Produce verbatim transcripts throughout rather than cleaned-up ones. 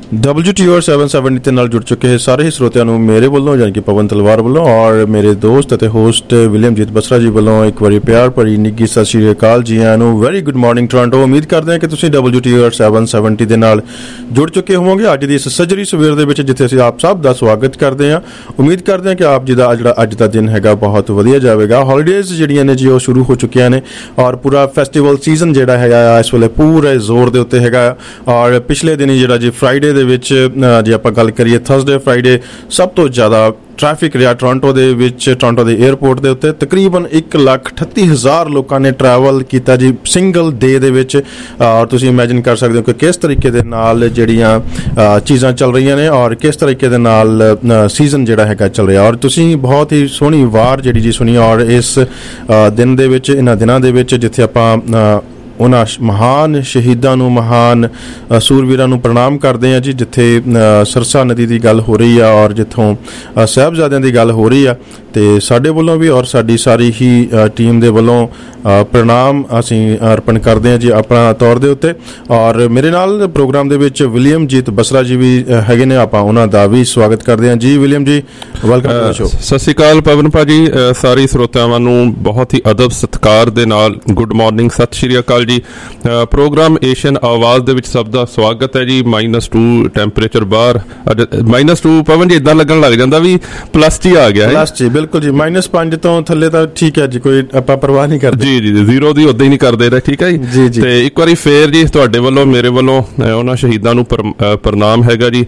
W T R seven seventy ਦੇ ਨਾਲ ਜੁੜ ਚੁੱਕੇ ਹੈ ਸਾਰੇ ਹੀ ਸਰੋਤਿਆਂ ਨੂੰ ਮੇਰੇ ਵੱਲੋਂ ਯਾਨੀ ਕਿ ਪਵਨ ਤਲਵਾਰ ਵੱਲੋਂ ਔਰ ਮੇਰੇ ਦੋਸਤ ਅਤੇ ਹੋਸਟ ਵਿਲੀਅਮਜੀਤ ਬਸਰਾ ਜੀ ਵੱਲੋਂ ਇੱਕ ਵਾਰੀ ਪਿਆਰ ਭਰੀ ਨਿੱਘੀ ਸਤਿ ਸ਼੍ਰੀ ਅਕਾਲ ਜੀ ਆਇਆਂ ਨੂੰ। Very good morning Toronto. ਉਮੀਦ ਕਰਦੇ ਹਾਂ ਕਿ ਤੁਸੀਂ W T R seven seventy ਦੇ ਨਾਲ ਜੁੜ ਚੁੱਕੇ ਹੋਵੋਗੇ ਅੱਜ ਦੀ ਇਸ ਸੱਜਰੀ ਸਵੇਰ ਦੇ ਵਿੱਚ, ਜਿੱਥੇ ਅਸੀਂ ਆਪ ਸਭ ਦਾ ਸਵਾਗਤ ਕਰਦੇ ਹਾਂ। ਉਮੀਦ ਕਰਦੇ ਹਾਂ ਕਿ ਆਪ ਜੀ ਦਾ ਜਿਹੜਾ ਅੱਜ ਦਾ ਦਿਨ ਹੈਗਾ ਬਹੁਤ ਵਧੀਆ ਜਾਵੇਗਾ। ਹੌਲੀਡੇਜ਼ ਜਿਹੜੀਆਂ ਨੇ ਜੀ ਉਹ ਸ਼ੁਰੂ ਹੋ ਚੁੱਕੀਆਂ ਨੇ ਔਰ ਪੂਰਾ ਫੈਸਟੀਵਲ ਸੀਜ਼ਨ ਜਿਹੜਾ ਹੈਗਾ ਇਸ ਵੇਲੇ ਪੂਰੇ ਜ਼ੋਰ ਦੇ ਉੱਤੇ ਹੈਗਾ। ਔਰ ਪਿਛਲੇ ਦਿਨ ਜਿਹੜਾ ਜੀ ਫਰਾਈਡੇ ਦੇ ਵਿੱਚ ਜੇ ਆਪਾਂ ਗੱਲ ਕਰੀਏ ਥਰਸਡੇ ਫਰਾਈਡੇ ਸਭ ਤੋਂ ਜ਼ਿਆਦਾ ਟ੍ਰੈਫਿਕ ਰਿਹਾ ਟੋਰਾਂਟੋ ਦੇ ਵਿੱਚ। ਟੋਰਾਂਟੋ ਦੇ 에ਅਰਪੋਰਟ ਦੇ ਉੱਤੇ ਤਕਰੀਬਨ ਇੱਕ ਲੱਖ ਅਠੱਤੀ ਹਜ਼ਾਰ ਲੋਕਾਂ ਨੇ ਟਰੈਵਲ ਕੀਤਾ ਜੀ ਸਿੰਗਲ ਡੇ ਦੇ ਵਿੱਚ। ਔਰ ਤੁਸੀਂ ਇਮੈਜਿਨ ਕਰ ਸਕਦੇ ਹੋ ਕਿ ਕਿਸ ਤਰੀਕੇ ਦੇ ਨਾਲ ਜਿਹੜੀਆਂ ਚੀਜ਼ਾਂ ਚੱਲ ਰਹੀਆਂ ਨੇ ਔਰ ਕਿਸ ਤਰੀਕੇ ਦੇ ਨਾਲ ਸੀਜ਼ਨ ਜਿਹੜਾ ਹੈਗਾ ਚੱਲ ਰਿਹਾ। ਔਰ ਤੁਸੀਂ ਬਹੁਤ ਹੀ ਸੋਹਣੀ ਵਾਰ ਜਿਹੜੀ ਜੀ ਸੁਣੀ ਔਰ ਇਸ ਦਿਨ ਦੇ ਵਿੱਚ ਇਹਨਾਂ ਦਿਨਾਂ ਦੇ ਵਿੱਚ ਜਿੱਥੇ ਆਪਾਂ ਉਹਨਾਂ ਮਹਾਨ ਸ਼ਹੀਦਾਂ ਨੂੰ ਮਹਾਨ ਸੂਰਵੀਰਾਂ ਨੂੰ ਪ੍ਰਣਾਮ ਕਰਦੇ ਹਾਂ ਜੀ, ਜਿੱਥੇ ਸਰਸਾ ਨਦੀ ਦੀ ਗੱਲ ਹੋ ਰਹੀ ਆ ਔਰ ਜਿੱਥੋਂ ਸਾਹਿਬਜ਼ਾਦਿਆਂ ਦੀ ਗੱਲ ਹੋ ਰਹੀ ਆ। ਤੇ ਸਾਡੇ ਵੱਲੋਂ ਵੀ ਔਰ ਸਾਡੀ ਸਾਰੀ ਹੀ ਟੀਮ ਦੇ ਵੱਲੋਂ ਪ੍ਰਣਾਮ ਅਸੀਂ ਅਰਪਣ ਕਰਦੇ ਹਾਂ ਜੀ ਆਪਣਾ ਤੌਰ ਦੇ ਉੱਤੇ। ਔਰ ਮੇਰੇ ਨਾਲ ਪ੍ਰੋਗਰਾਮ ਦੇ ਵਿੱਚ ਵਿਲੀਅਮਜੀਤ ਬਸਰਾ ਜੀ ਵੀ ਹੈਗੇ ਨੇ, ਆਪਾਂ ਉਹਨਾਂ ਦਾ ਵੀ ਸਵਾਗਤ ਕਰਦੇ ਹਾਂ ਜੀ। ਵਿਲੀਅਮ ਜੀ ਵੈਲਕਮ ਟੂ ਦ ਸ਼ੋ। ਸਤਿ ਸ਼੍ਰੀ ਅਕਾਲ ਪਵਨ ਭਾਜੀ, ਸਾਰੇ ਸਰੋਤਿਆਂ ਨੂੰ ਬਹੁਤ ਹੀ ਅਦਬ ਸਤਿਕਾਰ ਦੇ ਨਾਲ ਗੁੱਡ ਮਾਰਨਿੰਗ, ਸਤਿ ਸ਼੍ਰੀ ਅਕਾਲ ਜੀ। ਪ੍ਰੋਗਰਾਮ ਏਸ਼ੀਅਨ ਆਵਾਜ਼ ਦੇ ਵਿੱਚ ਸਭ ਦਾ ਸਵਾਗਤ ਹੈ ਜੀ। ਮਾਈਨਸ ਟੂ ਟੈਂਪਰੇਚਰ ਬਾਹਰ, ਮਾਈਨਸ ਟੂ ਪਵਨ ਜੀ ਇਦਾਂ ਲੱਗਣ ਲੱਗ ਜਾਂਦਾ ਵੀ ਪਲੱਸ ਜੀ ਆ ਗਿਆ ਹੈ। ਪਲੱਸ ਜੀ ਬਿਲਕੁਲ ਜੀ, ਮਾਈਨਸ ਪੰਜ ਤੋਂ ਥੱਲੇ ਤਾਂ ਠੀਕ ਹੈ ਜੀ, ਕੋਈ ਆਪਾਂ ਪਰਵਾਹ ਨਹੀਂ ਕਰਦੇ ਜੀ ਜੀ ਜ਼ੀਰੋ ਦੀ ਉਦਾਂ ਹੀ ਨਹੀਂ ਕਰਦੇ ਰਹੇ, ਠੀਕ ਹੈ ਜੀ ਜੀ। ਤੇ ਇੱਕ ਵਾਰੀ ਫੇਰ ਜੀ ਤੁਹਾਡੇ ਵੱਲੋਂ ਮੇਰੇ ਵੱਲੋਂ ਉਹਨਾਂ ਸ਼ਹੀਦਾਂ ਨੂੰ ਪ੍ਰਣਾਮ ਹੈਗਾ ਜੀ।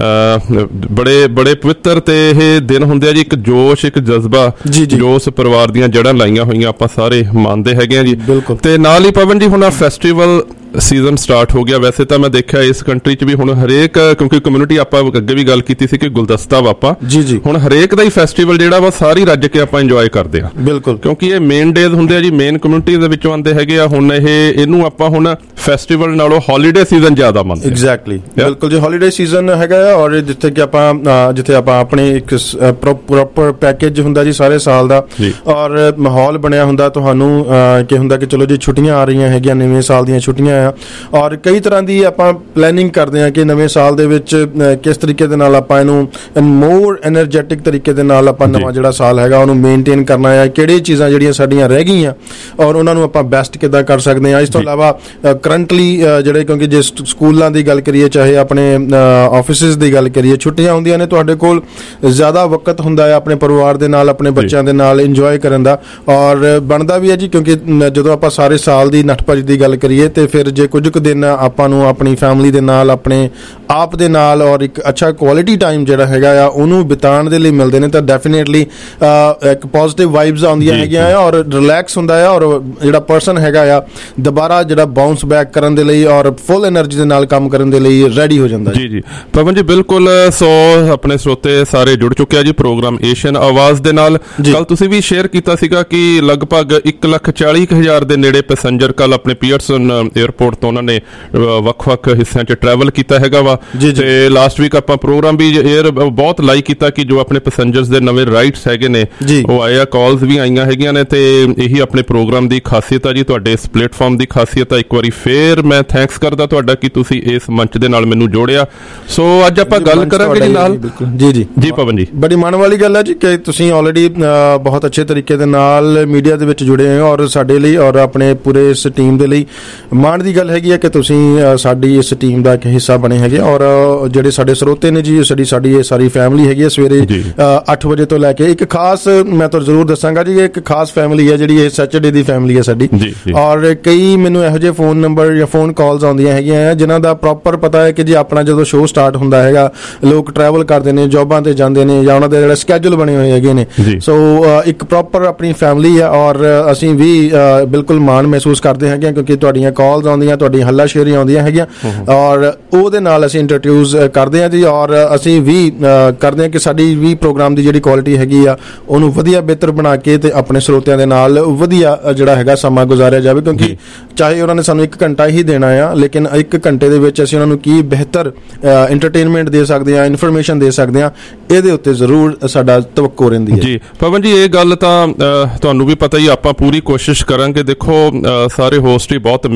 ਬੜੇ ਬੜੇ ਪਵਿੱਤਰ ਤੇ ਇਹ ਦਿਨ ਹੁੰਦੇ ਆ ਜੀ, ਇੱਕ ਜੋਸ਼ ਇੱਕ ਜਜ਼ਬਾ ਜੋ ਉਸ ਪਰਿਵਾਰ ਦੀਆਂ ਜੜ੍ਹਾਂ ਲਾਈਆਂ ਹੋਈਆਂ ਆਪਾਂ ਸਾਰੇ ਮੰਨਦੇ ਹੈਗੇ ਆ ਜੀ। ਤੇ ਨਾਲ ਹੀ ਪਵਨ ਜੀ ਹੁਣ ਫੈਸਟੀਵਲ ਸੀਜ਼ਨ ਸਟਾਰਟ ਹੋ ਗਿਆ। ਵੈਸੇ ਤਾਂ ਮੈਂ ਦੇਖਿਆ ਇਸ ਕੰਟਰੀ 'ਚ ਵੀ ਹੁਣ ਹਰੇਕ, ਕਿਉਂਕਿ ਕਮਿਊਨਿਟੀ ਆਪਾਂ ਅੱਗੇ ਵੀ ਗੱਲ ਕੀਤੀ ਸੀ ਕਿ ਗੁਲਦਸਤਾ ਵਾ ਆਪਾਂ ਜੀ ਜੀ ਹੁਣ ਹਰੇਕ ਦਾ ਹੀ ਫੈਸਟੀਵਲ ਜਿਹੜਾ ਵਾ ਸਾਰੀ ਰੱਜ ਕੇ ਆਪਾਂ ਇੰਜੋਏ ਕਰਦੇ ਆ। ਬਿਲਕੁਲ, ਕਿਉਂਕਿ ਇਹ ਮੇਨ ਡੇਜ਼ ਹੁੰਦੇ ਆ ਜੀ, ਮੇਨ ਕਮਿਊਨਿਟੀ ਦੇ ਵਿੱਚੋਂ ਆਉਂਦੇ ਹੈਗੇ ਆ। ਹੁਣ ਇਹ ਇਹਨੂੰ ਆਪਾਂ ਹੁਣ ਫੈਸਟੀਵਲ ਨਾਲੋਂ ਹੌਲੀਡੇ ਸੀਜ਼ਨ ਜ਼ਿਆਦਾ ਮੰਨਦੇ। ਐਗਜ਼ੈਕਟਲੀ ਬਿਲਕੁਲ ਜੀ, ਹੌਲੀਡੇ ਸੀਜ਼ਨ ਹੈਗਾ ਔਰ ਜਿੱਥੇ ਕਿ ਆਪਾਂ ਜਿੱਥੇ ਆਪਾਂ ਆਪਣੇ ਇੱਕ ਪ੍ਰੋਪਰ ਪੈਕੇਜ ਹੁੰਦਾ ਜੀ ਸਾਰੇ ਸਾਲ ਦਾ ਔਰ ਮਾਹੌਲ ਬਣਿਆ ਹੁੰਦਾ। ਤੁਹਾਨੂੰ ਕੀ ਹੁੰਦਾ ਕਿ ਚਲੋ ਜੀ ਛੁੱਟੀਆਂ ਆ ਰਹੀਆਂ ਹੈਗੀਆਂ, ਨਵੇਂ ਸਾਲ ਦੀਆਂ ਛੁੱਟੀਆਂ ਔਰ ਕਈ ਤਰ੍ਹਾਂ ਦੀ ਆਪਾਂ ਪਲੈਨਿੰਗ ਕਰਦੇ ਹਾਂ ਕਿ ਨਵੇਂ ਸਾਲ ਦੇ ਵਿੱਚ ਕਿਸ ਤਰੀਕੇ ਦੇ ਨਾਲ ਆਪਾਂ ਇਹਨੂੰ ਮੋਰ ਐਨਰਜੈਟਿਕ ਤਰੀਕੇ ਦੇ ਨਾਲ ਆਪਾਂ ਨਵਾਂ ਜਿਹੜਾ ਸਾਲ ਹੈਗਾ ਉਹਨੂੰ ਮੇਨਟੇਨ ਕਰਨਾ ਹੈ। ਕਿਹੜੀ ਚੀਜ਼ਾਂ ਜਿਹੜੀਆਂ ਸਾਡੀਆਂ ਰਹਿ ਗਈਆਂ ਔਰ ਉਹਨਾਂ ਨੂੰ ਆਪਾਂ ਬੈਸਟ ਕਿੱਦਾਂ ਕਰ ਸਕਦੇ ਹਾਂ। ਇਸ ਤੋਂ ਇਲਾਵਾ ਕਰੰਟਲੀ ਜਿਹੜੇ, ਕਿਉਂਕਿ ਜੇ ਸਕੂਲਾਂ ਦੀ ਗੱਲ ਕਰੀਏ ਚਾਹੇ ਆਪਣੇ ਆਫਿਸਿਸ ਦੀ ਗੱਲ ਕਰੀਏ, ਛੁੱਟੀਆਂ ਹੁੰਦੀਆਂ ਨੇ, ਤੁਹਾਡੇ ਕੋਲ ਜ਼ਿਆਦਾ ਵਕਤ ਹੁੰਦਾ ਹੈ ਆਪਣੇ ਪਰਿਵਾਰ ਦੇ ਨਾਲ ਆਪਣੇ ਬੱਚਿਆਂ ਦੇ ਨਾਲ ਇੰਜੋਏ ਕਰਨ ਦਾ ਔਰ ਬਣਦਾ ਵੀ ਹੈ ਜੀ। ਕਿਉਂਕਿ ਜਦੋਂ ਆਪਾਂ ਸਾਰੇ ਸਾਲ ਦੀ ਨੱਠ ਭੱਜ ਦੀ ਗੱਲ ਕਰੀਏ ਤੇ ਫਿਰ ਜੇ ਕੁਝ ਕੁ ਦਿਨ ਆਪਾਂ ਨੂੰ ਆਪਣੀ ਫੈਮਿਲੀ ਦੇ ਨਾਲ ਆਪਣੇ ਆਪ ਦੇ ਨਾਲ ਔਰ ਇੱਕ ਅੱਛਾ ਕੁਆਲਿਟੀ ਟਾਈਮ ਜਿਹੜਾ ਹੈਗਾ ਆ ਉਹਨੂੰ ਬਿਤਾਉਣ ਦੇ ਲਈ ਮਿਲਦੇ ਨੇ ਤਾਂ ਡੈਫੀਨੇਟਲੀ ਇੱਕ ਪੋਜ਼ਿਟਿਵ ਵਾਈਬਸ ਆਉਂਦੀਆਂ ਹੈਗੀਆਂ ਆ ਔਰ ਰਿਲੈਕਸ ਹੁੰਦਾ ਆ ਔਰ ਜਿਹੜਾ ਪਰਸਨ ਹੈਗਾ ਆ ਦੁਬਾਰਾ ਜਿਹੜਾ ਬਾਉਂਸ ਬੈਕ ਕਰਨ ਦੇ ਲਈ ਔਰ ਫੁੱਲ એનર્ਜੀ ਦੇ ਨਾਲ ਕੰਮ ਕਰਨ ਦੇ ਲਈ ਰੈਡੀ ਹੋ ਜਾਂਦਾ ਜੀ ਜੀ ਪਵਨ ਜੀ ਬਿਲਕੁਲ। ਸੋ ਆਪਣੇ ਸਰੋਤੇ ਸਾਰੇ ਜੁੜ ਚੁੱਕੇ ਆ ਜੀ ਪ੍ਰੋਗਰਾਮ ਏਸ਼ੀਅਨ ਆਵਾਜ਼ ਦੇ ਨਾਲ। ਕੱਲ ਤੁਸੀਂ ਵੀ ਸ਼ੇਅਰ ਕੀਤਾ ਸੀਗਾ ਕਿ ਲਗਭਗ ਇੱਕ ਲੱਖ ਚਾਲੀ ਹਜ਼ਾਰ ਦੇ ਨੇੜੇ ਪੈਸੰਜਰ ਕੱਲ ਆਪਣੇ ਪੀਅਰਸਨ 에ਅਰਪੋਰਟ ਤੋਂ ਉਹਨਾਂ ਨੇ ਵੱਖ-ਵੱਖ ਹਿੱਸਿਆਂ 'ਚ ਟਰੈਵਲ ਕੀਤਾ ਹੈਗਾ ਵਾ। ਤੇ ਲਾਸਟ ਵੀਕ ਆਪਾਂ ਪ੍ਰੋਗਰਾਮ ਵੀ 에ਅਰ ਬਹੁਤ ਲਾਈਕ ਕੀਤਾ ਕਿ ਜੋ ਆਪਣੇ ਪੈਸੰਜਰਸ ਦੇ ਨਵੇਂ ਰਾਈਟਸ ਹੈਗੇ ਨੇ ਉਹ ਆਏ ਆ, ਕਾਲਸ ਵੀ ਆਈਆਂ ਹੈਗੀਆਂ ਨੇ ਤੇ ਇਹੀ ਆਪਣੇ ਪ੍ਰੋਗਰਾਮ ਦੀ ਖਾਸੀਅਤ ਆ ਜੀ, ਤੁਹਾਡੇ ਇਸ ਪਲੇਟਫਾਰਮ ਦੀ ਖਾਸੀਅਤ ਆ। ਇੱਕ ਵਾਰੀ ਫੇਰ ਮੈਂ ਥੈਂਕਸ ਕਰਦਾ ਤੁਹਾਡਾ ਕਿ ਤੁਸੀਂ ਇਸ ਮੰਚ ਦੇ ਨਾਲ ਮੈਨੂੰ ਜੋੜਿਆ। ਸੋ ਅੱਜ ਆਪਾਂ ਗੱਲ ਕਰਾਂਗੇ ਜੀ ਨਾਲ ਜੀ ਜੀ ਜੀ ਪਵਨ ਜੀ। ਬੜੀ ਮਾਣ ਵਾਲੀ ਗੱਲ ਹੈ ਜੀ ਕਿ ਤੁਸੀਂ ਆਲਰੇਡੀ ਬਹੁਤ ਅੱਛੇ ਤਰੀਕੇ ਦੇ ਨਾਲ ਮੀਡੀਆ ਦੇ ਵਿੱਚ ਜੁੜੇ ਹੋ ਔਰ ਸਾਡੇ ਲਈ ਔਰ ਆਪਣੇ ਪੂਰੇ ਇਸ ਟੀਮ ਦੇ ਲਈ ਮਾਣ ਦੀ ਗੱਲ ਹੈਗੀ ਹੈ ਕਿ ਤੁਸੀਂ ਸਾਡੀ ਇਸ ਟੀਮ ਦਾ ਇੱਕ ਹਿੱਸਾ ਬਣੇ ਹੈਗੇ। ਔਰ ਜਿਹੜੇ ਸਾਡੇ ਸਰੋਤੇ ਨੇ ਜੀ ਸਾਡੀ ਸਾਡੀ ਇਹ ਸਾਰੀ ਫੈਮਿਲੀ ਹੈਗੀ ਹੈ। ਸਵੇਰੇ ਅੱਠ ਵਜੇ ਤੋਂ ਲੈ ਕੇ ਇੱਕ ਖਾਸ ਮੈਂ ਤੁਹਾਨੂੰ ਜ਼ਰੂਰ ਦੱਸਾਂਗਾ ਜੀ, ਇੱਕ ਖਾਸ ਫੈਮਿਲੀ ਹੈ ਜਿਹੜੀ ਇਹ ਸੈਚਰਡੇ ਦੀ ਫੈਮਿਲੀ ਹੈ ਸਾਡੀ। ਔਰ ਕਈ ਮੈਨੂੰ ਇਹੋ ਜਿਹੇ ਫੋਨ ਨੰਬਰ ਜਾਂ ਫੋਨ ਕਾਲਸ ਆਉਂਦੀਆਂ ਹੈਗੀਆਂ ਜਿਨ੍ਹਾਂ ਦਾ ਪ੍ਰੋਪਰ ਪਤਾ ਹੈ ਕਿ ਜੀ ਆਪਣਾ ਜਦੋਂ ਸ਼ੋਅ ਸਟਾਰਟ ਹੁੰਦਾ ਹੈਗਾ ਲੋਕ ਟਰੈਵਲ ਕਰਦੇ ਨੇ, ਜੋਬਾਂ ਤੇ ਜਾਂਦੇ ਨੇ ਜਾਂ ਉਹਨਾਂ ਦੇ ਜਿਹੜੇ ਸਕੈਜੂਲ ਬਣੇ ਹੋਏ ਹੈਗੇ ਨੇ। ਸੋ ਇੱਕ ਪ੍ਰੋਪਰ ਆਪਣੀ ਫੈਮਿਲੀ ਹੈ ਔਰ ਅਸੀਂ ਵੀ ਬਿਲਕੁਲ ਮਾਣ ਮਹਿਸੂਸ ਕਰਦੇ ਹੈਗੇ ਕਿਉਂਕਿ ਤੁਹਾਡੀਆਂ ਕਾਲਸ ਆਉਂਦੀਆਂ, ਤੁਹਾਡੀਆਂ ਹੱਲਾ ਸ਼ੇਰੀਆਂ ਆਉਂਦੀਆਂ ਹੈਗੀਆਂ ਔਰ ਉਹਦੇ ਨਾਲ ਅਸੀਂ ਇੰਟਰੋਡਿਊਸ ਕਰਦੇ ਹਾਂ ਜੀ। ਔਰ ਅਸੀਂ ਵੀ ਕਰਦੇ ਹਾਂ ਕਿ ਸਾਡੀ ਵੀ ਪ੍ਰੋਗਰਾਮ ਦੀ ਜਿਹੜੀ ਕੁਆਲਿਟੀ ਹੈਗੀ ਆ ਉਹਨੂੰ ਵਧੀਆ ਬਿਹਤਰ ਬਣਾ ਕੇ ਤੇ ਆਪਣੇ ਸਰੋਤਿਆਂ ਦੇ ਨਾਲ ਵਧੀਆ ਜਿਹੜਾ ਹੈਗਾ ਸਮਾਂ ਗੁਜ਼ਾਰਿਆ ਜਾਵੇ। ਕਿਉਂਕਿ ਚਾਹੇ ਉਹਨਾਂ ਨੇ ਸਾਨੂੰ ਇੱਕ ਘੰਟਾ ਹੀ ਦੇਣਾ ਆ ਲੇਕਿਨ ਇੱਕ ਘੰਟੇ ਦੇ ਵਿੱਚ ਅਸੀਂ ਉਹਨਾਂ ਨੂੰ ਕੀ ਬਿਹਤਰ ਇੰਟਰਟੇਨਮੈਂਟ ਦੇ ਸਕਦੇ ਹਾਂ, ਇਨਫੋਰਮੇਸ਼ਨ ਦੇ ਸਕਦੇ ਹਾਂ, ਇਹਦੇ ਉੱਤੇ ਜ਼ਰੂਰ ਸਾਡਾ ਤਵੱਕੋ ਰਹਿੰਦੀ ਹੈ ਜੀ। ਪਵਨ ਜੀ ਇਹ ਗੱਲ ਤਾਂ ਤੁਹਾਨੂੰ ਵੀ ਪਤਾ ਹੀ, ਆਪਾਂ ਪੂਰੀ ਕੋਸ਼ਿਸ਼ ਕਰਾਂਗੇ। ਦੇਖੋ ਸਾਰੇ ਹੋਸਟ ਹੀ ਬਹੁਤ ਮਿਹਨਤ ਕਰਕੇ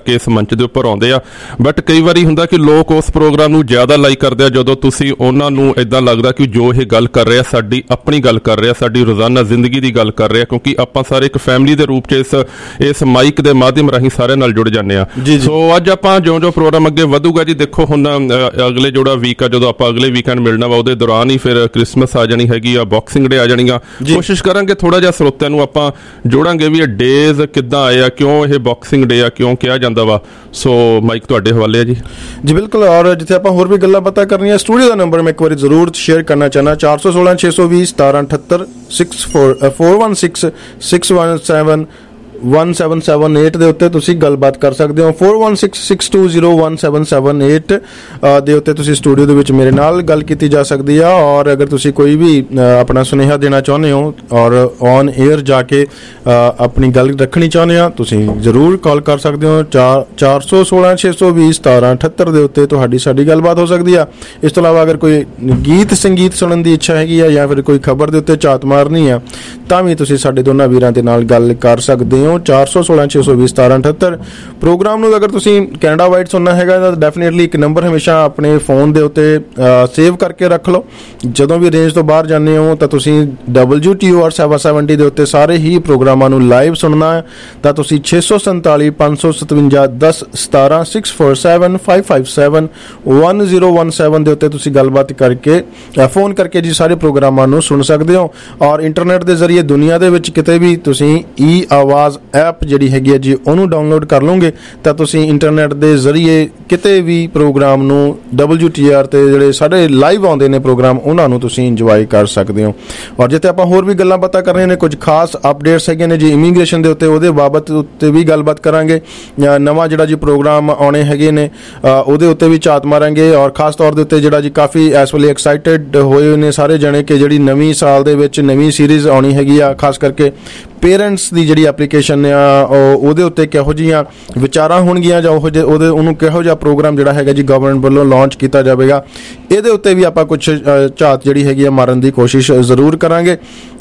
ਕਰਕੇ ਇਸ ਮੰਚ ਦੇ ਉੱਪਰ ਆਉਂਦੇ ਆ। ਬਟ ਕਈ ਵਾਰੀ ਹੁੰਦਾ ਕਿ ਲੋਕ ਉਸ ਪ੍ਰੋਗਰਾਮ ਨੂੰ ਜ਼ਿਆਦਾ ਲਾਈਕ ਕਰਦੇ ਆ ਜਦੋਂ ਤੁਸੀਂ ਉਹਨਾਂ ਨੂੰ ਇਦਾਂ ਲੱਗਦਾ ਕਿ ਜੋ ਇਹ ਗੱਲ ਕਰ ਰਿਹਾ ਸਾਡੀ ਆਪਣੀ ਗੱਲ ਕਰ ਰਿਹਾ, ਸਾਡੀ ਰੋਜ਼ਾਨਾ ਜ਼ਿੰਦਗੀ ਦੀ ਗੱਲ ਕਰ ਰਿਹਾ, ਕਿਉਂਕਿ ਆਪਾਂ ਸਾਰੇ ਇੱਕ ਫੈਮਿਲੀ ਦੇ ਰੂਪ 'ਚ ਇਸ ਇਸ ਮਾਈਕ ਦੇ ਮਾਧਿਅਮ ਰਾਹੀਂ ਸਾਰਿਆਂ ਨਾਲ ਜੁੜ ਜਾਂਦੇ ਆ। ਸੋ ਅੱਜ ਆਪਾਂ ਜਿਉਂ ਜਿਉਂ ਪ੍ਰੋਗਰਾਮ ਅੱਗੇ ਵਧੂਗਾ ਜੀ, ਦੇਖੋ ਹੁਣ ਅਗਲੇ ਜਿਹੜਾ ਵੀਕ ਆ, ਜਦੋਂ ਆਪਾਂ ਅਗਲੇ ਵੀਕਐਂਡ ਮਿਲਣਾ ਵਾ ਉਹਦੇ ਦੌਰਾਨ ਹੀ ਫਿਰ ਕ੍ਰਿਸਮਸ ਆ ਜਾਣੀ ਹੈਗੀ ਆ, ਬਾਕਸਿੰਗ ਡੇ ਆ ਜਾਣੀਆਂ। ਕੋਸ਼ਿਸ਼ ਕਰਾਂਗੇ ਥੋੜਾ ਜਿਹਾ ਸਰੋਤਿਆਂ ਨੂੰ ਆਪਾਂ ਜੋੜਾਂਗੇ ਵੀ ਇਹ ਡੇਜ਼ ਕਿੱਦਾਂ ਆਏ ਆ, ਕਿਉਂ ਇਹ ਬਾਕਸਿੰਗ ਡੇ ਆ, ਕਿਉਂ ਕਿਹਾ ਜਾਂਦਾ ਵਾ। ਸੋ ਮਾਈਕ ਤੁਹਾਡੇ ਹਵਾਲੇ ਆ ਜੀ। ਜੀ ਬਿਲਕੁਲ, ਔਰ ਜਿੱਥੇ ਆਪਾਂ ਹੋਰ ਵੀ ਗੱਲਾਂ ਬਾਤਾਂ ਕਰਨੀਆਂ, ਸਟੂਡੀਓ ਦਾ ਨੰਬਰ ਮੈਂ ਇੱਕ ਵਾਰੀ ਜ਼ਰੂਰ ਸ਼ੇਅਰ ਕਰਨਾ ਚਾਹੁੰਦਾ, ਚਾਰ ਸੌ ਸੋਲਾਂ ਛੇ ਸੌ ਵੀਹ ਸਤਾਰਾਂ ਅਠੱਤਰ six four four one six six one seven one seven seven eight ਦੇ ਉੱਤੇ ਤੁਸੀਂ ਗੱਲਬਾਤ ਕਰ ਸਕਦੇ ਹੋ। four one six six two zero one seven seven eight ਦੇ ਉੱਤੇ ਤੁਸੀਂ ਸਟੂਡੀਓ ਦੇ ਵਿੱਚ ਮੇਰੇ ਨਾਲ ਗੱਲ ਕੀਤੀ ਜਾ ਸਕਦੀ ਆ। ਔਰ ਅਗਰ ਤੁਸੀਂ ਕੋਈ ਵੀ ਆਪਣਾ ਸੁਨੇਹਾ ਦੇਣਾ ਚਾਹੁੰਦੇ ਹੋ ਔਰ ਔਨ 에ਅਰ ਜਾ ਕੇ ਆਪਣੀ ਗੱਲ ਰੱਖਣੀ ਚਾਹੁੰਦੇ ਆ, ਤੁਸੀਂ ਜ਼ਰੂਰ ਕਾਲ ਕਰ ਸਕਦੇ ਹੋ। ਚਾਰ ਸੌ ਸੋਲਾਂ ਛੇ ਸੌ ਵੀਹ ਸਤਾਰਾਂ ਅਠੱਤਰ ਦੇ ਉੱਤੇ ਤੁਹਾਡੀ ਸਾਡੀ ਗੱਲਬਾਤ ਹੋ ਸਕਦੀ ਆ। ਇਸ ਤੋਂ ਇਲਾਵਾ ਅਗਰ ਕੋਈ ਗੀਤ ਸੰਗੀਤ ਸੁਣਨ ਦੀ ਇੱਛਾ ਹੈਗੀ ਆ ਜਾਂ ਫਿਰ ਕੋਈ ਖਬਰ ਦੇ ਉੱਤੇ ਝਾਤ ਮਾਰਨੀ ਆ, ਤਾਂ ਵੀ ਤੁਸੀਂ ਸਾਡੇ ਦੋਨਾਂ ਵੀਰਾਂ ਦੇ ਨਾਲ ਗੱਲ ਕਰ ਸਕਦੇ ਹੋ। ਚਾਰ ਸੌ ਸੋਲਾਂ ਛੇ ਸੌ ਵੀਹ ਸਤਾਰਾਂ ਅਠੱਤਰ ਪ੍ਰੋਗਰਾਮ ਨੂੰ ਅਗਰ ਤੁਸੀਂ ਕੈਨੇਡਾ ਵਾਈਡ ਸੁਣਨਾ ਹੈਗਾ ਤਾਂ ਡੈਫੀਨੇਟਲੀ ਇੱਕ ਨੰਬਰ ਹਮੇਸ਼ਾ ਆਪਣੇ ਫੋਨ ਦੇ ਉੱਤੇ ਸੇਵ ਕਰਕੇ ਰੱਖ ਲਓ। ਜਦੋਂ ਵੀ ਰੇਂਜ ਤੋਂ ਬਾਹਰ ਜਾਂਦੇ ਹੋ ਤਾਂ ਤੁਸੀਂ W T O R seven seventy ਦੇ ਉੱਤੇ ਸਾਰੇ ਹੀ ਪ੍ਰੋਗਰਾਮਾਂ ਨੂੰ ਲਾਈਵ ਸੁਣਨਾ ਹੈ ਤਾਂ ਤੁਸੀਂ ਛੇ ਸੌ ਸੰਤਾਲੀ ਪੰਜ ਸੌ ਸਤਵੰਜਾ ਦਸ ਸਤਾਰਾਂ six four seven five five seven one zero one seven ਦੇ ਉੱਤੇ ਤੁਸੀਂ ਗੱਲਬਾਤ ਕਰਕੇ ਫੋਨ ਕਰਕੇ ਜੀ ਸਾਰੇ ਪ੍ਰੋਗਰਾਮਾਂ ਨੂੰ ਸੁਣ ਸਕਦੇ ਹੋ। ਔਰ ਇੰਟਰਨੈਟ ਦੇ ਜ਼ਰੀਏ ਦੁਨੀਆ ਦੇ ਵਿੱਚ ਕਿਤੇ ਵੀ ਤੁਸੀਂ ਈ ਆਵਾਜ਼ ਐਪ ਜਿਹੜੀ ਹੈਗੀ ਹੈ ਜੀ ਉਹਨੂੰ ਡਾਊਨਲੋਡ ਕਰ ਲਓਗੇ ਤਾਂ ਤੁਸੀਂ ਇੰਟਰਨੈਟ ਦੇ ਜ਼ਰੀਏ ਕਿਤੇ ਵੀ ਪ੍ਰੋਗਰਾਮ ਨੂੰ ਡਬਲਯੂ ਟੀ ਆਰ ਤੇ ਜਿਹੜੇ ਸਾਡੇ ਲਾਈਵ ਆਉਂਦੇ ਨੇ ਪ੍ਰੋਗਰਾਮ ਉਹਨਾਂ ਨੂੰ ਤੁਸੀਂ ਇੰਜੋਏ ਕਰ ਸਕਦੇ ਹੋ। ਔਰ ਜਿੱਥੇ ਆਪਾਂ ਹੋਰ ਵੀ ਗੱਲਾਂ ਬਾਤਾਂ ਕਰ ਰਹੇ ਨੇ, ਕੁਝ ਖਾਸ ਅਪਡੇਟਸ ਹੈਗੇ ਨੇ ਜੀ ਇਮੀਗ੍ਰੇਸ਼ਨ ਦੇ ਉੱਤੇ, ਉਹਦੇ ਬਾਬਤ ਉੱਤੇ ਵੀ ਗੱਲਬਾਤ ਕਰਾਂਗੇ। ਨਵਾਂ ਜਿਹੜਾ ਜੀ ਪ੍ਰੋਗਰਾਮ ਆਉਣੇ ਹੈਗੇ ਨੇ ਉਹਦੇ ਉੱਤੇ ਵੀ ਝਾਤ ਮਾਰਾਂਗੇ। ਔਰ ਖਾਸ ਤੌਰ ਦੇ ਉੱਤੇ ਜਿਹੜਾ ਜੀ ਕਾਫੀ ਇਸ ਵੇਲੇ ਐਕਸਾਈਟਿਡ ਹੋਏ ਨੇ ਸਾਰੇ ਜਣੇ ਕਿ ਜਿਹੜੀ ਨਵੀਂ ਸਾਲ ਦੇ ਵਿੱਚ ਨਵੀਂ ਸੀਰੀਜ਼ ਆਉਣੀ ਹੈਗੀ ਆ, ਖਾਸ ਕਰਕੇ ਪੇਰੈਂਟਸ ਦੀ ਜਿਹੜੀ ਐਪਲੀਕੇਸ਼ਨ ਆ ਉਹਦੇ ਉੱਤੇ ਕਿਹੋ ਜਿਹੀਆਂ ਵਿਚਾਰਾਂ ਹੋਣਗੀਆਂ ਜਾਂ ਉਹ ਜਿਹੇ ਉਹਦੇ ਉਹਨੂੰ ਕਿਹੋ ਜਿਹਾ ਪ੍ਰੋਗਰਾਮ ਜਿਹੜਾ ਹੈਗਾ ਜੀ ਗਵਰਨਮੈਂਟ ਵੱਲੋਂ ਲਾਂਚ ਕੀਤਾ ਜਾਵੇਗਾ, ਇਹਦੇ ਉੱਤੇ ਵੀ ਆਪਾਂ ਕੁਝ ਝਾਤ ਜਿਹੜੀ ਹੈਗੀ ਆ ਮਾਰਨ ਦੀ ਕੋਸ਼ਿਸ਼ ਜ਼ਰੂਰ ਕਰਾਂਗੇ।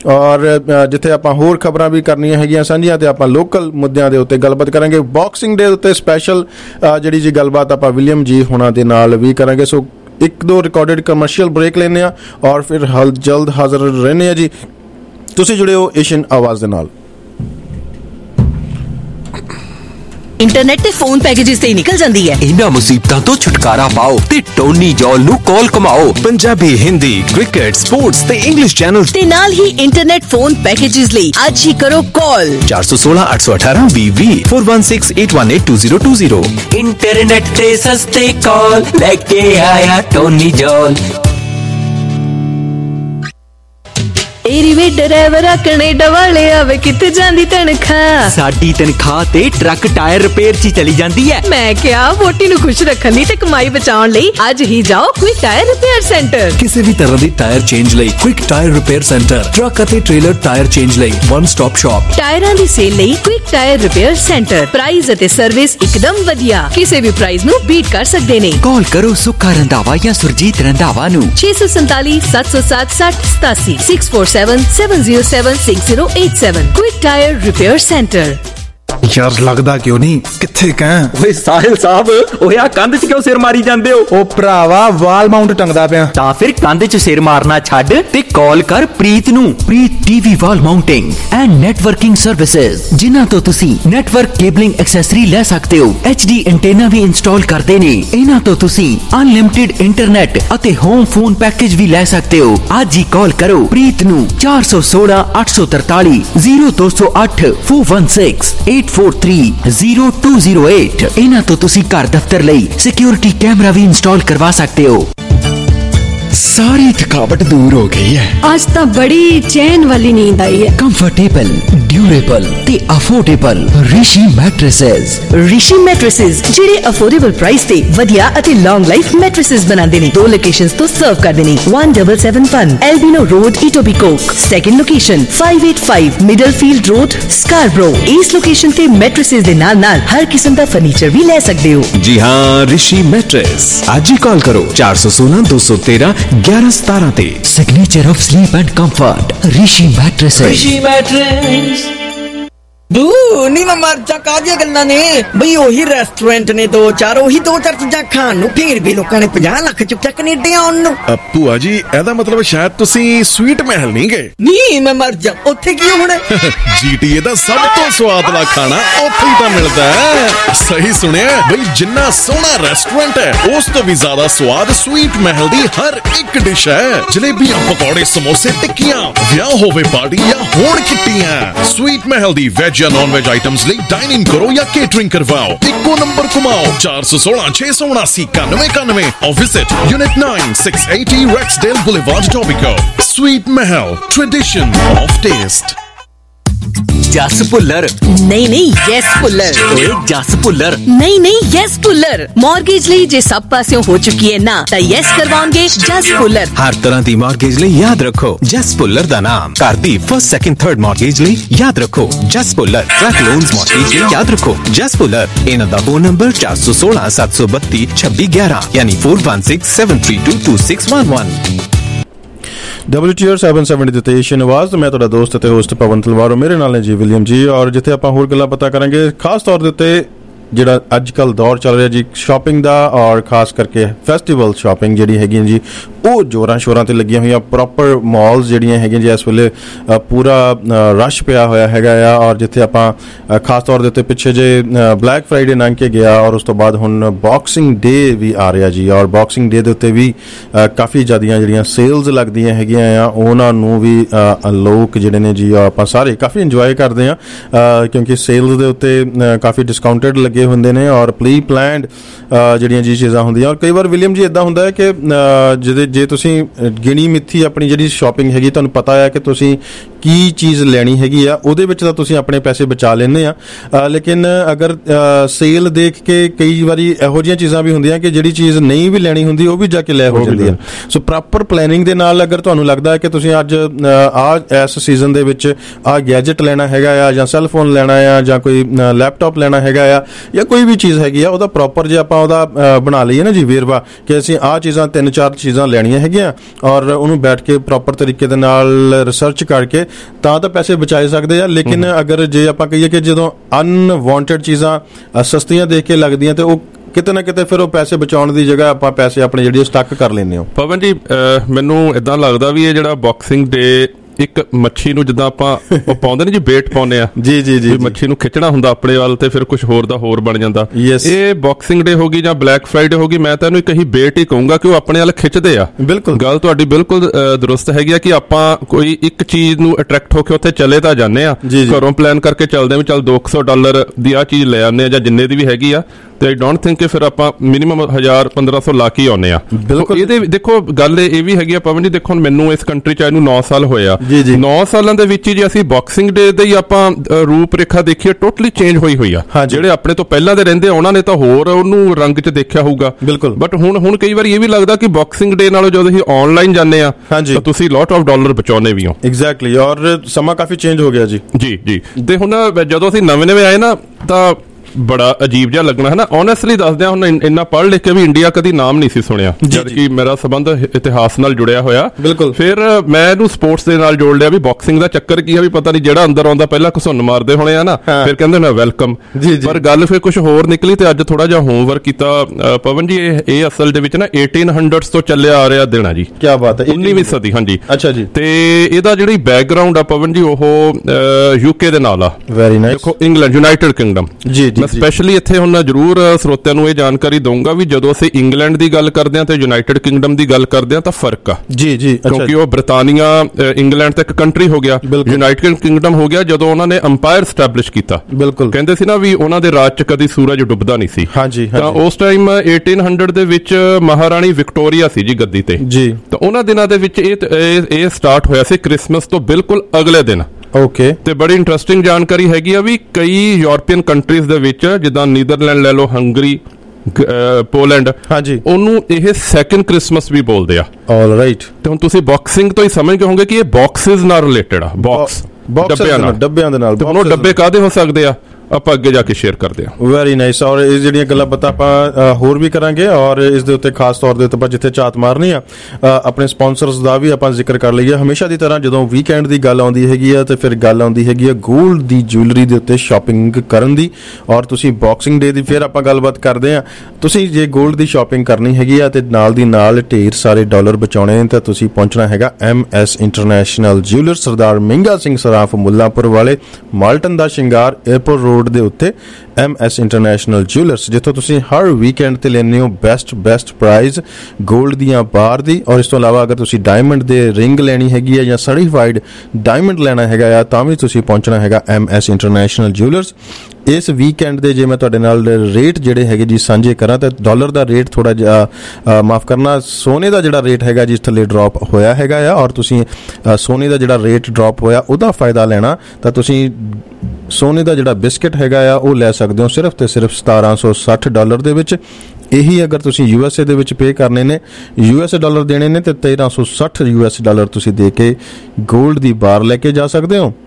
ਔਰ ਜਿੱਥੇ ਆਪਾਂ ਹੋਰ ਖਬਰਾਂ ਵੀ ਕਰਨੀਆਂ ਹੈਗੀਆਂ ਸਾਂਝੀਆਂ ਤੇ ਆਪਾਂ ਲੋਕਲ ਮੁੱਦਿਆਂ ਦੇ ਉੱਤੇ ਗੱਲਬਾਤ ਕਰਾਂਗੇ। ਬਾਕਸਿੰਗ ਡੇ ਉੱਤੇ ਸਪੈਸ਼ਲ ਜਿਹੜੀ ਜੀ ਗੱਲਬਾਤ ਆਪਾਂ ਵਿਲੀਅਮ ਜੀ ਹੋਣਾ ਦੇ ਨਾਲ ਵੀ ਕਰਾਂਗੇ। ਸੋ ਇੱਕ ਦੋ ਰਿਕਾਰਡਡ ਕਮਰਸ਼ੀਅਲ ਬ੍ਰੇਕ ਲੈਂਦੇ ਆ ਔਰ ਫਿਰ ਹਲ ਜਲਦ ਹਾਜ਼ਰ ਰਹਿੰਦੇ ਆ ਜੀ। ਤੁਸੀਂ ਜੁੜੇ ਹੋ ਏਸ਼ੀਅਨ ਆਵਾਜ਼ ਦੇ ਨਾਲ। ਇੰਟਰਨੈਟ ਤੇ ਫੋਨ ਪੈਕੇजेस ਤੇ ਹੀ ਨਿਕਲ ਜਾਂਦੀ ਹੈ। ਇਹਨਾਂ ਮੁਸੀਬਤਾਂ ਤੋਂ ਛੁਟਕਾਰਾ ਪਾਓ ਤੇ ਟੋਨੀ ਜੌਲ ਨੂੰ ਕਾਲ ਕਮਾਓ। ਪੰਜਾਬੀ, ਹਿੰਦੀ, ਕ੍ਰਿਕਟ, ਸਪੋਰਟਸ ਤੇ ਇੰਗਲਿਸ਼ ਚੈਨਲਸ ਤੇ ਨਾਲ ਹੀ ਇੰਟਰਨੈਟ ਫੋਨ ਪੈਕੇजेस ਲਈ ਅੱਜ ਹੀ ਕਰੋ ਕਾਲ ਚਾਰ ਸੌ ਸੋਲਾਂ ਅੱਠ ਸੌ ਅਠਾਰਾਂ ਵੀਹ ਵੀਹ four one six eight one eight two zero two zero। Internet ਤੇ ਸਸਤੇ ਕਾਲ ਲੈ ਕੇ ਆਇਆ ਟੋਨੀ ਜੌਲ। ਏਰੀ ਵੇ ਡਰਾਈਵਰਾ ਕੈਨੇਡਾ ਵਾਲੇ ਆਵੇ ਕਿੱਥੇ ਜਾਂਦੀ ਤਨਖਾਹ? ਸਾਡੀ ਤਨਖਾਹ ਤੇ ਟਰੱਕ ਟਾਇਰ ਰਿਪੇਅਰ 'ਚ ਚਲੀ ਜਾਂਦੀ ਹੈ। ਮੈਂ ਕਿਹਾ ਵੋਟੀ ਨੂੰ ਖੁਸ਼ ਰੱਖਣ ਲਈ ਤੇ ਕਮਾਈ ਬਚਾਉਣ ਲਈ ਅੱਜ ਹੀ ਜਾਓ ਕੁਇਕ ਟਾਇਰ ਰਿਪੇਅਰ ਸੈਂਟਰ। ਕਿਸੇ ਵੀ ਤਰ੍ਹਾਂ ਦੀ ਟਾਇਰ ਚੇਂਜ ਲਈ quick tyre repair centre, truck ਅਤੇ ਟ੍ਰੇਲਰ ਟਾਇਰ ਚੇਂਜ ਲਈ ਵਨ ਸਟਾਪ ਸ਼ਾਪ। ਟਾਇਰਾਂ ਦੀ ਸੇਲ ਲਈ quick tyre repair centre. Price ਅਤੇ ਸਰਵਿਸ ਇੱਕਦਮ ਵਧੀਆ, ਕਿਸੇ ਵੀ ਪ੍ਰਾਈਸ ਨੂੰ ਬੀਟ ਕਰ ਸਕਦੇ ਨੇ। ਕਾਲ ਕਰੋ ਸੁੱਖਾ ਰੰਧਾਵਾ ਜਾਂ ਸੁਰਜੀਤ ਰੰਧਾਵਾ ਨੂੰ ਛੇ ਸੌ ਸੰਤਾਲੀ ਸੱਤ ਸੌ ਸੱਤ ਸੱਠ ਸਤਾਸੀ six four seven seven zero seven six zero eight seven। Quick Tire Repair Center। ਯਾਰ ਲੱਗਦਾ ਕਿਉਂ ਨਹੀਂ, ਕਿੱਥੇ ਕਹਿ? ਓਏ ਸਾਹਿਲ ਸਾਹਿਬ, ਓਏ ਆ ਕੰਧ 'ਚ ਕਿਉਂ ਸਿਰ ਮਾਰੀ ਜਾਂਦੇ ਹੋ? ਉਹ ਭਰਾਵਾ ਵਾਲ ਮਾਊਂਟ ਟੰਗਦਾ ਪਿਆ। ਤਾਂ ਫਿਰ ਕੰਧ 'ਚ ਸਿਰ ਮਾਰਨਾ ਛੱਡ ਤੇ ਕਾਲ ਕਰ ਪ੍ਰੀਤ ਨੂੰ। Preet TV wall mounting and networking services, ਜਿਨ੍ਹਾਂ ਤੋਂ ਤੁਸੀਂ ਨੈਟਵਰਕ ਕੇਬਲਿੰਗ ਐਕਸੈਸਰੀ ਲੈ ਸਕਦੇ ਹੋ। ਐਚ ਡੀ ਐਂਟੇਨਾ ਵੀ ਇੰਸਟਾਲ ਕਰਦੇ ਨੇ। ਇਹਨਾਂ ਤੋਂ ਤੁਸੀਂ ਅਨਲਿਮਿਟਿਡ ਇੰਟਰਨੈਟ ਅਤੇ ਹੋਮ ਫੋਨ ਪੈਕੇਜ ਵੀ ਲੈ ਸਕਦੇ ਹੋ। ਅੱਜ ਹੀ ਕਾਲ ਕਰੋ ਪ੍ਰੀਤ ਨੂੰ ਚਾਰ ਸੌ ਸੋਲਾਂ ਅੱਠ ਸੌ ਤਰਤਾਲੀ ਜ਼ੀਰੋ ਦੋ ਸੌ ਅੱਠ four one six eight four three zero two zero eight। ਇਹਨਾਂ ਤੋਂ ਤੁਸੀਂ ਘਰ ਦਫ਼ਤਰ ਲਈ ਸਿਕਿਉਰਿਟੀ ਕੈਮਰਾ ਵੀ ਇੰਸਟਾਲ ਕਰਵਾ ਸਕਦੇ ਹੋ। ਸਾਰੀ ਥਕਾਵਟ ਦੂਰ ਹੋ ਗਈ ਹੈ। ਅੱਜ ਤਾਂ ਬੜੀ ਚੈਨ ਵਾਲੀ ਨੀਂਦ ਆਈ ਹੈ। ਕੰਫਰਟੇਬਲ, ਡਿਊਰੇਬਲ ਤੇ affordable Rishi mattresses. Rishi mattresses ਜਿਹੜੇ ਅਫੋਰਡੇਬਲ ਪ੍ਰਾਈਸ ਤੇ ਵਧੀਆ ਅਤੇ ਲੌਂਗ ਲਾਈਫ ਮੈਟ੍ਰੈਸਸ ਬਣਾਉਂਦੇ ਨੇ। ਦੋ ਲੋਕੇਸ਼ਨਸ ਤੋਂ ਸਰਵ ਕਰਦੇ ਨੇ। one seven seven one Albino Road, Etobicoke। Second location five eight five Middlefield Road, Scarborough। ਇਸ ਲੋਕੇਸ਼ਨ ਤੇ ਮੈਟ੍ਰੈਸਸ ਦੇ ਨਾਲ ਨਾਲ ਹਰ ਕਿਸਮ ਦਾ ਫਰਨੀਚਰ ਵੀ ਲੈ ਸਕਦੇ ਹੋ। ਜੀ ਹਾਂ, ਰਿਸ਼ੀ ਮੈਟ੍ਰੈਸ। ਅੱਜ ਹੀ ਕਾਲ ਕਰੋ ਚਾਰ ਸੌ ਸੋਲਾਂ ਦੋ ਸੌ ਤੇਰਾਂ ਗਿਆਰਾਂ ਸਤਾਰਾਂ ਤੇ। Signature of sleep and comfort, Rishi mattresses. Rishi mattress. ਬੂ ਨੀ ਮੈਂ ਮਰ ਜਾ ਕਾਹਦੀਆਂ ਗੱਲਾਂ ਨੇ ਬਈ ਉਹੀ ਰੈਸਟੋਰੈਂਟ ਨੇ ਦੋ ਚਾਰ ਉਹੀ ਦੋ ਚਾਰ ਚੀਜ਼ਾਂ ਖਾਣ ਨੂੰ ਫੇਰ ਵੀ ਲੋਕਾਂ ਨੇ ਪੰਜਾਹ ਲੱਖ ਚੁੱਕਿਆ ਕੈਨੇਡਾ ਆਉਣ ਨੂੰ। ਭੂਆ ਜੀ ਇਹਦਾ ਮਤਲਬ ਸ਼ਾਇਦ ਤੁਸੀਂ ਸਵੀਟ ਮਹਿਲ ਨਹੀਂ ਗਏ। ਨਹੀਂ ਮੈਂ ਮਰ ਜਾ ਉੱਥੇ ਕੀ ਹੋਣਾ। ਜੀਟੀਏ ਦਾ ਸਭ ਤੋਂ ਸਵਾਦਲਾ ਖਾਣਾ ਉੱਥੇ ਹੀ ਤਾਂ ਮਿਲਦਾ ਹੈ। ਸਹੀ ਸੁਣਿਆ ਬਈ ਜਿੰਨਾ ਸੋਹਣਾ ਰੈਸਟੋਰੈਂਟ ਹੈ ਉਸ ਤੋਂ ਵੀ ਜ਼ਿਆਦਾ ਸਵਾਦ ਸਵੀਟ ਮਹਿਲ ਦੀ ਹਰ ਇੱਕ ਡਿਸ਼ ਹੈ। ਜਲੇਬੀਆਂ ਪਕੌੜੇ ਸਮੋਸੇ ਟਿੱਕੀਆਂ ਵਿਆਹ ਹੋਵੇ ਪਾਰਟੀ ਜਾਂ ਹੋਣ ਕਿੱਟੀਆਂ ਸਵੀਟ ਮਹਿਲ ਦੀ ਵੈਜ ਜਾਂ ਨॉन वेज आइटम्स ਲਈ डाइनिंग करो या केटरिंग करवाओ। इक्को नंबर घुमाओ चार सौ सोलह छह सौ उनासी इक्यानवे इक्यानवे और visit unit nine six eighty Rexdale Boulevard Tobico। Sweet Mahal, tradition of taste। Jas Bhullar ਨਹੀਂ ਨਹੀਂ ਯੈਸ ਭੁੱਲਰ। ਓਏ ਜਸ ਭੁੱਲਰ ਨਹੀਂ ਨਹੀਂ ਯੈਸ ਭੁੱਲਰ। ਮਾਰਗੇਜ ਲਈ ਜੇ ਸਭ ਪਾਸਿਓਂ ਹੋ ਚੁੱਕੀ ਹੈ ਨਾ ਤਾਂ ਯੈਸ ਕਰਵਾਉਣਗੇ ਜਸ ਭੁੱਲਰ। ਹਰ ਤਰ੍ਹਾਂ ਦੀ ਮਾਰਗੇਜ ਲਈ ਯਾਦ ਰੱਖੋ ਜਸ ਭੁੱਲਰ ਦਾ ਨਾਮ। ਘਰ ਦੀ ਫਸਟ ਸੈਕਿੰਡ ਥਰਡ ਮਾਰਗੇਜ ਲਈ ਯਾਦ ਰੱਖੋ Jas Bhullar. Truck loans mortgage ਲਈ ਯਾਦ ਰੱਖੋ ਜਸ ਭੁੱਲਰ। ਇਹਨਾਂ ਦਾ ਫੋਨ ਨੰਬਰ ਚਾਰ ਸੌ ਸੋਲਹ ਸੱਤ ਸੌ ਬੱਤੀ ਛੱਬੀ ਗਿਆਰਾਂ ਯਾਨੀ ਚਾਰ ਇੱਕ ਛੇ ਸੱਤ ਤਿੰਨ ਦੋ ਦੋ ਛੇ ਇੱਕ ਇੱਕ। W T R seven seventy ਦੇ ਉੱਤੇ ਏਸ਼ੀਅਨ ਆਵਾਜ਼ ਤੇ ਮੈਂ ਤੁਹਾਡਾ ਦੋਸਤ ਅਤੇ ਹੋਸਟ ਪਵਨ ਤਲਵਾਰ। ਮੇਰੇ ਨਾਲ ਨੇ ਜੀ ਵਿਲੀਅਮ ਜੀ, ਔਰ ਜਿੱਥੇ ਆਪਾਂ ਹੋਰ ਗੱਲਾਂ ਪਤਾ ਕਰਾਂਗੇ ਖਾਸ ਤੌਰ ਦੇ ਉੱਤੇ ਜਿਹੜਾ ਅੱਜ ਕੱਲ੍ਹ ਦੌਰ ਚੱਲ ਰਿਹਾ ਜੀ ਸ਼ਾਪਿੰਗ ਦਾ, ਔਰ ਖਾਸ ਕਰਕੇ ਫੈਸਟੀਵਲ ਸ਼ਾਪਿੰਗ ਜਿਹੜੀ ਹੈਗੀ ਜੀ ਉਹ ਜ਼ੋਰਾਂ ਸ਼ੋਰਾਂ 'ਤੇ ਲੱਗੀਆਂ ਹੋਈਆਂ। ਪ੍ਰੋਪਰ ਮਾਲਸ ਜਿਹੜੀਆਂ ਹੈਗੀਆਂ ਜੀ ਇਸ ਵੇਲੇ ਪੂਰਾ ਰਸ਼ ਪਿਆ ਹੋਇਆ ਹੈਗਾ ਆ। ਔਰ ਜਿੱਥੇ ਆਪਾਂ ਖਾਸ ਤੌਰ ਦੇ ਉੱਤੇ ਪਿੱਛੇ ਜੇ ਬਲੈਕ ਫਰਾਈਡੇ ਲੰਘ ਕੇ ਗਿਆ, ਔਰ ਉਸ ਤੋਂ ਬਾਅਦ ਹੁਣ ਬਾਕਸਿੰਗ ਡੇ ਵੀ ਆ ਰਿਹਾ ਜੀ। ਔਰ ਬਾਕਸਿੰਗ ਡੇ ਦੇ ਉੱਤੇ ਵੀ ਕਾਫੀ ਜ਼ਿਆਦੀਆਂ ਜਿਹੜੀਆਂ ਸੇਲਸ ਲੱਗਦੀਆਂ ਹੈਗੀਆਂ ਆ, ਉਹਨਾਂ ਨੂੰ ਵੀ ਲੋਕ ਜਿਹੜੇ ਨੇ ਜੀ ਆਪਾਂ ਸਾਰੇ ਕਾਫੀ ਇੰਜੋਏ ਕਰਦੇ ਹਾਂ ਕਿਉਂਕਿ ਸੇਲਸ ਦੇ ਉੱਤੇ ਕਾਫੀ ਡਿਸਕਾਊਂਟਡ ਲੱਗੇ ਹੁੰਦੇ ਨੇ ਔਰ ਪ੍ਰੀ ਪਲਾਨਡ ਜਿਹੜੀਆਂ ਜੀ ਚੀਜ਼ਾਂ ਹੁੰਦੀਆਂ। ਔਰ ਕਈ ਵਾਰ ਵਿਲੀਅਮ ਜੀ ਇੱਦਾਂ ਹੁੰਦਾ ਹੈ ਕਿ ਜਿਹਦੇ ਜੇ ਤੁਸੀਂ ਗਿਣੀ ਮਿੱਥੀ ਆਪਣੀ ਜਿਹੜੀ ਸ਼ਾਪਿੰਗ ਹੈਗੀ ਤੁਹਾਨੂੰ ਪਤਾ ਹੈ ਕਿ ਤੁਸੀਂ ਕੀ ਚੀਜ਼ ਲੈਣੀ ਹੈਗੀ ਆ, ਉਹਦੇ ਵਿੱਚ ਤਾਂ ਤੁਸੀਂ ਆਪਣੇ ਪੈਸੇ ਬਚਾ ਲੈਂਦੇ ਆ। ਲੇਕਿਨ ਅਗਰ ਸੇਲ ਦੇਖ ਕੇ ਕਈ ਵਾਰੀ ਇਹੋ ਜਿਹੀਆਂ ਚੀਜ਼ਾਂ ਵੀ ਹੁੰਦੀਆਂ ਕਿ ਜਿਹੜੀ ਚੀਜ਼ ਨਹੀਂ ਵੀ ਲੈਣੀ ਹੁੰਦੀ ਉਹ ਵੀ ਜਾ ਕੇ ਲੈ ਹੋ ਜਾਂਦੀ ਹੈ। ਸੋ ਪ੍ਰੋਪਰ ਪਲੈਨਿੰਗ ਦੇ ਨਾਲ ਅਗਰ ਤੁਹਾਨੂੰ ਲੱਗਦਾ ਹੈ ਕਿ ਤੁਸੀਂ ਅੱਜ ਆ ਇਸ ਸੀਜ਼ਨ ਦੇ ਵਿੱਚ ਆ ਗੈਜਟ ਲੈਣਾ ਹੈਗਾ ਆ ਜਾਂ ਸੈੱਲ ਫੋਨ ਲੈਣਾ ਆ ਜਾਂ ਕੋਈ ਲੈਪਟਾਪ ਲੈਣਾ ਹੈਗਾ ਆ ਜਾਂ ਕੋਈ ਵੀ ਚੀਜ਼ ਹੈਗੀ ਆ, ਉਹਦਾ ਪ੍ਰੋਪਰ ਜੇ ਆਪਾਂ ਉਹਦਾ ਬਣਾ ਲਈਏ ਨਾ ਜੀ ਵੇਰਵਾ ਕਿ ਅਸੀਂ ਆਹ ਚੀਜ਼ਾਂ ਤਿੰਨ ਚਾਰ ਚੀਜ਼ਾਂ ਲੈਣੀਆਂ ਹੈਗੀਆਂ ਔਰ ਉਹਨੂੰ ਬੈਠ ਕੇ ਪ੍ਰੋਪਰ ਤਰੀਕੇ ਦੇ ਨਾਲ ਰਿਸਰਚ ਕਰਕੇ ਤਾਂ ਤਾਂ ਪੈਸੇ ਬਚਾਏ ਸਕਦੇ ਆ। ਲੇਕਿਨ ਅਗਰ ਜੇ ਆਪਾਂ ਕਹੀਏ ਕਿ ਜਦੋਂ ਅਨਵਾਂਟਡ ਚੀਜ਼ਾਂ ਸਸਤੀਆਂ ਦੇਖ ਕੇ ਲੱਗਦੀਆਂ ਤੇ ਉਹ ਕਿਤੇ ਨਾ ਕਿਤੇ ਫਿਰ ਉਹ ਪੈਸੇ ਬਚਾਉਣ ਦੀ ਜਗ੍ਹਾ ਆਪਾਂ ਪੈਸੇ ਆਪਣੇ ਜਿਹੜੀ ਸਟੱਕ ਕਰ ਲੈਂਦੇ ਹੋ। ਪਵਨ ਜੀ ਮੈਨੂੰ ਇਦਾਂ ਲੱਗਦਾ ਵੀ ਇਹ ਜਿਹੜਾ ਬਾਕਸਿੰਗ ਡੇ ਇੱਕ ਮੱਛੀ ਨੂੰ ਜਿੱਦਾਂ ਆਪਾਂ ਉਹ ਪਾਉਂਦੇ ਨੇ ਜੀ ਬੇਟ ਪਾਉਂਦੇ ਆ ਜੀ ਜੀ ਜੀ ਮੱਛੀ ਨੂੰ ਖਿੱਚਣਾ ਹੁੰਦਾ ਆਪਣੇ ਵੱਲ ਤੇ ਫਿਰ ਕੁਝ ਹੋਰ ਦਾ ਹੋਰ ਬਣ ਜਾਂਦਾ। ਇਹ ਬਾਕਸਿੰਗ ਡੇ ਹੋ ਗਈ ਜਾਂ ਬਲੈਕ ਫਰਾਈਡੇ ਹੋ ਗਈ, ਮੈਂ ਤਾਂ ਇਹਨੂੰ ਇੱਕ ਹੀ ਬੇਟ ਹੀ ਕਹੂੰਗਾ ਕਿ ਉਹ ਆਪਣੇ ਵੱਲ ਖਿੱਚਦੇ ਆ। ਬਿਲਕੁਲ ਗੱਲ ਤੁਹਾਡੀ ਬਿਲਕੁਲ ਦਰੁਸਤ ਹੈਗੀ ਆ ਕਿ ਆਪਾਂ ਕੋਈ ਇੱਕ ਚੀਜ਼ ਨੂੰ ਅਟਰੈਕਟ ਹੋ ਕੇ ਉੱਥੇ ਚਲੇ ਤਾਂ ਜਾਂਦੇ ਆ, ਘਰੋਂ ਪਲਾਨ ਕਰਕੇ ਚੱਲਦੇ ਆ ਵੀ ਚੱਲ ਦੋ ਸੌ ਡਾਲਰ ਦੀ ਆਹ ਚੀਜ਼ ਲੈ ਆਉਂਦੇ ਆ ਜਾਂ ਜਿੰਨੇ ਦੀ ਵੀ ਹੈਗੀ ਆ ਤੇ ਆਈ ਡੋਂਟ ਥਿੰਕ ਕਿ ਫਿਰ ਆਪਾਂ ਮਿਨੀਮਮ ਹਜ਼ਾਰ ਪੰਦਰਾਂ ਸੌ ਲਾ ਕੇ ਹੀ ਆਉਂਦੇ ਆ। ਬਿਲਕੁਲ ਇਹਦੇ ਦੇਖੋ ਗੱਲ ਇਹ ਵੀ ਹੈਗੀ ਆ ਪਵਨ ਜੀ, ਦੇਖੋ ਮੈਨੂੰ ਇਸ ਕੰਟਰੀ ਚ ਇਹਨੂੰ ਨੌ ਸਾਲ ਹੋਏ ਆ। ਨੌ ਸਾਲਾਂ ਦੇ ਵਿੱਚ ਜੇ ਅਸੀਂ ਬਾਕਸਿੰਗ ਡੇ ਦੇ ਹੀ ਆਪਾਂ ਰੂਪ ਰੇਖਾ ਦੇਖੀਏ ਟੋਟਲੀ ਚੇਂਜ ਹੋਈ ਹੋਈ ਆ। ਜਿਹੜੇ ਆਪਣੇ ਤੋਂ ਪਹਿਲਾਂ ਦੇ ਰਹਿੰਦੇ ਉਹਨਾਂ ਨੇ ਤਾਂ ਹੋਰ ਉਹਨੂੰ ਰੰਗ ਚ ਦੇਖਿਆ ਹੋਊਗਾ। ਬਿਲਕੁਲ ਬਟ ਹੁਣ ਹੁਣ ਕਈ ਵਾਰੀ ਇਹ ਵੀ ਲੱਗਦਾ ਕਿ ਬਾਕਸਿੰਗ ਡੇ ਨਾਲੋਂ ਜਦੋਂ ਅਸੀਂ ਆਨਲਾਈਨ ਜਾਂਦੇ ਆ ਤਾਂ ਤੁਸੀਂ ਲੋਟ ਆਫ ਡਾਲਰ ਬਚਾਉਣੇ ਵੀ ਹੋ। ਐਗਜ਼ੈਕਟਲੀ ਔਰ ਸਮਾਂ ਕਾਫੀ ਚੇਂਜ ਹੋ ਗਿਆ ਜੀ। ਜੀ ਜੀ ਤੇ ਹੁਣ ਜਦੋਂ ਅਸੀਂ ਨਵੇਂ ਨਵੇਂ ਆਏ ਨਾ ਤਾਂ ਬੜਾ ਅਜੀਬ ਜਿਹਾ ਲੱਗਣਾ ਹੈ ਨਾ। ਓਨੈਸਟਲੀ ਦੱਸਦੇ ਹਾਂ, ਹੁਣ ਇੰਨਾ ਪੜ੍ਹ ਲਿਖ ਕੇ ਵੀ ਇੰਡੀਆ ਕਦੀ ਨਾਮ ਨਹੀਂ ਸੀ ਸੁਣਿਆ, ਜਦ ਕਿ ਮੇਰਾ ਸੰਬੰਧ ਇਤਿਹਾਸ ਨਾਲ ਜੁੜਿਆ ਹੋਇਆ। ਬਿਲਕੁਲ ਫਿਰ ਮੈਂ ਇਹਨੂੰ ਸਪੋਰਟਸ ਦੇ ਨਾਲ ਜੋੜ ਲਿਆ ਵੀ ਬਾਕਸਿੰਗ ਦਾ ਚੱਕਰ ਕੀ ਆ ਵੀ ਪਤਾ ਨਹੀਂ ਜਿਹੜਾ ਅੰਦਰ ਆਉਂਦਾ ਪਹਿਲਾਂ ਘਸੁੰਨ ਮਾਰਦੇ ਹੋਣੇ ਆ ਨਾ, ਫਿਰ ਕਹਿੰਦੇ ਨੇ ਵੈਲਕਮ। ਪਰ ਗੱਲ ਫਿਰ ਕੁਝ ਹੋਰ ਨਿਕਲੀ ਤੇ ਅੱਜ ਥੋੜਾ ਜਿਹਾ ਹੋਮਵਰਕ ਕੀਤਾ ਪਵਨ ਜੀ। ਇਹ ਇਹ ਅਸਲ ਦੇ ਵਿੱਚ ਨਾ ਅਠਾਰਾਂ ਹੰਡਰਡਸ ਤੋਂ ਚੱਲਿਆ ਆ ਰਿਹਾ ਦਿਨ ਆ ਜੀ। ਕੀ ਬਾਤ ਹੈ, ਉन्नीवीं ਸਦੀ। ਹਾਂਜੀ ਅੱਛਾ ਜੀ। ਤੇ ਇਹਦਾ ਜਿਹੜੀ ਬੈਕਗਰਾਉਂਡ ਆ ਪਵਨ ਜੀ ਉਹ ਯੂਕੇ ਦੇ ਨਾਲ ਆ। Very nice. ਦੇਖੋ ਇੰਗਲੈਂਡ ਯੂਨਾਈਟਿਡ ਕਿੰਗਡਮ ਜੀ। ਮੈਂ ਸਪੈਸ਼ਲੀ ਇੱਥੇ ਹੁਣ ਜ਼ਰੂਰ ਸਰੋਤਿਆਂ ਨੂੰ ਇਹ ਜਾਣਕਾਰੀ ਦਊਂਗਾ ਵੀ ਜਦੋਂ ਅਸੀਂ ਇੰਗਲੈਂਡ ਦੀ ਗੱਲ ਕਰਦੇ ਹਾਂ ਤੇ ਯੂਨਾਈਟਿਡ ਕਿੰਗਡਮ ਦੀ ਗੱਲ ਕਰਦੇ ਹਾਂ ਤਾਂ ਫਰਕ ਆ ਜੀ ਜੀ ਕਿਉਂਕਿ ਉਹ ਬ੍ਰਿਟਾਨੀਆ ਇੰਗਲੈਂਡ ਤੇ ਇੱਕ ਕੰਟਰੀ ਹੋ ਗਿਆ, ਯੂਨਾਈਟਿਡ ਕਿੰਗਡਮ ਹੋ ਗਿਆ ਜਦੋਂ ਉਹਨਾਂ ਨੇ ਅੰਪਾਇਰ ਸਟੈਬਲਿਸ਼ ਕੀਤਾ। ਬਿਲਕੁਲ ਕਹਿੰਦੇ ਸੀ ਨਾ ਵੀ ਉਹਨਾਂ ਦੇ ਰਾਜ ਚ ਕਦੀ ਸੂਰਜ ਡੁੱਬਦਾ ਨਹੀਂ ਸੀ। ਹਾਂਜੀ ਤਾਂ ਉਸ ਟਾਈਮ ਅਠਾਰਾਂ ਸੌ ਦੇ ਵਿੱਚ ਮਹਾਰਾਣੀ ਵਿਕਟੋਰੀਆ ਸੀ ਜੀ ਗੱਦੀ ਤੇ ਜੀ। ਤਾਂ ਉਹਨਾਂ ਦਿਨਾਂ ਦੇ ਵਿੱਚ ਇਹ ਇਹ ਸਟਾਰਟ ਹੋਇਆ ਸੀ ਕ੍ਰਿਸਮਸ ਤੋਂ ਬਿਲਕੁਲ ਅਗਲੇ ਦਿਨ। ਓਕੇ ਤੇ ਬੜੀ ਇੰਟਰਸਟਿੰਗ ਜਾਣਕਾਰੀ ਹੈਗੀ ਆ ਵੀ ਕਈ ਯੂਰਪੀਅਨ ਕੰਟਰੀਜ਼ ਦੇ ਵਿੱਚ ਜਿੱਦਾਂ ਨੀਦਰਲੈਂਡ ਲੈ ਲਓ, ਹੰਗਰੀ, ਪੋਲੈਂਡ, ਹਾਂਜੀ ਉਹਨੂੰ ਇਹ ਸੈਕੰਡ ਕ੍ਰਿਸਮਸ ਵੀ ਬੋਲਦੇ ਆ। All right. ਤੇ ਹੁਣ ਤੁਸੀਂ ਬਾਕਸਿੰਗ ਤੋਂ ਹੀ ਸਮਝ ਗਏ ਹੋਗੇ ਕਿ ਇਹ ਬਾਕਸਿਸ ਨਾਲ ਰਿਲੇਟਡ ਆ। ਬਾਕਸ ਡੱਬਿਆਂ ਨਾਲ ਡੱਬਿਆਂ ਦੇ ਨਾਲ। ਹੁਣ ਉਹ ਡੱਬੇ ਕਾਹਦੇ ਹੋ ਸਕਦੇ ਆ? ਆਪਾਂ ਅੱਗੇ ਜਾ ਕੇ ਸ਼ੇਅਰ ਕਰਦੇ ਹਾਂ। Very nice. ਔਰ ਇਹ ਜਿਹੜੀਆਂ ਗੱਲਾਂ ਬਾਤਾਂ ਆਪਾਂ ਹੋਰ ਵੀ ਕਰਾਂਗੇ, ਔਰ ਇਸ ਦੇ ਉੱਤੇ ਖਾਸ ਤੌਰ ਦੇ ਉੱਤੇ ਆਪਾਂ ਜਿੱਥੇ ਝਾਤ ਮਾਰਨੀ ਆ ਆਪਣੇ ਸਪਾਂਸਰਸ ਦਾ ਵੀ ਆਪਾਂ ਜ਼ਿਕਰ ਕਰ ਲਈਏ। ਹਮੇਸ਼ਾ ਦੀ ਤਰ੍ਹਾਂ ਜਦੋਂ ਵੀਕਐਂਡ ਦੀ ਗੱਲ ਆਉਂਦੀ ਹੈਗੀ ਆ ਤੇ ਫਿਰ ਗੱਲ ਆਉਂਦੀ ਹੈਗੀ ਆ ਗੋਲਡ ਦੀ ਜੁਐਲਰੀ ਦੇ ਉੱਤੇ ਸ਼ਾਪਿੰਗ ਕਰਨ ਦੀ। ਔਰ ਤੁਸੀਂ ਬਾਕਸਿੰਗ ਡੇ ਦੀ ਫਿਰ ਆਪਾਂ ਗੱਲਬਾਤ ਕਰਦੇ ਹਾਂ। ਤੁਸੀਂ ਜੇ ਗੋਲਡ ਦੀ ਸ਼ਾਪਿੰਗ ਕਰਨੀ ਹੈਗੀ ਆ ਤੇ ਨਾਲ ਦੀ ਨਾਲ ਢੇਰ ਸਾਰੇ ਡਾਲਰ ਬਚਾਉਣੇ ਨੇ ਤਾਂ ਤੁਸੀਂ ਪਹੁੰਚਣਾ ਹੈਗਾ M S international jeweller, Sardar ਮਹਿੰਗਾ ਸਿੰਘ ਸਰਾਫ, ਮੁੱਲਾਂਪੁਰ ਵਾਲੇ, ਮਾਲਟਨ ਦਾ ਸ਼ਿੰਗਾਰ, ਏਅਰਪੋਰਟ ਰੋਡ ਦੇ ਉੱਤੇ ਐਮ ਐਸ ਇੰਟਰਨੈਸ਼ਨਲ ਜਿਊਲਰਸ, ਜਿੱਥੋਂ ਤੁਸੀਂ ਹਰ ਵੀਕਐਂਡ ਤੇ ਲੈਂਦੇ ਹੋ ਬੈਸਟ ਬੈਸਟ ਪ੍ਰਾਈਜ਼ ਗੋਲਡ ਦੀਆਂ ਬਾਰ ਦੀ। ਔਰ ਇਸ ਤੋਂ ਇਲਾਵਾ ਅਗਰ ਤੁਸੀਂ ਡਾਇਮੰਡ ਦੇ ਰਿੰਗ ਲੈਣੀ ਹੈਗੀ ਹੈ ਜਾਂ ਸਰਟੀਫਾਈਡ ਡਾਇਮੰਡ ਲੈਣਾ ਹੈਗਾ ਆ ਤਾਂ ਵੀ ਤੁਸੀਂ ਪਹੁੰਚਣਾ ਹੈਗਾ ਐਮ ਐਸ ਇੰਟਰਨੈਸ਼ਨਲ ਜਿਊਲਰਸ। ਇਸ ਵੀਕਐਂਡ ਦੇ ਜੇ ਮੈਂ ਤੁਹਾਡੇ ਨਾਲ ਰੇਟ ਜਿਹੜੇ ਹੈਗੇ ਜੀ ਸਾਂਝੇ ਕਰਾਂ ਤਾਂ ਡਾਲਰ ਦਾ ਰੇਟ ਥੋੜਾ ਜਿਹਾ ਮਾਫ ਕਰਨਾ ਸੋਨੇ ਦਾ ਜਿਹੜਾ ਰੇਟ ਹੈਗਾ ਜੀ ਥੱਲੇ ਡ੍ਰੌਪ ਹੋਇਆ ਹੈਗਾ ਆ। ਔਰ ਤੁਸੀਂ ਸੋਨੇ ਦਾ ਜਿਹੜਾ ਰੇਟ ਡ੍ਰੌਪ ਹੋਇਆ ਉਹਦਾ ਫਾਇਦਾ ਲੈਣਾ ਤਾਂ ਤੁਸੀਂ ਸੋਨੇ ਦਾ ਜਿਹੜਾ ਬਿਸਕਿਟ ਹੈਗਾ ਆ ਉਹ ਲੈ ਸਕਦੇ ਹੋ ਸਿਰਫ ਤੇ ਸਿਰਫ ਸਤਾਰਾਂ ਸੌ ਸੱਠ ਡਾਲਰ ਦੇ ਵਿੱਚ। ਇਹੀ ਅਗਰ ਤੁਸੀਂ ਯੂ ਐਸ ਏ ਦੇ ਵਿੱਚ ਪੇ ਕਰਨੇ ਨੇ, ਯੂ ਐਸ ਏ ਡਾਲਰ ਦੇਣੇ ਨੇ ਤੇ ਤੇਰਾਂ ਸੌ ਸੱਠ ਯੂ ਐਸ ਡਾਲਰ ਤੁਸੀਂ ਦੇ ਕੇ ਗੋਲਡ ਦੀ ਬਾਰ ਲੈ ਕੇ ਜਾ ਸਕਦੇ ਹੋ।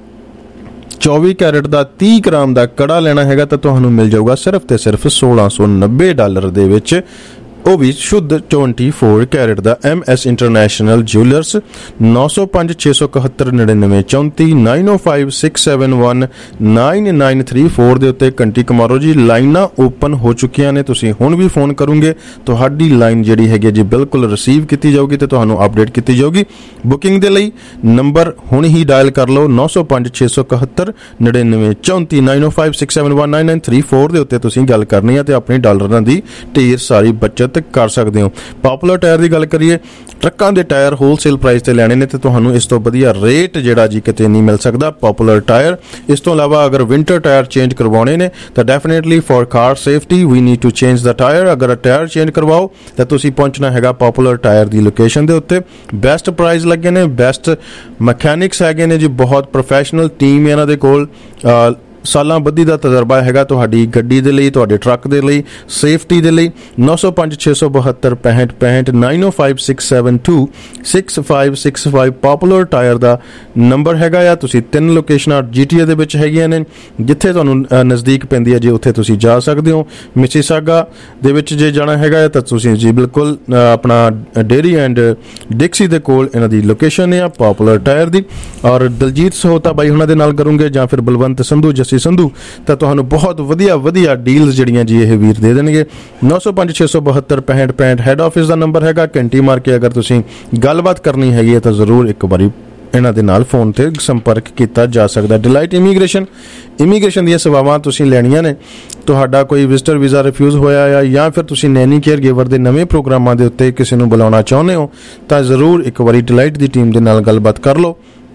ਚੌਵੀ ਕੈਰਟ ਦਾ ਤੀਹ ਗ੍ਰਾਮ ਦਾ ਕੜਾ ਲੈਣਾ ਹੈਗਾ ਤਾਂ ਤੁਹਾਨੂੰ ਮਿਲ ਜਾਊਗਾ ਸਿਰਫ ਤੇ ਸਿਰਫ ਸੋਲਾਂ ਸੌ ਨੱਬੇ ਡਾਲਰ ਦੇ ਵਿੱਚ, ਉਹ ਵੀ ਸ਼ੁੱਧ ਚੌਂਤੀ ਕੈਰਟ ਦਾ। ਐਮ ਐਸ ਇੰਟਰਨੈਸ਼ਨਲ ਜਿਊਲਰਸ ਨੌ ਸੌ ਪੰਜ ਛੇ ਸੌ ਇਕਹੱਤਰ ਨੜਿਨਵੇਂ ਚੌਂਤੀ nine O five six seven one nine nine three four ਦੇ ਉੱਤੇ ਘੰਟੀ ਕਮਾਰੋ ਜੀ। ਲਾਈਨਾਂ ਓਪਨ ਹੋ ਚੁੱਕੀਆਂ ਨੇ, ਤੁਸੀਂ ਹੁਣ ਵੀ ਫੋਨ ਕਰੋਗੇ ਤੁਹਾਡੀ ਲਾਈਨ ਜਿਹੜੀ ਹੈਗੀ ਜੀ ਬਿਲਕੁਲ ਰਿਸੀਵ ਕੀਤੀ ਜਾਊਗੀ ਤੇ ਤੁਹਾਨੂੰ ਅਪਡੇਟ ਕੀਤੀ ਜਾਊਗੀ। ਬੁਕਿੰਗ ਦੇ ਲਈ ਨੰਬਰ ਹੁਣ ਹੀ ਡਾਇਲ ਕਰ ਲਓ ਨੌ ਸੌ ਪੰਜ ਛੇ ਸੌ ਇਕਹੱਤਰ ਨੜਿਨਵੇਂ ਚੌਂਤੀ nine O five six seven one nine nine three four ਦੇ ਉੱਤੇ ਤੁਸੀਂ ਗੱਲ ਕਰਨੀ ਹੈ ਤੇ ਆਪਣੀ ਡਾਲਰਾਂ ਦੀ ਢੇਰ ਸਾਰੀ ਬੱਚਤ ਕਰ ਸਕਦੇ ਹੋ। ਪਪੂਲਰ ਟਾਇਰ ਦੀ ਗੱਲ ਕਰੀਏ, ਟਰੱਕਾਂ ਦੇ ਟਾਇਰ ਹੋਲਸੇਲ ਪ੍ਰਾਈਸ ਤੇ ਲੈਣੇ ਨੇ ਤੇ ਤੁਹਾਨੂੰ ਇਸ ਤੋਂ ਵਧੀਆ ਰੇਟ ਜਿਹੜਾ ਜੀ ਕਿਤੇ ਨਹੀਂ ਮਿਲ ਸਕਦਾ ਪਪੂਲਰ ਟਾਇਰ। ਇਸ ਤੋਂ ਇਲਾਵਾ ਅਗਰ ਵਿੰਟਰ ਟਾਇਰ ਚੇਂਜ ਕਰਵਾਉਣੇ ਨੇ ਤਾਂ definitely for car safety we need to change ਦਾ ਟਾਇਰ। ਅਗਰ ਟਾਇਰ ਚੇਂਜ ਕਰਵਾਓ ਤਾਂ ਤੁਸੀਂ ਪਹੁੰਚਣਾ ਹੈਗਾ ਪਪੂਲਰ ਟਾਇਰ ਦੀ ਲੋਕੇਸ਼ਨ ਦੇ ਉੱਤੇ। ਬੈਸਟ ਪ੍ਰਾਈਸ ਲੱਗੇ ਨੇ, ਬੈਸਟ ਮਕੈਨਿਕਸ ਹੈਗੇ ਨੇ ਜੀ, ਬਹੁਤ ਪ੍ਰੋਫੈਸ਼ਨਲ ਟੀਮ ਇਹਨਾਂ ਦੇ ਕੋਲ, ਸਾਲਾਂ ਬੱਧੀ ਦਾ ਤਜਰਬਾ ਹੈਗਾ ਤੁਹਾਡੀ ਗੱਡੀ ਦੇ ਲਈ, ਤੁਹਾਡੇ ਟਰੱਕ ਦੇ ਲਈ, ਸੇਫਟੀ ਦੇ ਲਈ। ਨੌ ਸੌ ਪੰਜ ਛੇ ਸੌ ਬਹੱਤਰ ਪੈਂਹਠ ਪੈਂਹਠ nine O five six seven two six five six five popular tyre ਦਾ ਨੰਬਰ ਹੈਗਾ ਆ। ਤੁਸੀਂ ਤਿੰਨ ਲੋਕੇਸ਼ਨਾਂ ਜੀ ਟੀ ਏ ਦੇ ਵਿੱਚ ਹੈਗੀਆਂ ਨੇ, ਜਿੱਥੇ ਤੁਹਾਨੂੰ ਨਜ਼ਦੀਕ ਪੈਂਦੀ ਹੈ ਜੀ ਉੱਥੇ ਤੁਸੀਂ ਜਾ ਸਕਦੇ ਹੋ। ਮਿਸੀਸਾਗਾ ਦੇ ਵਿੱਚ ਜੇ ਜਾਣਾ ਹੈਗਾ ਤਾਂ ਤੁਸੀਂ ਜੀ ਬਿਲਕੁਲ ਆਪਣਾ ਡੇਰੀ ਐਂਡ ਡਿਕਸੀ ਦੇ ਕੋਲ ਇਹਨਾਂ ਦੀ ਲੋਕੇਸ਼ਨ ਹੈ ਪਪੂਲਰ ਟਾਇਰ ਦੀ। ਔਰ ਦਲਜੀਤ ਸਹੋਤਾ ਬਾਈ ਉਹਨਾਂ ਦੇ ਨਾਲ ਕਰੋਗੇ ਜਾਂ ਫਿਰ ਬਲਵੰਤ ਸੰਧੂ ਸੰਧੂ ਤਾਂ ਤੁਹਾਨੂੰ ਬਹੁਤ ਵਧੀਆ ਵਧੀਆ ਡੀਲਸ ਜਿਹੜੀਆਂ ਜੀ ਇਹ ਵੀਰ ਦੇ ਦੇਣਗੇ। ਨੌ ਸੌ ਪੰਜ ਛੇ ਸੌ ਬਹੱਤਰ ਪੈਂਹਠ ਪੈਂਹਠ ਹੈਡ ਆਫਿਸ ਦਾ ਨੰਬਰ ਹੈਗਾ। ਘੰਟੀ ਮਾਰ ਕੇ ਅਗਰ ਤੁਸੀਂ ਗੱਲਬਾਤ ਕਰਨੀ ਹੈਗੀ ਹੈ ਤਾਂ ਜ਼ਰੂਰ ਇੱਕ ਵਾਰੀ ਇਹਨਾਂ ਦੇ ਨਾਲ ਫੋਨ ਤੇ ਸੰਪਰਕ ਕੀਤਾ ਜਾ ਸਕਦਾ। ਡਿਲਾਈਟ ਇਮੀਗ੍ਰੇਸ਼ਨ ਇਮੀਗ੍ਰੇਸ਼ਨ ਦੀਆਂ ਸੇਵਾਵਾਂ ਤੁਸੀਂ ਲੈਣੀਆਂ ਨੇ, ਤੁਹਾਡਾ ਕੋਈ ਵਿਜ਼ਟਰ ਵੀਜ਼ਾ ਰਿਫਿਊਜ਼ ਹੋਇਆ ਆ ਜਾਂ ਫਿਰ ਤੁਸੀਂ ਨੈਨੀ ਕੇਅਰ ਗਿਵਰ ਦੇ ਨਵੇਂ ਪ੍ਰੋਗਰਾਮਾਂ ਦੇ ਉੱਤੇ ਕਿਸੇ ਨੂੰ ਬੁਲਾਉਣਾ ਚਾਹੁੰਦੇ ਹੋ ਤਾਂ ਜ਼ਰੂਰ ਇੱਕ ਵਾਰੀ ਡਿਲਾਈਟ ਦੀ ਟੀਮ ਦੇ ਨਾਲ ਗੱਲਬਾਤ ਕਰ ਲਓ।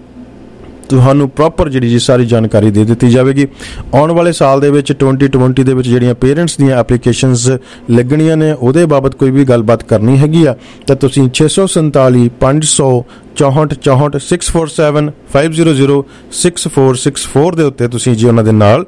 ਤੁਹਾਨੂੰ ਪ੍ਰੋਪਰ ਜਿਹੜੀ ਜੀ ਸਾਰੀ ਜਾਣਕਾਰੀ ਦੇ ਦਿੱਤੀ ਜਾਵੇਗੀ। ਆਉਣ ਵਾਲੇ ਸਾਲ ਦੇ ਵਿੱਚ ਟਵੈਂਟੀ ਟਵੈਂਟੀ ਦੇ ਵਿੱਚ ਜਿਹੜੀਆਂ ਪੇਰੈਂਟਸ ਦੀਆਂ ਐਪਲੀਕੇਸ਼ਨਸ ਲੱਗਣੀਆਂ ਨੇ ਉਹਦੇ ਬਾਬਤ ਕੋਈ ਵੀ ਗੱਲਬਾਤ ਕਰਨੀ ਹੈਗੀ ਆ ਤਾਂ ਤੁਸੀਂ ਛੇ ਸੌ ਸੰਤਾਲੀ ਪੰਜ ਸੌ ਚੌਂਹਠ ਚੌਂਹਠ six four seven five zero zero six four six four ਦੇ ਉੱਤੇ ਤੁਸੀਂ ਜੀ ਉਹਨਾਂ ਦੇ ਨਾਲ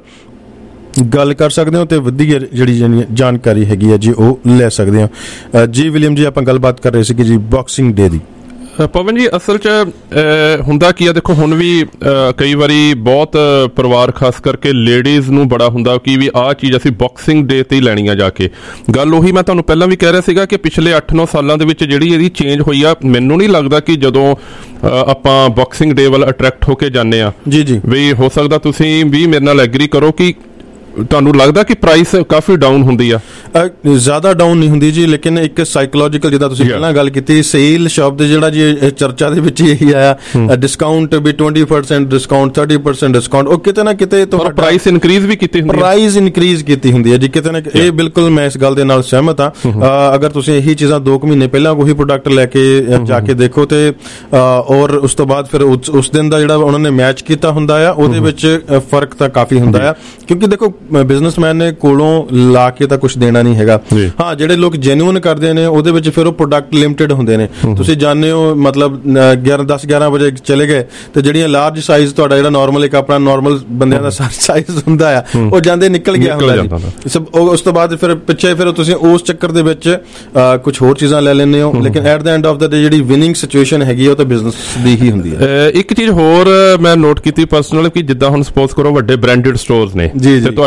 ਗੱਲ ਕਰ ਸਕਦੇ ਹੋ ਤੇ ਵਧੀਆ ਜਿਹੜੀ ਜਾਣਕਾਰੀ ਹੈਗੀ ਹੈ ਜੀ ਉਹ ਲੈ ਸਕਦੇ ਹੋ। ਜੀ ਵਿਲੀਅਮ ਜੀ ਆਪਾਂ ਗੱਲਬਾਤ ਕਰ ਰਹੇ ਸੀ ਕਿ ਜੀ ਬਾਕਸਿੰਗ ਡੇ ਦੀ। ਪਵਨ ਜੀ ਅਸਲ 'ਚ ਹੁੰਦਾ ਕੀ ਆ, ਦੇਖੋ ਹੁਣ ਵੀ ਕਈ ਵਾਰੀ ਬਹੁਤ ਪਰਿਵਾਰ ਖਾਸ ਕਰਕੇ ਲੇਡੀਜ਼ ਨੂੰ ਬੜਾ ਹੁੰਦਾ ਕਿ ਵੀ ਆਹ ਚੀਜ਼ ਅਸੀਂ ਬਾਕਸਿੰਗ ਡੇ ਤੇ ਹੀ ਲੈਣੀ ਆ ਜਾ ਕੇ। ਗੱਲ ਉਹੀ ਮੈਂ ਤੁਹਾਨੂੰ ਪਹਿਲਾਂ ਵੀ ਕਹਿ ਰਿਹਾ ਸੀਗਾ ਕਿ ਪਿਛਲੇ ਅੱਠ ਨੌ ਸਾਲਾਂ ਦੇ ਵਿੱਚ ਜਿਹੜੀ ਇਹਦੀ ਚੇਂਜ ਹੋਈ ਆ, ਮੈਨੂੰ ਨਹੀਂ ਲੱਗਦਾ ਕਿ ਜਦੋਂ ਆਪਾਂ ਬਾਕਸਿੰਗ ਡੇ ਵੱਲ ਅਟਰੈਕਟ ਹੋ ਕੇ ਜਾਂਦੇ ਆ ਜੀ ਜੀ ਵੀ ਹੋ ਸਕਦਾ ਤੁਸੀਂ ਵੀ ਮੇਰੇ ਨਾਲ ਐਗਰੀ ਕਰੋ ਕਿ ਤੁਹਾਨੂੰ ਲੱਗਦਾ ਕਿ ਪ੍ਰਾਈਸ ਕਾਫੀ ਡਾਊਨ ਹੁੰਦੀ ਆ? ਜ਼ਿਆਦਾ ਡਾਊਨ ਨਹੀਂ ਹੁੰਦੀ ਜੀ, ਲੇਕਿਨ ਇੱਕ ਸਾਈਕੋਲੋਜੀਕਲ ਜਿੱਦਾਂ ਤੁਸੀਂ ਪਹਿਲਾਂ ਗੱਲ ਕੀਤੀ ਸੇਲ ਸ਼ਬਦ ਜਿਹੜਾ ਜੀ ਚਰਚਾ ਦੇ ਵਿੱਚ ਇਹੀ ਆਇਆ, ਡਿਸਕਾਊਂਟ ਵੀ ਵੀਹ ਪਰਸੈਂਟ ਡਿਸਕਾਊਂਟ ਤੀਹ ਪਰਸੈਂਟ ਡਿਸਕਾਊਂਟ, ਉਹ ਕਿਤੇ ਨਾ ਕਿਤੇ ਤੁਹਾਡਾ ਪ੍ਰਾਈਸ ਇਨਕਰੀਜ਼ ਵੀ ਕੀਤੀ ਹੁੰਦੀ ਹੈ ਪ੍ਰਾਈਸ ਇਨਕਰੀਜ਼ ਕੀਤੀ ਹੁੰਦੀ ਹੈ ਜੀ ਕਿਤੇ ਨਾ। ਇਹ ਬਿਲਕੁਲ ਮੈਂ ਇਸ ਗੱਲ ਦੇ ਨਾਲ ਸਹਿਮਤ ਹਾਂ। ਅਗਰ ਤੁਸੀਂ ਇਹੀ ਚੀਜ਼ਾਂ ਦੋ ਕੁ ਮਹੀਨੇ ਪਹਿਲਾਂ ਉਹੀ ਪ੍ਰੋਡਕਟ ਲੈ ਕੇ ਜਾ ਕੇ ਦੇਖੋ ਤੇ ਔਰ ਉਸ ਤੋਂ ਬਾਅਦ ਫਿਰ ਉਸ ਦਿਨ ਦਾ ਜਿਹੜਾ ਉਹਨਾਂ ਨੇ ਮੈਚ ਕੀਤਾ ਹੁੰਦਾ ਆ ਉਹਦੇ ਵਿੱਚ ਫਰਕ ਤਾਂ ਕਾਫੀ ਹੁੰਦਾ ਆ, ਕਿਉਂਕਿ ਦੇਖੋ ਬਿਜ਼ਨਸਮੈਨ ਨੇ ਕੋਲੋਂ ਲਾ ਕੇ ਤਾਂ ਕੁਝ ਦੇਣਾ ਨਹੀਂ ਹੈਗਾ। ਹਾਂ, ਜਿਹੜੇ ਲੋਕ ਜੈਨੂਇਨ ਕਰਦੇ ਨੇ ਉਹਦੇ ਵਿੱਚ ਫਿਰ ਉਹ ਪ੍ਰੋਡਕਟ ਲਿਮਿਟਡ ਹੁੰਦੇ ਨੇ। ਤੁਸੀਂ ਜਾਣਦੇ ਹੋ ਮਤਲਬ ਗਿਆਰਾਂ ਦਸ ਗਿਆਰਾਂ ਵਜੇ ਚਲੇ ਗਏ ਤੇ ਜਿਹੜੀਆਂ ਲਾਰਜ ਸਾਈਜ਼ ਤੁਹਾਡਾ ਜਿਹੜਾ ਨਾਰਮਲ ਇੱਕ ਆਪਣਾ ਨਾਰਮਲ ਬੰਦਿਆਂ ਦਾ ਸਾਈਜ਼ ਹੁੰਦਾ ਆ ਉਹ ਜਾਂਦੇ ਨਿਕਲ ਗਿਆ ਹੁੰਦਾ ਜੀ। ਉਸ ਤੋਂ ਬਾਅਦ ਫਿਰ ਪਿੱਛੇ ਫਿਰ ਤੁਸੀਂ ਉਸ ਚੱਕਰ ਦੇ ਵਿੱਚ ਕੁਝ ਹੋਰ ਚੀਜ਼ਾਂ ਲੈ ਲੈਂਦੇ ਹੋ, ਲੇਕਿਨ at the end of the day ਜਿਹੜੀ ਵਿਨਿੰਗ ਸਿਚੁਏਸ਼ਨ ਹੈਗੀ ਉਹ ਤਾਂ ਬਿਜ਼ਨਸ ਦੀ ਹੀ ਹੁੰਦੀ ਹੈ। ਇੱਕ ਚੀਜ਼ ਹੋਰ ਮੈਂ ਨੋਟ ਕੀਤੀ ਪਰਸਨਲ ਕਿ ਜਿੱਦਾਂ ਹੁਣ ਸਪੋਜ਼ ਕਰੋ ਵੱਡੇ ਬ੍ਰਾਂਡਡ ਸਟੋਰਸ ਨੇ ਤੇ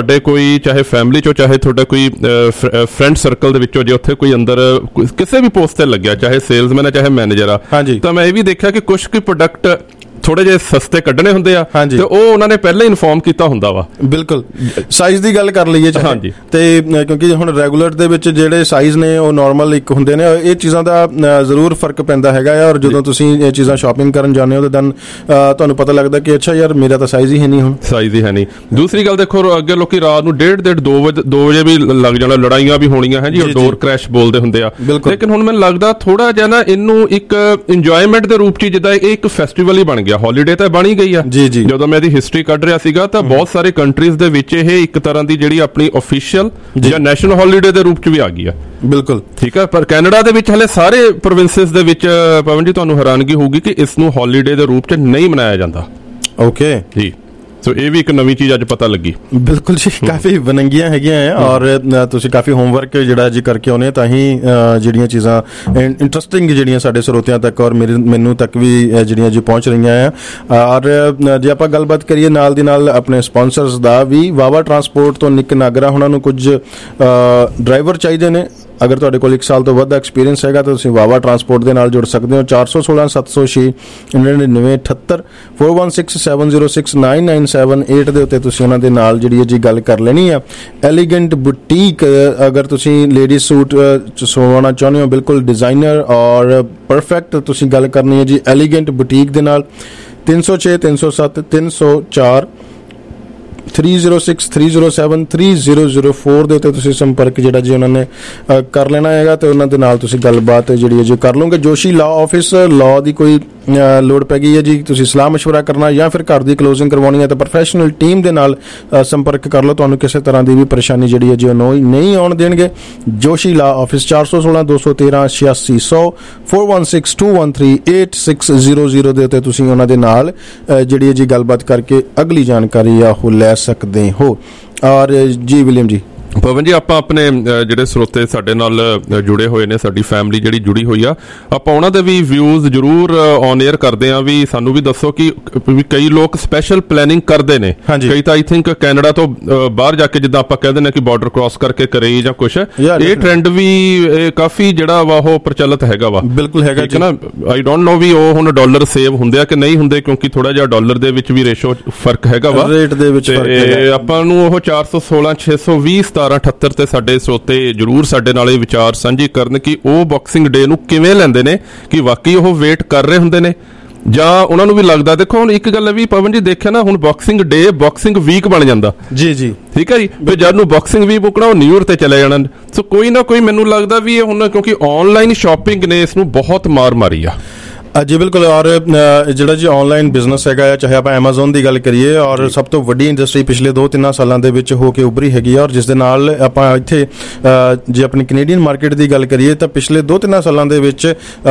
ਤੁਹਾਡੇ ਕੋਈ ਚਾਹੇ ਫੈਮਿਲੀ ਚੋਂ ਚਾਹੇ ਤੁਹਾਡਾ ਕੋਈ ਫਰੈਂਡ ਸਰਕਲ ਦੇ ਵਿੱਚੋਂ ਜੇ ਉੱਥੇ ਕੋਈ ਅੰਦਰ ਕਿਸੇ ਵੀ ਪੋਸਟ ਤੇ ਲੱਗਿਆ, ਚਾਹੇ ਸੇਲਸਮੈਨ ਆ ਚਾਹੇ ਮੈਨੇਜਰ ਆ, ਤਾਂ ਮੈਂ ਇਹ ਵੀ ਦੇਖਿਆ ਕਿ ਕੁਛ ਕੁ ਪ੍ਰੋਡਕਟ ਥੋੜੇ ਜਿਹੇ ਸਸਤੇ ਕੱਢਣੇ ਹੁੰਦੇ ਆ ਤੇ ਉਹ ਉਹਨਾਂ ਨੇ ਪਹਿਲਾਂ ਇਨਫੋਰਮ ਕੀਤਾ ਹੁੰਦਾ ਵਾ। ਬਿਲਕੁਲ ਸਾਈਜ਼ ਦੀ ਗੱਲ ਕਰ ਲਈਏ ਹਾਂਜੀ, ਤੇ ਕਿਉਂਕਿ ਹੁਣ ਰੈਗੂਲਰ ਦੇ ਵਿੱਚ ਜਿਹੜੇ ਸਾਈਜ਼ ਨੇ ਉਹ ਨਾਰਮਲ ਇੱਕ ਹੁੰਦੇ ਨੇ, ਇਹ ਚੀਜ਼ਾਂ ਦਾ ਜ਼ਰੂਰ ਫਰਕ ਪੈਂਦਾ ਹੈਗਾ ਆ। ਔਰ ਜਦੋਂ ਤੁਸੀਂ ਇਹ ਚੀਜ਼ਾਂ ਸ਼ਾਪਿੰਗ ਕਰਨ ਜਾਂਦੇ ਹੋ ਤਾਂ ਦਨ ਤੁਹਾਨੂੰ ਪਤਾ ਲੱਗਦਾ ਕਿ ਅੱਛਾ ਯਾਰ ਮੇਰਾ ਤਾਂ ਸਾਈਜ਼ ਹੀ ਹੈ ਨਹੀਂ, ਹੁਣ ਸਾਈਜ਼ ਹੀ ਹੈ ਨਹੀਂ। ਦੂਸਰੀ ਗੱਲ ਦੇਖੋ, ਅੱਗੇ ਲੋਕੀ ਰਾਤ ਨੂੰ ਡੇਢ ਡੇਢ ਦੋ ਵਜੇ ਦੋ ਵਜੇ ਵੀ ਲੱਗ ਜਾਣਾ, ਲੜਾਈਆਂ ਵੀ ਹੋਣੀਆਂ ਹੈ ਜੀ, ਡੋਰ ਕ੍ਰੈਸ਼ ਬੋਲਦੇ ਹੁੰਦੇ ਆ। ਲੇਕਿਨ ਹੁਣ ਮੈਨੂੰ ਲੱਗਦਾ ਥੋੜਾ ਜਿਹਾ ਨਾ ਇਹਨੂੰ ਇੱਕ ਇੰਜੋਇਮੈਂਟ ਦੇ ਰੂਪ ਚ, ਜਿੱਦਾਂ ਇਹ ਇੱਕ ਫੈਸਟੀਵਲ ਹੀ ਬਣ ਗਿਆ, ਹੌਲੀਡੇ ਤਾਂ ਬਣੀ ਗਈ ਆ ਜੀ ਜੀ। ਜਦੋਂ ਮੈਂ ਇਹਦੀ ਹਿਸਟਰੀ ਕੱਢ ਰਿਹਾ ਸੀਗਾ ਤਾਂ ਬਹੁਤ ਸਾਰੇ ਕੰਟਰੀਜ਼ ਦੇ ਵਿੱਚ ਇਹ ਇੱਕ ਤਰ੍ਹਾਂ ਦੀ ਜਿਹੜੀ ਆਪਣੀ ਆਫੀਸ਼ੀਅਲ ਜਾਂ ਨੈਸ਼ਨਲ ਹੌਲੀਡੇ ਦੇ ਰੂਪ ਚ ਵੀ ਆ ਗਈ ਆ। ਬਿਲਕੁਲ ਠੀਕ ਆ, ਪਰ ਕੈਨੇਡਾ ਦੇ ਵਿੱਚ ਹਲੇ ਸਾਰੇ ਪ੍ਰੋਵਿੰਸਸ ਦੇ ਵਿੱਚ ਪਵਨ ਜੀ ਤੁਹਾਨੂੰ ਹੈਰਾਨਗੀ ਹੋਊਗੀ ਕਿ ਇਸ ਨੂੰ ਹੌਲੀਡੇ ਦੇ ਰੂਪ ਚ ਨਹੀਂ ਮਨਾਇਆ ਜਾਂਦਾ। ਓਕੇ ਜੀ, ਸੋ ਇਹ ਵੀ ਇੱਕ ਨਵੀਂ ਚੀਜ਼ ਅੱਜ ਪਤਾ ਲੱਗੀ। ਬਿਲਕੁਲ ਜੀ, ਕਾਫੀ ਵਨੰਗੀਆਂ ਹੈਗੀਆਂ ਆ ਔਰ ਤੁਸੀਂ ਕਾਫੀ ਹੋਮਵਰਕ ਜਿਹੜਾ ਜੀ ਕਰਕੇ ਆਉਨੇ ਤਾਂ ਹੀ ਜਿਹੜੀਆਂ ਚੀਜ਼ਾਂ ਇੰਟਰਸਟਿੰਗ ਜਿਹੜੀਆਂ ਸਾਡੇ ਸਰੋਤਿਆਂ ਤੱਕ ਔਰ ਮੇਰੇ ਮੈਨੂੰ ਤੱਕ ਵੀ ਜਿਹੜੀਆਂ ਜੀ ਪਹੁੰਚ ਰਹੀਆਂ ਆ। ਔਰ ਜੇ ਆਪਾਂ ਗੱਲਬਾਤ ਕਰੀਏ ਨਾਲ ਦੀ ਨਾਲ ਆਪਣੇ ਸਪਾਂਸਰਸ ਦਾ ਵੀ, ਵਾਵਾ ਟਰਾਂਸਪੋਰਟ ਤੋਂ ਨਿੱਕ ਨਾਗਰਾ ਉਹਨਾਂ ਨੂੰ ਕੁਝ ਡਰਾਈਵਰ ਚਾਹੀਦੇ ਨੇ। ਅਗਰ ਤੁਹਾਡੇ ਕੋਲ ਇੱਕ ਸਾਲ ਤੋਂ ਵੱਧ ਐਕਸਪੀਰੀਅੰਸ ਹੈਗਾ ਤਾਂ ਤੁਸੀਂ ਵਾਵਾ ਟਰਾਂਸਪੋਰਟ ਦੇ ਨਾਲ ਜੁੜ ਸਕਦੇ ਹੋ। ਚਾਰ ਸੌ ਸੋਲਾਂ ਸੱਤ ਸੌ ਛੇ ਨੜਿਨਵੇਂ ਅਠੱਤਰ four one six seven zero six nine nine seven eight ਦੇ ਉੱਤੇ ਤੁਸੀਂ ਉਹਨਾਂ ਦੇ ਨਾਲ ਜਿਹੜੀ ਹੈ ਜੀ ਗੱਲ ਕਰ ਲੈਣੀ ਆ। ਐਲੀਗੈਂਟ ਬੁਟੀਕ, ਅਗਰ ਤੁਸੀਂ ਲੇਡੀਜ਼ ਸੂਟ ਸਵਾਉਣਾ ਚਾਹੁੰਦੇ ਹੋ ਬਿਲਕੁਲ ਡਿਜ਼ਾਈਨਰ ਔਰ ਪਰਫੈਕਟ, ਤੁਸੀਂ ਗੱਲ ਕਰਨੀ ਹੈ ਜੀ ਐਲੀਗੈਂਟ ਬੁਟੀਕ ਦੇ ਨਾਲ। ਤਿੰਨ ਸੌ ਛੇ ਤਿੰਨ ਸੌ ਸੱਤ ਤਿੰਨ ਸੌ ਚਾਰ three zero six three zero seven three zero zero four ਦੇ ਉੱਤੇ ਤੁਸੀਂ ਸੰਪਰਕ ਜਿਹੜਾ ਜੀ ਉਹਨਾਂ ਨੇ ਕਰ ਲੈਣਾ ਹੈਗਾ ਤੇ ਉਹਨਾਂ ਦੇ ਨਾਲ ਤੁਸੀਂ ਗੱਲਬਾਤ ਜਿਹੜੀ ਹੈ ਜੀ ਕਰ ਲਓਗੇ। ਜੋਸ਼ੀ ਲਾਅ ਆਫਿਸ, ਲਾਅ ਦੀ ਕੋਈ ਲੋੜ ਪੈ ਗਈ ਹੈ ਜੀ, ਤੁਸੀਂ ਸਲਾਹ ਮਸ਼ਵਰਾ ਕਰਨਾ ਜਾਂ ਫਿਰ ਘਰ ਦੀ ਕਲੋਜ਼ਿੰਗ ਕਰਵਾਉਣੀ ਹੈ ਤਾਂ ਪ੍ਰੋਫੈਸ਼ਨਲ ਟੀਮ ਦੇ ਨਾਲ ਸੰਪਰਕ ਕਰ ਲਓ, ਤੁਹਾਨੂੰ ਕਿਸੇ ਤਰ੍ਹਾਂ ਦੀ ਵੀ ਪਰੇਸ਼ਾਨੀ ਜਿਹੜੀ ਹੈ ਜੀ ਉਹ ਨਹੀਂ ਆਉਣ ਦੇਣਗੇ। ਜੋਸ਼ੀ ਲਾਅ ਆਫਿਸ ਚਾਰ ਸੌ ਸੋਲਾਂ ਦੋ ਸੌ ਤੇਰਾਂ ਛਿਆਸੀ ਸੌ four one six two one three eight six zero zero ਦੇ ਉੱਤੇ ਤੁਸੀਂ ਉਹਨਾਂ ਦੇ ਨਾਲ ਜਿਹੜੀ ਹੈ ਜੀ ਗੱਲਬਾਤ ਕਰਕੇ ਅਗਲੀ ਜਾਣਕਾਰੀ ਆ ਉਹ ਲੈ ਸਕਦੇ ਹੋ। ਔਰ ਜੀ ਵਿਲੀਅਮ ਜੀ, ਪਵਨ ਜੀ, ਆਪਾਂ ਆਪਣੇ ਜਿਹੜੇ ਸਰੋਤੇ ਸਾਡੇ ਨਾਲ ਜੁੜੇ ਹੋਏ ਨੇ, ਸਾਡੀ ਫੈਮਿਲੀ ਜਿਹੜੀ ਜੁੜੀ ਹੋਈ ਆ, ਆਪਾਂ ਉਹਨਾਂ ਦੇ ਵੀ ਵਿਊਜ਼ ਜ਼ਰੂਰ ਔਨ 에ਅਰ ਕਰਦੇ ਆ ਵੀ ਸਾਨੂੰ ਵੀ ਦੱਸੋ ਕਿ ਕਈ ਲੋਕ ਸਪੈਸ਼ਲ ਪਲੈਨਿੰਗ ਕਰਦੇ ਨੇ, ਕਈ ਤਾਂ ਆਈ ਥਿੰਕ ਕੈਨੇਡਾ ਤੋਂ ਬਾਹਰ ਜਾ ਕੇ ਜਿੱਦਾਂ ਆਪਾਂ ਕਹਿੰਦੇ ਨੇ ਕਿ ਬਾਰਡਰ ਕ੍ਰਾਸ ਕਰਕੇ ਕਰੇ ਜਾਂ ਕੁਛ, ਇਹ ਟ੍ਰੈਂਡ ਵੀ ਕਾਫੀ ਜਿਹੜਾ ਵਾ ਉਹ ਪ੍ਰਚਲਿਤ ਹੈਗਾ ਵਾ। ਬਿਲਕੁਲ ਹੈਗਾ ਜੀ ਨਾ, ਆਈ ਡੋਂਟ ਨੋ ਵੀ ਉਹ ਹੁਣ ਡਾਲਰ ਸੇਵ ਹੁੰਦੇ ਆ ਕਿ ਨਹੀਂ ਹੁੰਦੇ, ਕਿਉਂਕਿ ਥੋੜਾ ਜਿਹਾ ਡਾਲਰ ਦੇ ਵਿੱਚ ਵੀ ਰੇਸ਼ੋ ਫਰਕ ਹੈਗਾ ਵਾ, ਰੇਟ ਦੇ ਵਿੱਚ ਫਰਕ ਹੈਗਾ। ਆਪਾਂ ਨੂੰ ਉਹ ਚਾਰ ਸੌ ਸੋਲਾਂ ਛੇ ਸੌ ਵੀਹ ਸਤਾਰਾਂ ਅਠੱਤਰ ਤੇ ਸਾਡੇ ਸਰੋਤੇ ਜਰੂਰ ਸਾਡੇ ਨਾਲ ਇਹ ਵਿਚਾਰ ਸਾਂਝੇ ਕਰਨ ਕਿ ਉਹ ਬਾਕਸਿੰਗ ਡੇ ਨੂੰ ਕਿਵੇਂ ਲੈਂਦੇ ਨੇ, ਕਿ ਵਾਕਈ ਉਹ ਵੇਟ ਕਰ ਰਹੇ ਹੁੰਦੇ ਨੇ ਜਾਂ ਉਹਨਾਂ ਨੂੰ ਵੀ ਲੱਗਦਾ। ਦੇਖੋ ਹੁਣ ਇੱਕ ਗੱਲ ਵੀ ਪਵਨ ਜੀ ਦੇਖਿਆ ਨਾ, ਹੁਣ ਬਾਕਸਿੰਗ ਡੇ ਬਾਕਸਿੰਗ ਵੀਕ ਬਣ ਜਾਂਦਾ ਜੀ ਜੀ, ਠੀਕ ਹੈ ਜੀ, ਫਿਰ ਜਦ ਨੂੰ ਬਾਕਸਿੰਗ ਵੀਕ ਮੁੱਕਣਾ ਉਹ ਨਿਊ ਈਅਰ ਤੇ ਚਲੇ ਜਾਣਾ। ਸੋ ਕੋਈ ਨਾ ਕੋਈ ਮੈਨੂੰ ਲੱਗਦਾ ਵੀ ਇਹ ਹੁਣ ਕਿਉਂਕਿ ਆਨਲਾਈਨ ਸ਼ਾਪਿੰਗ ਨੇ ਇਸ ਨੂੰ ਬਹੁਤ ਮਾਰ ਮਾਰੀ ਆ। ਜੀ ਬਿਲਕੁਲ, ਔਰ ਜਿਹੜਾ ਜੀ ਆਨਲਾਈਨ ਬਿਜ਼ਨਸ ਹੈਗਾ ਆ, ਚਾਹੇ ਆਪਾਂ ਐਮਾਜ਼ੋਨ ਦੀ ਗੱਲ ਕਰੀਏ, ਔਰ ਸਭ ਤੋਂ ਵੱਡੀ ਇੰਡਸਟਰੀ ਪਿਛਲੇ ਦੋ ਤਿੰਨਾਂ ਸਾਲਾਂ ਦੇ ਵਿੱਚ ਹੋ ਕੇ ਉੱਭਰੀ ਹੈਗੀ ਆ। ਔਰ ਜਿਸ ਦੇ ਨਾਲ ਆਪਾਂ ਇੱਥੇ ਜੇ ਆਪਣੀ ਕੈਨੇਡੀਅਨ ਮਾਰਕੀਟ ਦੀ ਗੱਲ ਕਰੀਏ ਤਾਂ ਪਿਛਲੇ ਦੋ ਤਿੰਨਾਂ ਸਾਲਾਂ ਦੇ ਵਿੱਚ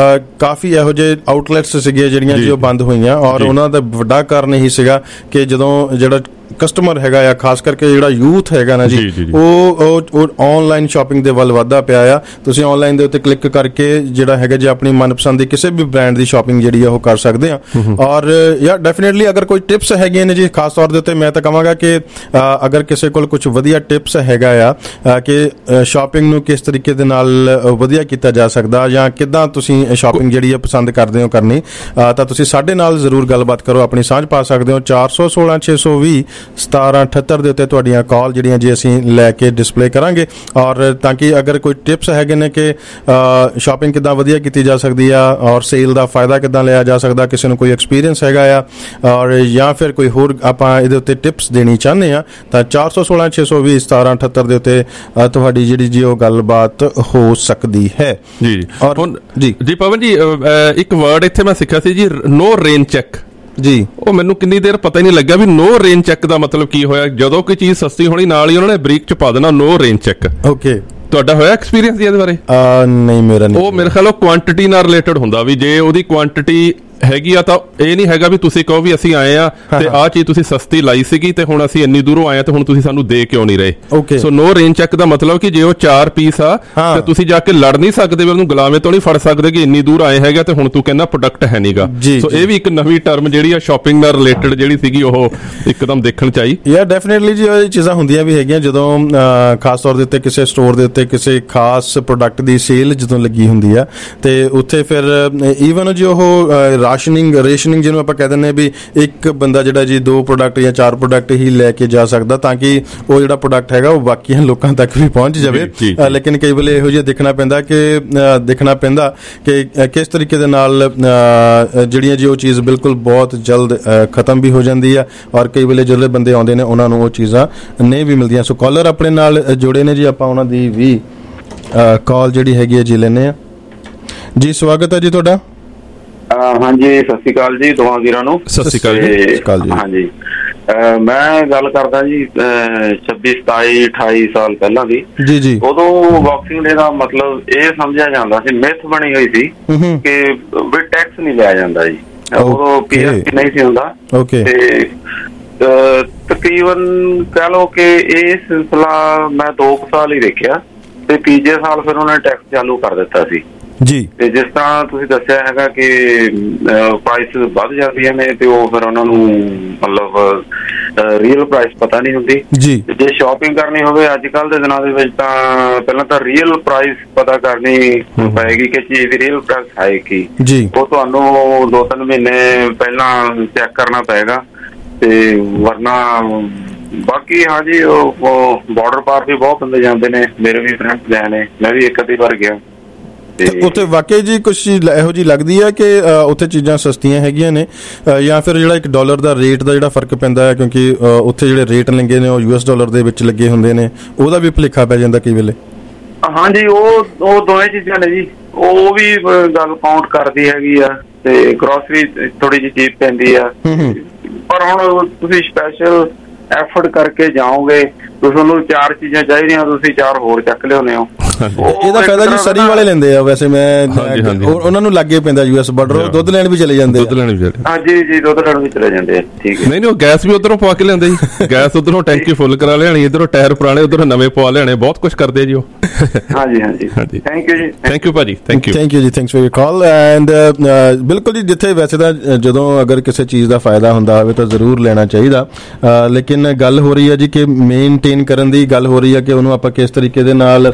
ਕਾਫੀ ਇਹੋ ਜਿਹੇ ਆਊਟਲੈਟਸ ਸੀਗੇ ਜਿਹੜੀਆਂ ਜੀ ਉਹ ਬੰਦ ਹੋਈਆਂ, ਔਰ ਉਹਨਾਂ ਦਾ ਵੱਡਾ ਕਾਰਨ ਇਹੀ ਸੀਗਾ ਕਿ ਜਦੋਂ ਜਿਹੜਾ ਕਸਟਮਰ ਹੈਗਾ ਆ, ਖਾਸ ਕਰਕੇ ਜਿਹੜਾ ਯੂਥ ਹੈਗਾ ਨਾ ਜੀ, ਉਹ ਉਹ ਆਨਲਾਈਨ ਸ਼ਾਪਿੰਗ ਦੇ ਵੱਲ ਵਧਦਾ ਪਿਆ ਆ। ਤੁਸੀਂ ਆਨਲਾਈਨ ਦੇ ਉੱਤੇ ਕਲਿੱਕ ਕਰਕੇ ਜਿਹੜਾ ਹੈਗਾ ਜੀ ਆਪਣੀ ਮਨਪਸੰਦ ਦੀ ਕਿਸੇ ਵੀ ਬ੍ਰਾਂਡ ਦੀ ਸ਼ਾਪਿੰਗ ਜਿਹੜੀ ਆ ਉਹ ਕਰ ਸਕਦੇ ਆ। ਔਰ ਯਾਰ ਡੈਫੀਨੇਟਲੀ ਅਗਰ ਕੋਈ ਟਿਪਸ ਹੈਗੀਆਂ ਨੇ ਜੀ, ਖਾਸ ਤੌਰ ਦੇ ਉੱਤੇ ਮੈਂ ਤਾਂ ਕਹਾਂਗਾ ਕਿ ਅਗਰ ਕਿਸੇ ਕੋਲ ਕੁਝ ਵਧੀਆ ਟਿਪਸ ਹੈਗਾ ਆ ਕਿ ਸ਼ਾਪਿੰਗ ਨੂੰ ਕਿਸ ਤਰੀਕੇ ਦੇ ਨਾਲ ਵਧੀਆ ਕੀਤਾ ਜਾ ਸਕਦਾ ਜਾਂ ਕਿੱਦਾਂ ਤੁਸੀਂ ਸ਼ਾਪਿੰਗ ਜਿਹੜੀ ਆ ਪਸੰਦ ਕਰਦੇ ਹੋ ਕਰਨੀ, ਤਾਂ ਤੁਸੀਂ ਸਾਡੇ ਨਾਲ ਜ਼ਰੂਰ ਗੱਲਬਾਤ ਕਰੋ, ਆਪਣੀ ਸਾਂਝ ਪਾ ਸਕਦੇ ਹੋ। ਚਾਰ ਸੌ ਸੋਲਾਂ ਛੇ ਸੌ ਵੀਹ ਸਤਾਰਾਂ ਅਠੱਤਰ ਦੇ ਉੱਤੇ ਤੁਹਾਡੀਆਂ ਕਾਲ ਜਿਹੜੀਆਂ ਜੀ ਅਸੀਂ ਲੈ ਕੇ ਡਿਸਪਲੇ ਕਰਾਂਗੇ, ਔਰ ਤਾਂ ਕਿ ਅਗਰ ਕੋਈ ਟਿਪਸ ਹੈਗੇ ਨੇ ਕਿ ਸ਼ਾਪਿੰਗ ਕਿੱਦਾਂ ਵਧੀਆ ਕੀਤੀ ਜਾ ਸਕਦੀ ਆ ਔਰ ਸੇਲ ਦਾ ਫਾਇਦਾ ਕਿੱਦਾਂ ਲਿਆ ਜਾ ਸਕਦਾ, ਕਿਸੇ ਨੂੰ ਕੋਈ ਐਕਸਪੀਰੀਅੰਸ ਹੈਗਾ ਆ ਔਰ ਜਾਂ ਫਿਰ ਕੋਈ ਹੋਰ ਆਪਾਂ ਇਹਦੇ ਉੱਤੇ ਟਿਪਸ ਦੇਣੀ ਚਾਹੁੰਦੇ ਆ, ਤਾਂ ਚਾਰ ਸੌ ਸੋਲਾਂ ਛੇ ਸੌ ਵੀਹ ਸਤਾਰਾਂ ਅਠੱਤਰ ਦੇ ਉੱਤੇ ਤੁਹਾਡੀ ਜਿਹੜੀ ਜੀ ਉਹ ਗੱਲਬਾਤ ਹੋ ਸਕਦੀ ਹੈ ਜੀ। ਔਰ ਜੀ ਜੀ ਪਵਨ ਜੀ, ਇੱਕ ਵਰਡ ਇੱਥੇ ਮੈਂ ਸਿੱਖਿਆ ਸੀ ਜੀ, ਨੋ ਰੇਨ ਚੈੱਕ ਜੀ, ਉਹ ਮੈਨੂੰ ਕਿੰਨੀ ਦੇਰ ਪਤਾ ਹੀ ਨਹੀਂ ਲੱਗਿਆ ਵੀ ਨੋ ਰੇਨ ਚੈੱਕ ਦਾ ਮਤਲਬ ਕੀ ਹੋਇਆ। ਜਦੋਂ ਕੋਈ ਚੀਜ਼ ਸਸਤੀ ਹੋਣੀ ਨਾਲ ਹੀ ਉਹਨਾਂ ਨੇ ਬਰੀਕ ਚ ਪਾ ਦੇਣਾ ਨੋ ਰੇਨ ਚੈੱਕ। ਓਕੇ, ਤੁਹਾਡਾ ਹੋਇਆ ਐਕਸਪੀਰੀਅੰਸ ਇਹਦੇ ਬਾਰੇ? ਨਹੀਂ, ਮੇਰਾ ਨਹੀਂ। ਉਹ ਮੇਰੇ ਖਿਆਲ ਉਹ ਕੁਆਂਟੀਟੀ ਨਾਲ ਰਿਲੇਟਡ ਹੁੰਦਾ ਵੀ ਜੇ ਉਹਦੀ ਕੁਆਂਟੀਟੀ ਹੈਗੀ ਆ ਤਾਂ ਇਹ ਨਹੀਂ ਹੈਗਾ ਵੀ ਤੁਸੀਂ ਕਹੋ ਵੀ ਅਸੀਂ ਆਏ ਆ ਤੇ ਆਹ ਚੀਜ਼ ਤੁਸੀਂ ਸਸਤੀ ਲਾਈ ਸੀਗੀ ਤੇ ਹੁਣ ਅਸੀਂ ਇੰਨੀ ਦੂਰੋਂ ਆਏ ਆ ਤੇ ਹੁਣ ਤੁਸੀਂ ਸਾਨੂੰ ਦੇ ਕਿਉਂ ਨਹੀਂ ਰਹੇ। ਸੋ ਨੋ ਰੇਂਜ ਚੈੱਕ ਦਾ ਮਤਲਬ ਕਿ ਜੇ ਉਹ ਚਾਰ ਪੀਸ ਆ ਤੇ ਤੁਸੀਂ ਜਾ ਕੇ ਲੜ ਨਹੀਂ ਸਕਦੇ, ਉਹਨੂੰ ਗੁਲਾਮੇ ਤੋਂ ਨਹੀਂ ਫੜ ਸਕਦੇ ਕਿ ਇੰਨੀ ਦੂਰ ਆਏ ਹੈਗਾ ਤੇ ਹੁਣ ਤੂੰ ਕਹਿੰਦਾ ਪ੍ਰੋਡਕਟ ਹੈ ਨਹੀਂਗਾ। ਸੋ ਇਹ ਵੀ ਇੱਕ ਨਵੀਂ ਟਰਮ ਜਿਹੜੀ ਆ ਸ਼ਾਪਿੰਗ ਨਾਲ ਰਿਲੇਟਡ ਜਿਹੜੀ ਸੀਗੀ ਉਹ ਇੱਕਦਮ ਦੇਖਣ ਚ ਆਈ। ਯਾਰ ਡੈਫੀਨੇਟਲੀ ਜੀ ਇਹ ਚੀਜ਼ਾਂ ਹੁੰਦੀਆਂ ਵੀ ਹੈਗੀਆਂ ਜਦੋਂ ਖਾਸ ਤੌਰ ਦੇ ਉੱਤੇ ਕਿਸੇ ਸਟੋਰ ਦੇ ਉੱਤੇ ਕਿਸੇ ਖਾਸ ਪ੍ਰੋਡਕਟ ਦੀ ਸੇਲ ਜਦੋਂ ਲੱਗੀ ਹੁੰਦੀ ਆ ਤੇ ਉੱਥੇ ਫਿਰ ਈਵਨ ਜੀ ਉਹ ਰਾਸ਼ਨਿੰਗ ਰੇਸ਼ਨਿੰਗ ਜਿਹਨੂੰ ਆਪਾਂ ਕਹਿ ਦਿੰਦੇ ਵੀ ਇੱਕ ਬੰਦਾ ਜਿਹੜਾ ਜੀ ਦੋ ਪ੍ਰੋਡਕਟ ਜਾਂ ਚਾਰ ਪ੍ਰੋਡਕਟ ਹੀ ਲੈ ਕੇ ਜਾ ਸਕਦਾ ਤਾਂ ਕਿ ਉਹ ਜਿਹੜਾ ਪ੍ਰੋਡਕਟ ਹੈਗਾ ਉਹ ਬਾਕੀਆਂ ਲੋਕਾਂ ਤੱਕ ਵੀ ਪਹੁੰਚ ਜਾਵੇ। ਲੇਕਿਨ ਕਈ ਵੇਲੇ ਇਹੋ ਜਿਹਾ ਦੇਖਣਾ ਪੈਂਦਾ ਕਿ ਦੇਖਣਾ ਪੈਂਦਾ ਕਿ ਕਿਸ ਤਰੀਕੇ ਦੇ ਨਾਲ ਜਿਹੜੀਆਂ ਜੀ ਉਹ ਚੀਜ਼ ਬਿਲਕੁਲ ਬਹੁਤ ਜਲਦ ਖਤਮ ਵੀ ਹੋ ਜਾਂਦੀ ਆ ਔਰ ਕਈ ਵੇਲੇ ਜਿਹੜੇ ਬੰਦੇ ਆਉਂਦੇ ਨੇ ਉਹਨਾਂ ਨੂੰ ਉਹ ਚੀਜ਼ਾਂ ਨਹੀਂ ਵੀ ਮਿਲਦੀਆਂ। ਸੋ ਕਾਲਰ ਆਪਣੇ ਨਾਲ ਜੁੜੇ ਨੇ ਜੀ, ਆਪਾਂ ਉਹਨਾਂ ਦੀ ਵੀ ਕਾਲ ਜਿਹੜੀ ਹੈਗੀ ਹੈ ਜੀ ਲੈਂਦੇ ਆ ਜੀ। ਸਵਾਗਤ ਹੈ ਜੀ ਤੁਹਾਡਾ। ਹਾਂਜੀ ਸਤਿ ਸ਼੍ਰੀ ਅਕਾਲ ਜੀ ਦੋਵਾਂ ਵੀਰਾਂ ਨੂੰ। ਸਤਿ ਸ਼੍ਰੀ ਅਕਾਲ ਜੀ। ਹਾਂਜੀ ਮੈਂ ਗੱਲ ਕਰਦਾ ਜੀ ਛੱਬੀ ਸਤਾਈ ਅਠਾਈ ਸਾਲ ਪਹਿਲਾਂ ਦੀ ਜੀ ਜੀ ਉਦੋਂ ਬਾਕਸਿੰਗ ਡੇ ਦਾ ਮਤਲਬ ਇਹ ਸਮਝਿਆ ਜਾਂਦਾ ਸੀ, ਮਿਥ ਬਣੀ ਹੋਈ ਸੀ ਕਿ ਵੀ ਟੈਕਸ ਨਹੀਂ ਲਿਆ ਜਾਂਦਾ ਜੀ, ਉਦੋਂ ਪੀਐਸਟੀ ਨਹੀਂ ਸੀ ਹੁੰਦਾ। ਤੇ ਤਕਰੀਬਨ ਕਹਿ ਲਓ ਕਿ ਇਹ ਸਿਲਸਿਲਾ ਮੈਂ ਦੋ ਕੁ ਸਾਲ ਹੀ ਦੇਖਿਆ ਤੇ ਤੀਜੇ ਸਾਲ ਫਿਰ ਉਹਨਾਂ ਨੇ ਟੈਕਸ ਚਾਲੂ ਕਰ ਦਿੱਤਾ ਸੀ ਜੀ। ਤੇ ਜਿਸ ਤਰ੍ਹਾਂ ਤੁਸੀਂ ਦੱਸਿਆ ਹੈਗਾ ਕਿ ਪ੍ਰਾਈਸ ਵੱਧ ਜਾਂਦੀਆਂ ਨੇ ਤੇ ਉਹ ਫਿਰ ਉਹਨਾਂ ਨੂੰ ਮਤਲਬ ਰੀਅਲ ਪ੍ਰਾਈਸ ਪਤਾ ਨਹੀਂ ਹੁੰਦੀ ਜੀ। ਜੇ ਸ਼ਾਪਿੰਗ ਕਰਨੀ ਹੋਵੇ ਅੱਜ ਕੱਲ੍ਹ ਦੇ ਦਿਨਾਂ ਦੇ ਵਿੱਚ ਤਾਂ ਪਹਿਲਾਂ ਤਾਂ ਰੀਅਲ ਪ੍ਰਾਈਸ ਪਤਾ ਕਰਨੀ ਪਏਗੀ ਕਿ ਚੀਜ਼ ਦੀ ਰੀਅਲ ਪ੍ਰਾਈਸ ਹੈ ਕੀ ਜੀ। ਉਹ ਤੁਹਾਨੂੰ ਦੋ ਤਿੰਨ ਮਹੀਨੇ ਪਹਿਲਾਂ ਚੈੱਕ ਕਰਨਾ ਪਏਗਾ ਤੇ ਵਰਨਾ ਬਾਕੀ ਹਾਂਜੀ ਉਹ ਬਾਰਡਰ ਪਾਰ ਵੀ ਬਹੁਤ ਬੰਦੇ ਜਾਂਦੇ ਨੇ, ਮੇਰੇ ਵੀ ਫਰੈਂਡਸ ਗਏ ਨੇ, ਮੈਂ ਵੀ ਇੱਕ ਅੱਧੀ ਵਾਰ ਗਿਆ। ਉੱਥੇ ਵਾਕਈ ਜੀ ਕੁਛ ਇਹੋ ਜਿਹੀ ਲੱਗਦੀ ਹੈ ਕਿ ਉੱਥੇ ਚੀਜ਼ਾਂ ਸਸਤੀਆਂ ਹੈਗੀਆਂ ਨੇ ਜਾਂ ਫਿਰ ਜਿਹੜਾ ਇੱਕ ਡਾਲਰ ਦਾ ਰੇਟ ਦਾ ਜਿਹੜਾ ਫਰਕ ਪੈਂਦਾ ਹੈ ਕਿਉਂਕਿ ਉੱਥੇ ਜਿਹੜੇ ਰੇਟ ਲੱਗੇ ਨੇ ਉਹ ਯੂਐਸ ਡਾਲਰ ਦੇ ਵਿੱਚ ਲੱਗੇ ਹੁੰਦੇ ਨੇ, ਉਹਦਾ ਵੀ ਭੁਲੇਖਾ ਪੈ ਜਾਂਦਾ ਕਈ ਵੇਲੇ। ਹਾਂਜੀ ਉਹ ਉਹ ਦੋਵੇਂ ਚੀਜ਼ਾਂ ਨੇ ਜੀ, ਉਹ ਵੀ ਗੱਲ ਕਾਊਂਟ ਕਰਦੀ ਹੈਗੀ ਆ ਤੇ ਗਰੋਸਰੀ ਥੋੜੀ ਜਿਹੀ ਚੀਪ ਪੈਂਦੀ ਆ। ਪਰ ਹੁਣ ਤੁਸੀਂ ਸਪੈਸ਼ਲ ਐਫਰਟ ਕਰਕੇ ਜਾਓਗੇ ਤੁਹਾਨੂੰ ਚਾਰ ਚੀਜ਼ਾਂ ਚਾਹੀਦੀਆਂ, ਤੁਸੀਂ ਚਾਰ ਹੋਰ ਚੱਕ ਲਿਆਉਂਦੇ ਹੋ। ਇਹਦਾ ਫਾਇਦਾ ਜੀ ਸਰੀ ਵਾਲੇ ਲੈਂਦੇ ਆ ਵੈਸੇ, ਮੈਂ ਉਹਨਾਂ ਨੂੰ ਲੱਗੇ ਪੈਂਦਾ ਯੂਐਸ ਬਾਰਡਰ, ਦੁੱਧ ਲੈਣ ਵੀ ਚਲੇ ਜਾਂਦੇ ਦੁੱਧ ਲੈਣ ਵੀ ਹਾਂਜੀ ਜੀ ਦੁੱਧ ਲੈਣ ਵੀ ਚਲੇ ਜਾਂਦੇ ਆ। ਠੀਕ ਹੈ ਨਹੀਂ ਨਹੀਂ ਉਹ ਗੈਸ ਵੀ ਉਧਰੋਂ ਪਵਾ ਕੇ ਲਿਆਂਦੇ ਜੀ, ਗੈਸ ਉਧਰੋਂ ਟੈਂਕੀ ਫੁੱਲ ਕਰਾ ਲਿਆਣੀ, ਇਧਰੋਂ ਟਾਇਰ ਪੁਰਾਣੇ ਉਧਰੋਂ ਨਵੇਂ ਪਵਾ ਲਿਆਣੇ, ਬਹੁਤ ਕੁਝ ਕਰਦੇ ਜੀ ਉਹ। ਹਾਂਜੀ ਹਾਂਜੀ ਥੈਂਕ ਯੂ ਜੀ। ਥੈਂਕ ਯੂ ਭਾਜੀ। ਥੈਂਕ ਯੂ ਥੈਂਕ ਯੂ ਜੀ। Thanks for your call. And ਬਿਲਕੁਲ ਜੀ ਜਿੱਥੇ ਵੈਸੇ ਤਾਂ ਜਦੋਂ ਅਗਰ ਕਿਸੇ ਚੀਜ਼ ਦਾ ਫਾਇਦਾ ਹੁੰਦਾ ਹੋਵੇ ਤਾਂ ਜ਼ਰੂਰ ਲੈਣਾ ਚਾਹੀਦਾ, ਲੇਕਿਨ ਗੱਲ ਹੋ ਰਹੀ ਹੈ ਜੀ ਕਿ ਮੇਨਟੇਨ ਕਰਨ ਦੀ ਗੱਲ ਹੋ ਰਹੀ ਹੈ ਕਿ ਉਹਨੂੰ ਆਪਾਂ ਕਿਸ ਤਰੀਕੇ ਦੇ ਨਾਲ